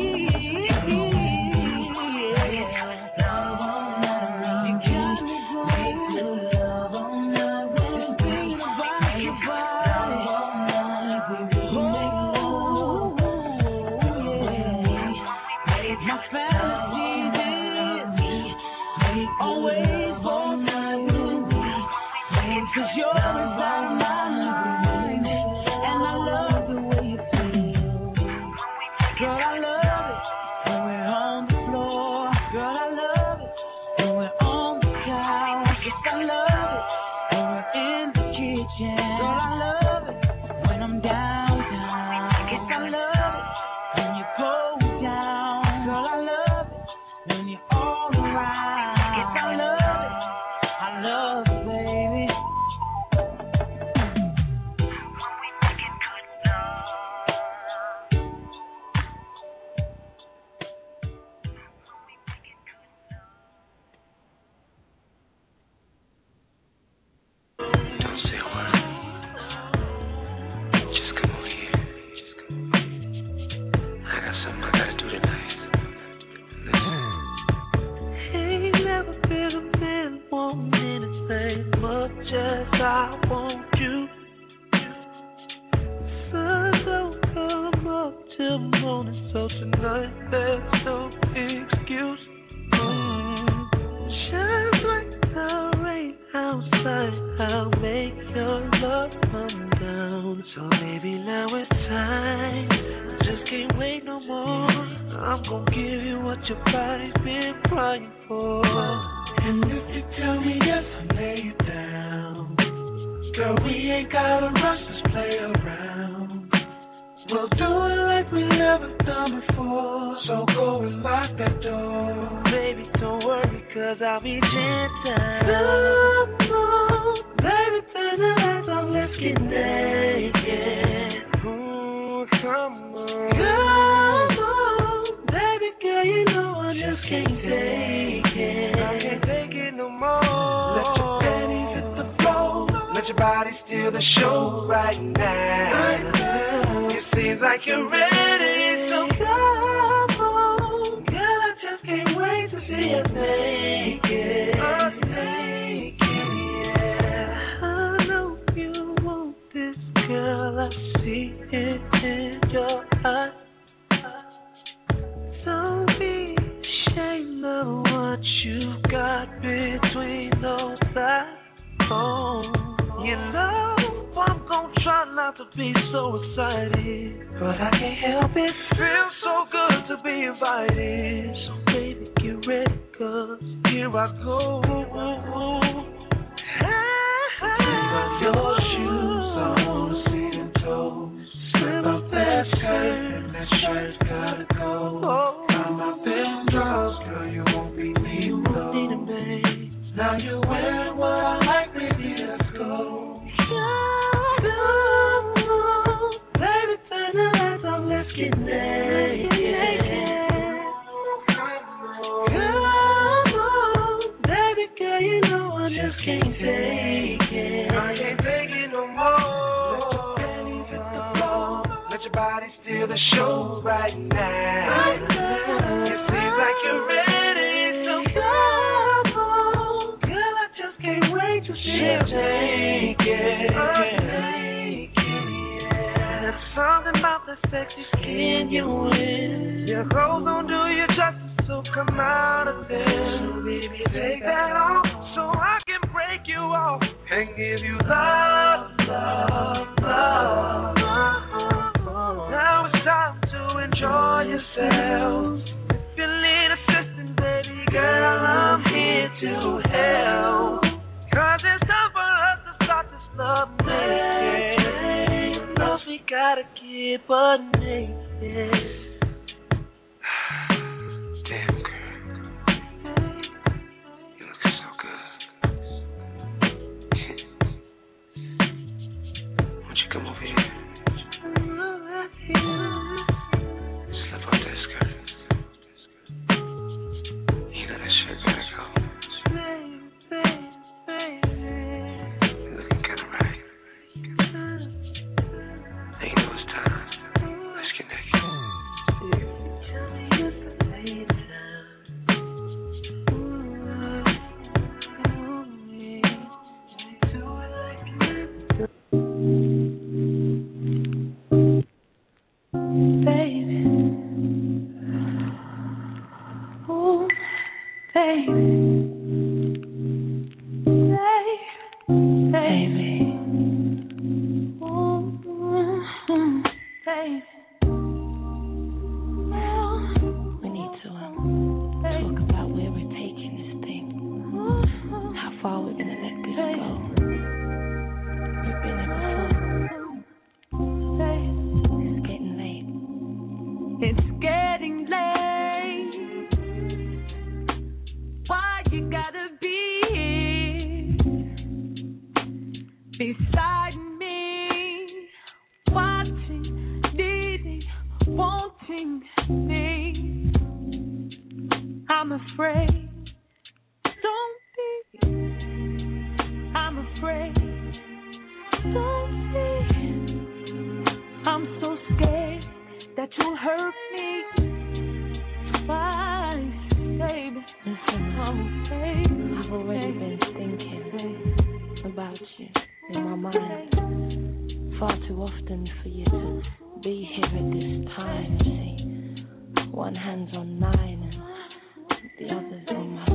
beside me, watching, needing, wanting me. I'm afraid, don't be. I'm afraid, don't be. I'm so scared that you'll hurt me twice, baby. Listen, Oh, baby. I've already been thinking about you in my mind far too often for you to be here at this time. See, one hand's on mine and the other's on my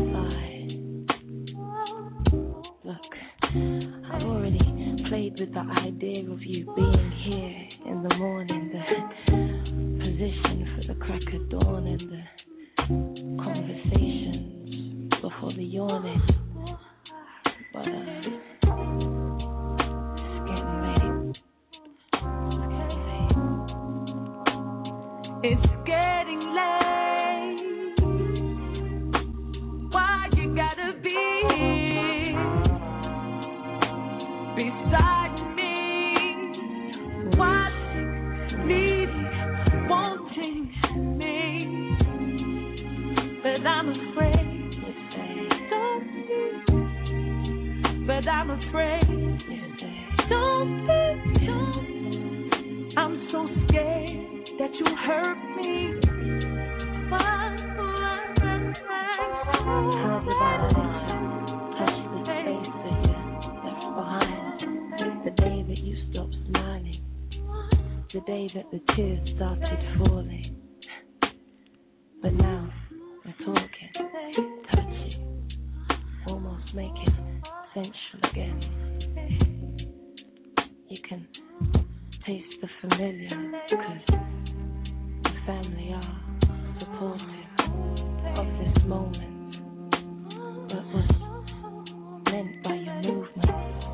side. Look, I've already played with the idea of you being here in the morning, the position for the crack of dawn and the conversations before the yawning. But it's getting late. Why you gotta be here beside me, watching, needing, wanting me? But I'm afraid, don't be. But I'm afraid, don't be. I'm so scared that you hurt me. how's about touch the space that you left behind? The day that you stopped smiling, the day that the tears started falling. But now we're talking, touching, almost making sensual again. You can taste the familiar, because the family are supportive of this moment that was meant by your movement.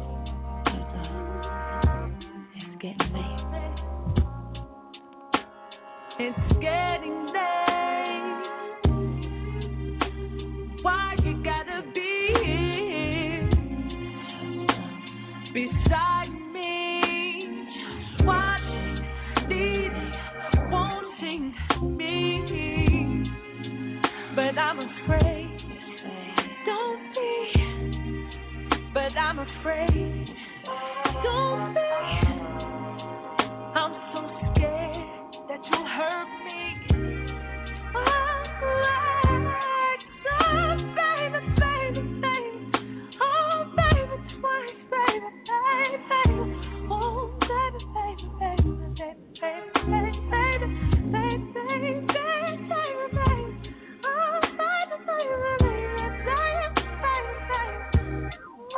But it's getting late. It's getting late. Why you gotta be here beside me, watching, needing, wanting me? But I'm afraid, don't be. But I'm afraid, don't be. I'm so scared that you'll hurt me. Oh, baby, baby, baby. Oh, baby, twice, baby, baby, baby. Oh, baby, baby, baby, baby, baby, baby, baby, baby, baby, baby. Oh, baby, baby, baby, baby, baby,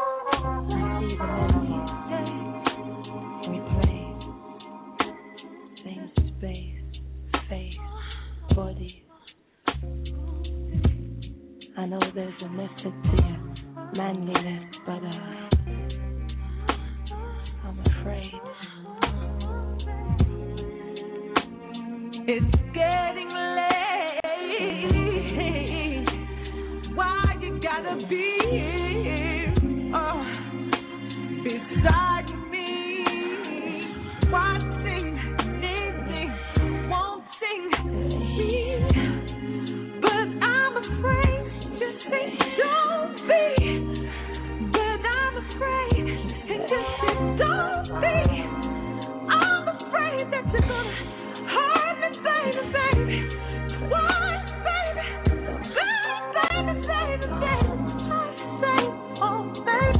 Same space, face, body. I know there's a method to your manliness, but I'm afraid. it's getting late. Why you gotta be here? Beside me, watching, needing, wanting me. But I'm afraid, just say don't be. But I'm afraid, and just say don't be. I'm afraid that you're gonna hurt me, baby, baby. Why, baby? Baby, baby, baby, baby. Oh, baby,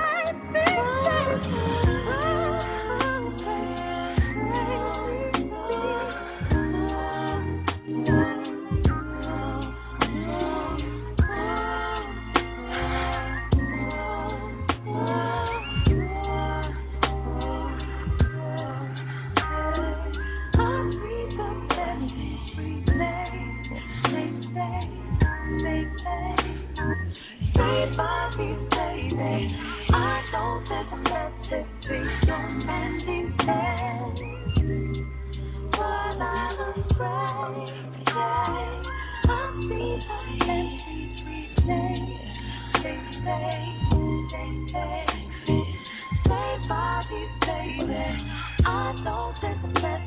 I don't expect to be your man but I'm afraid, I see her every day, they say, baby. I know there's a better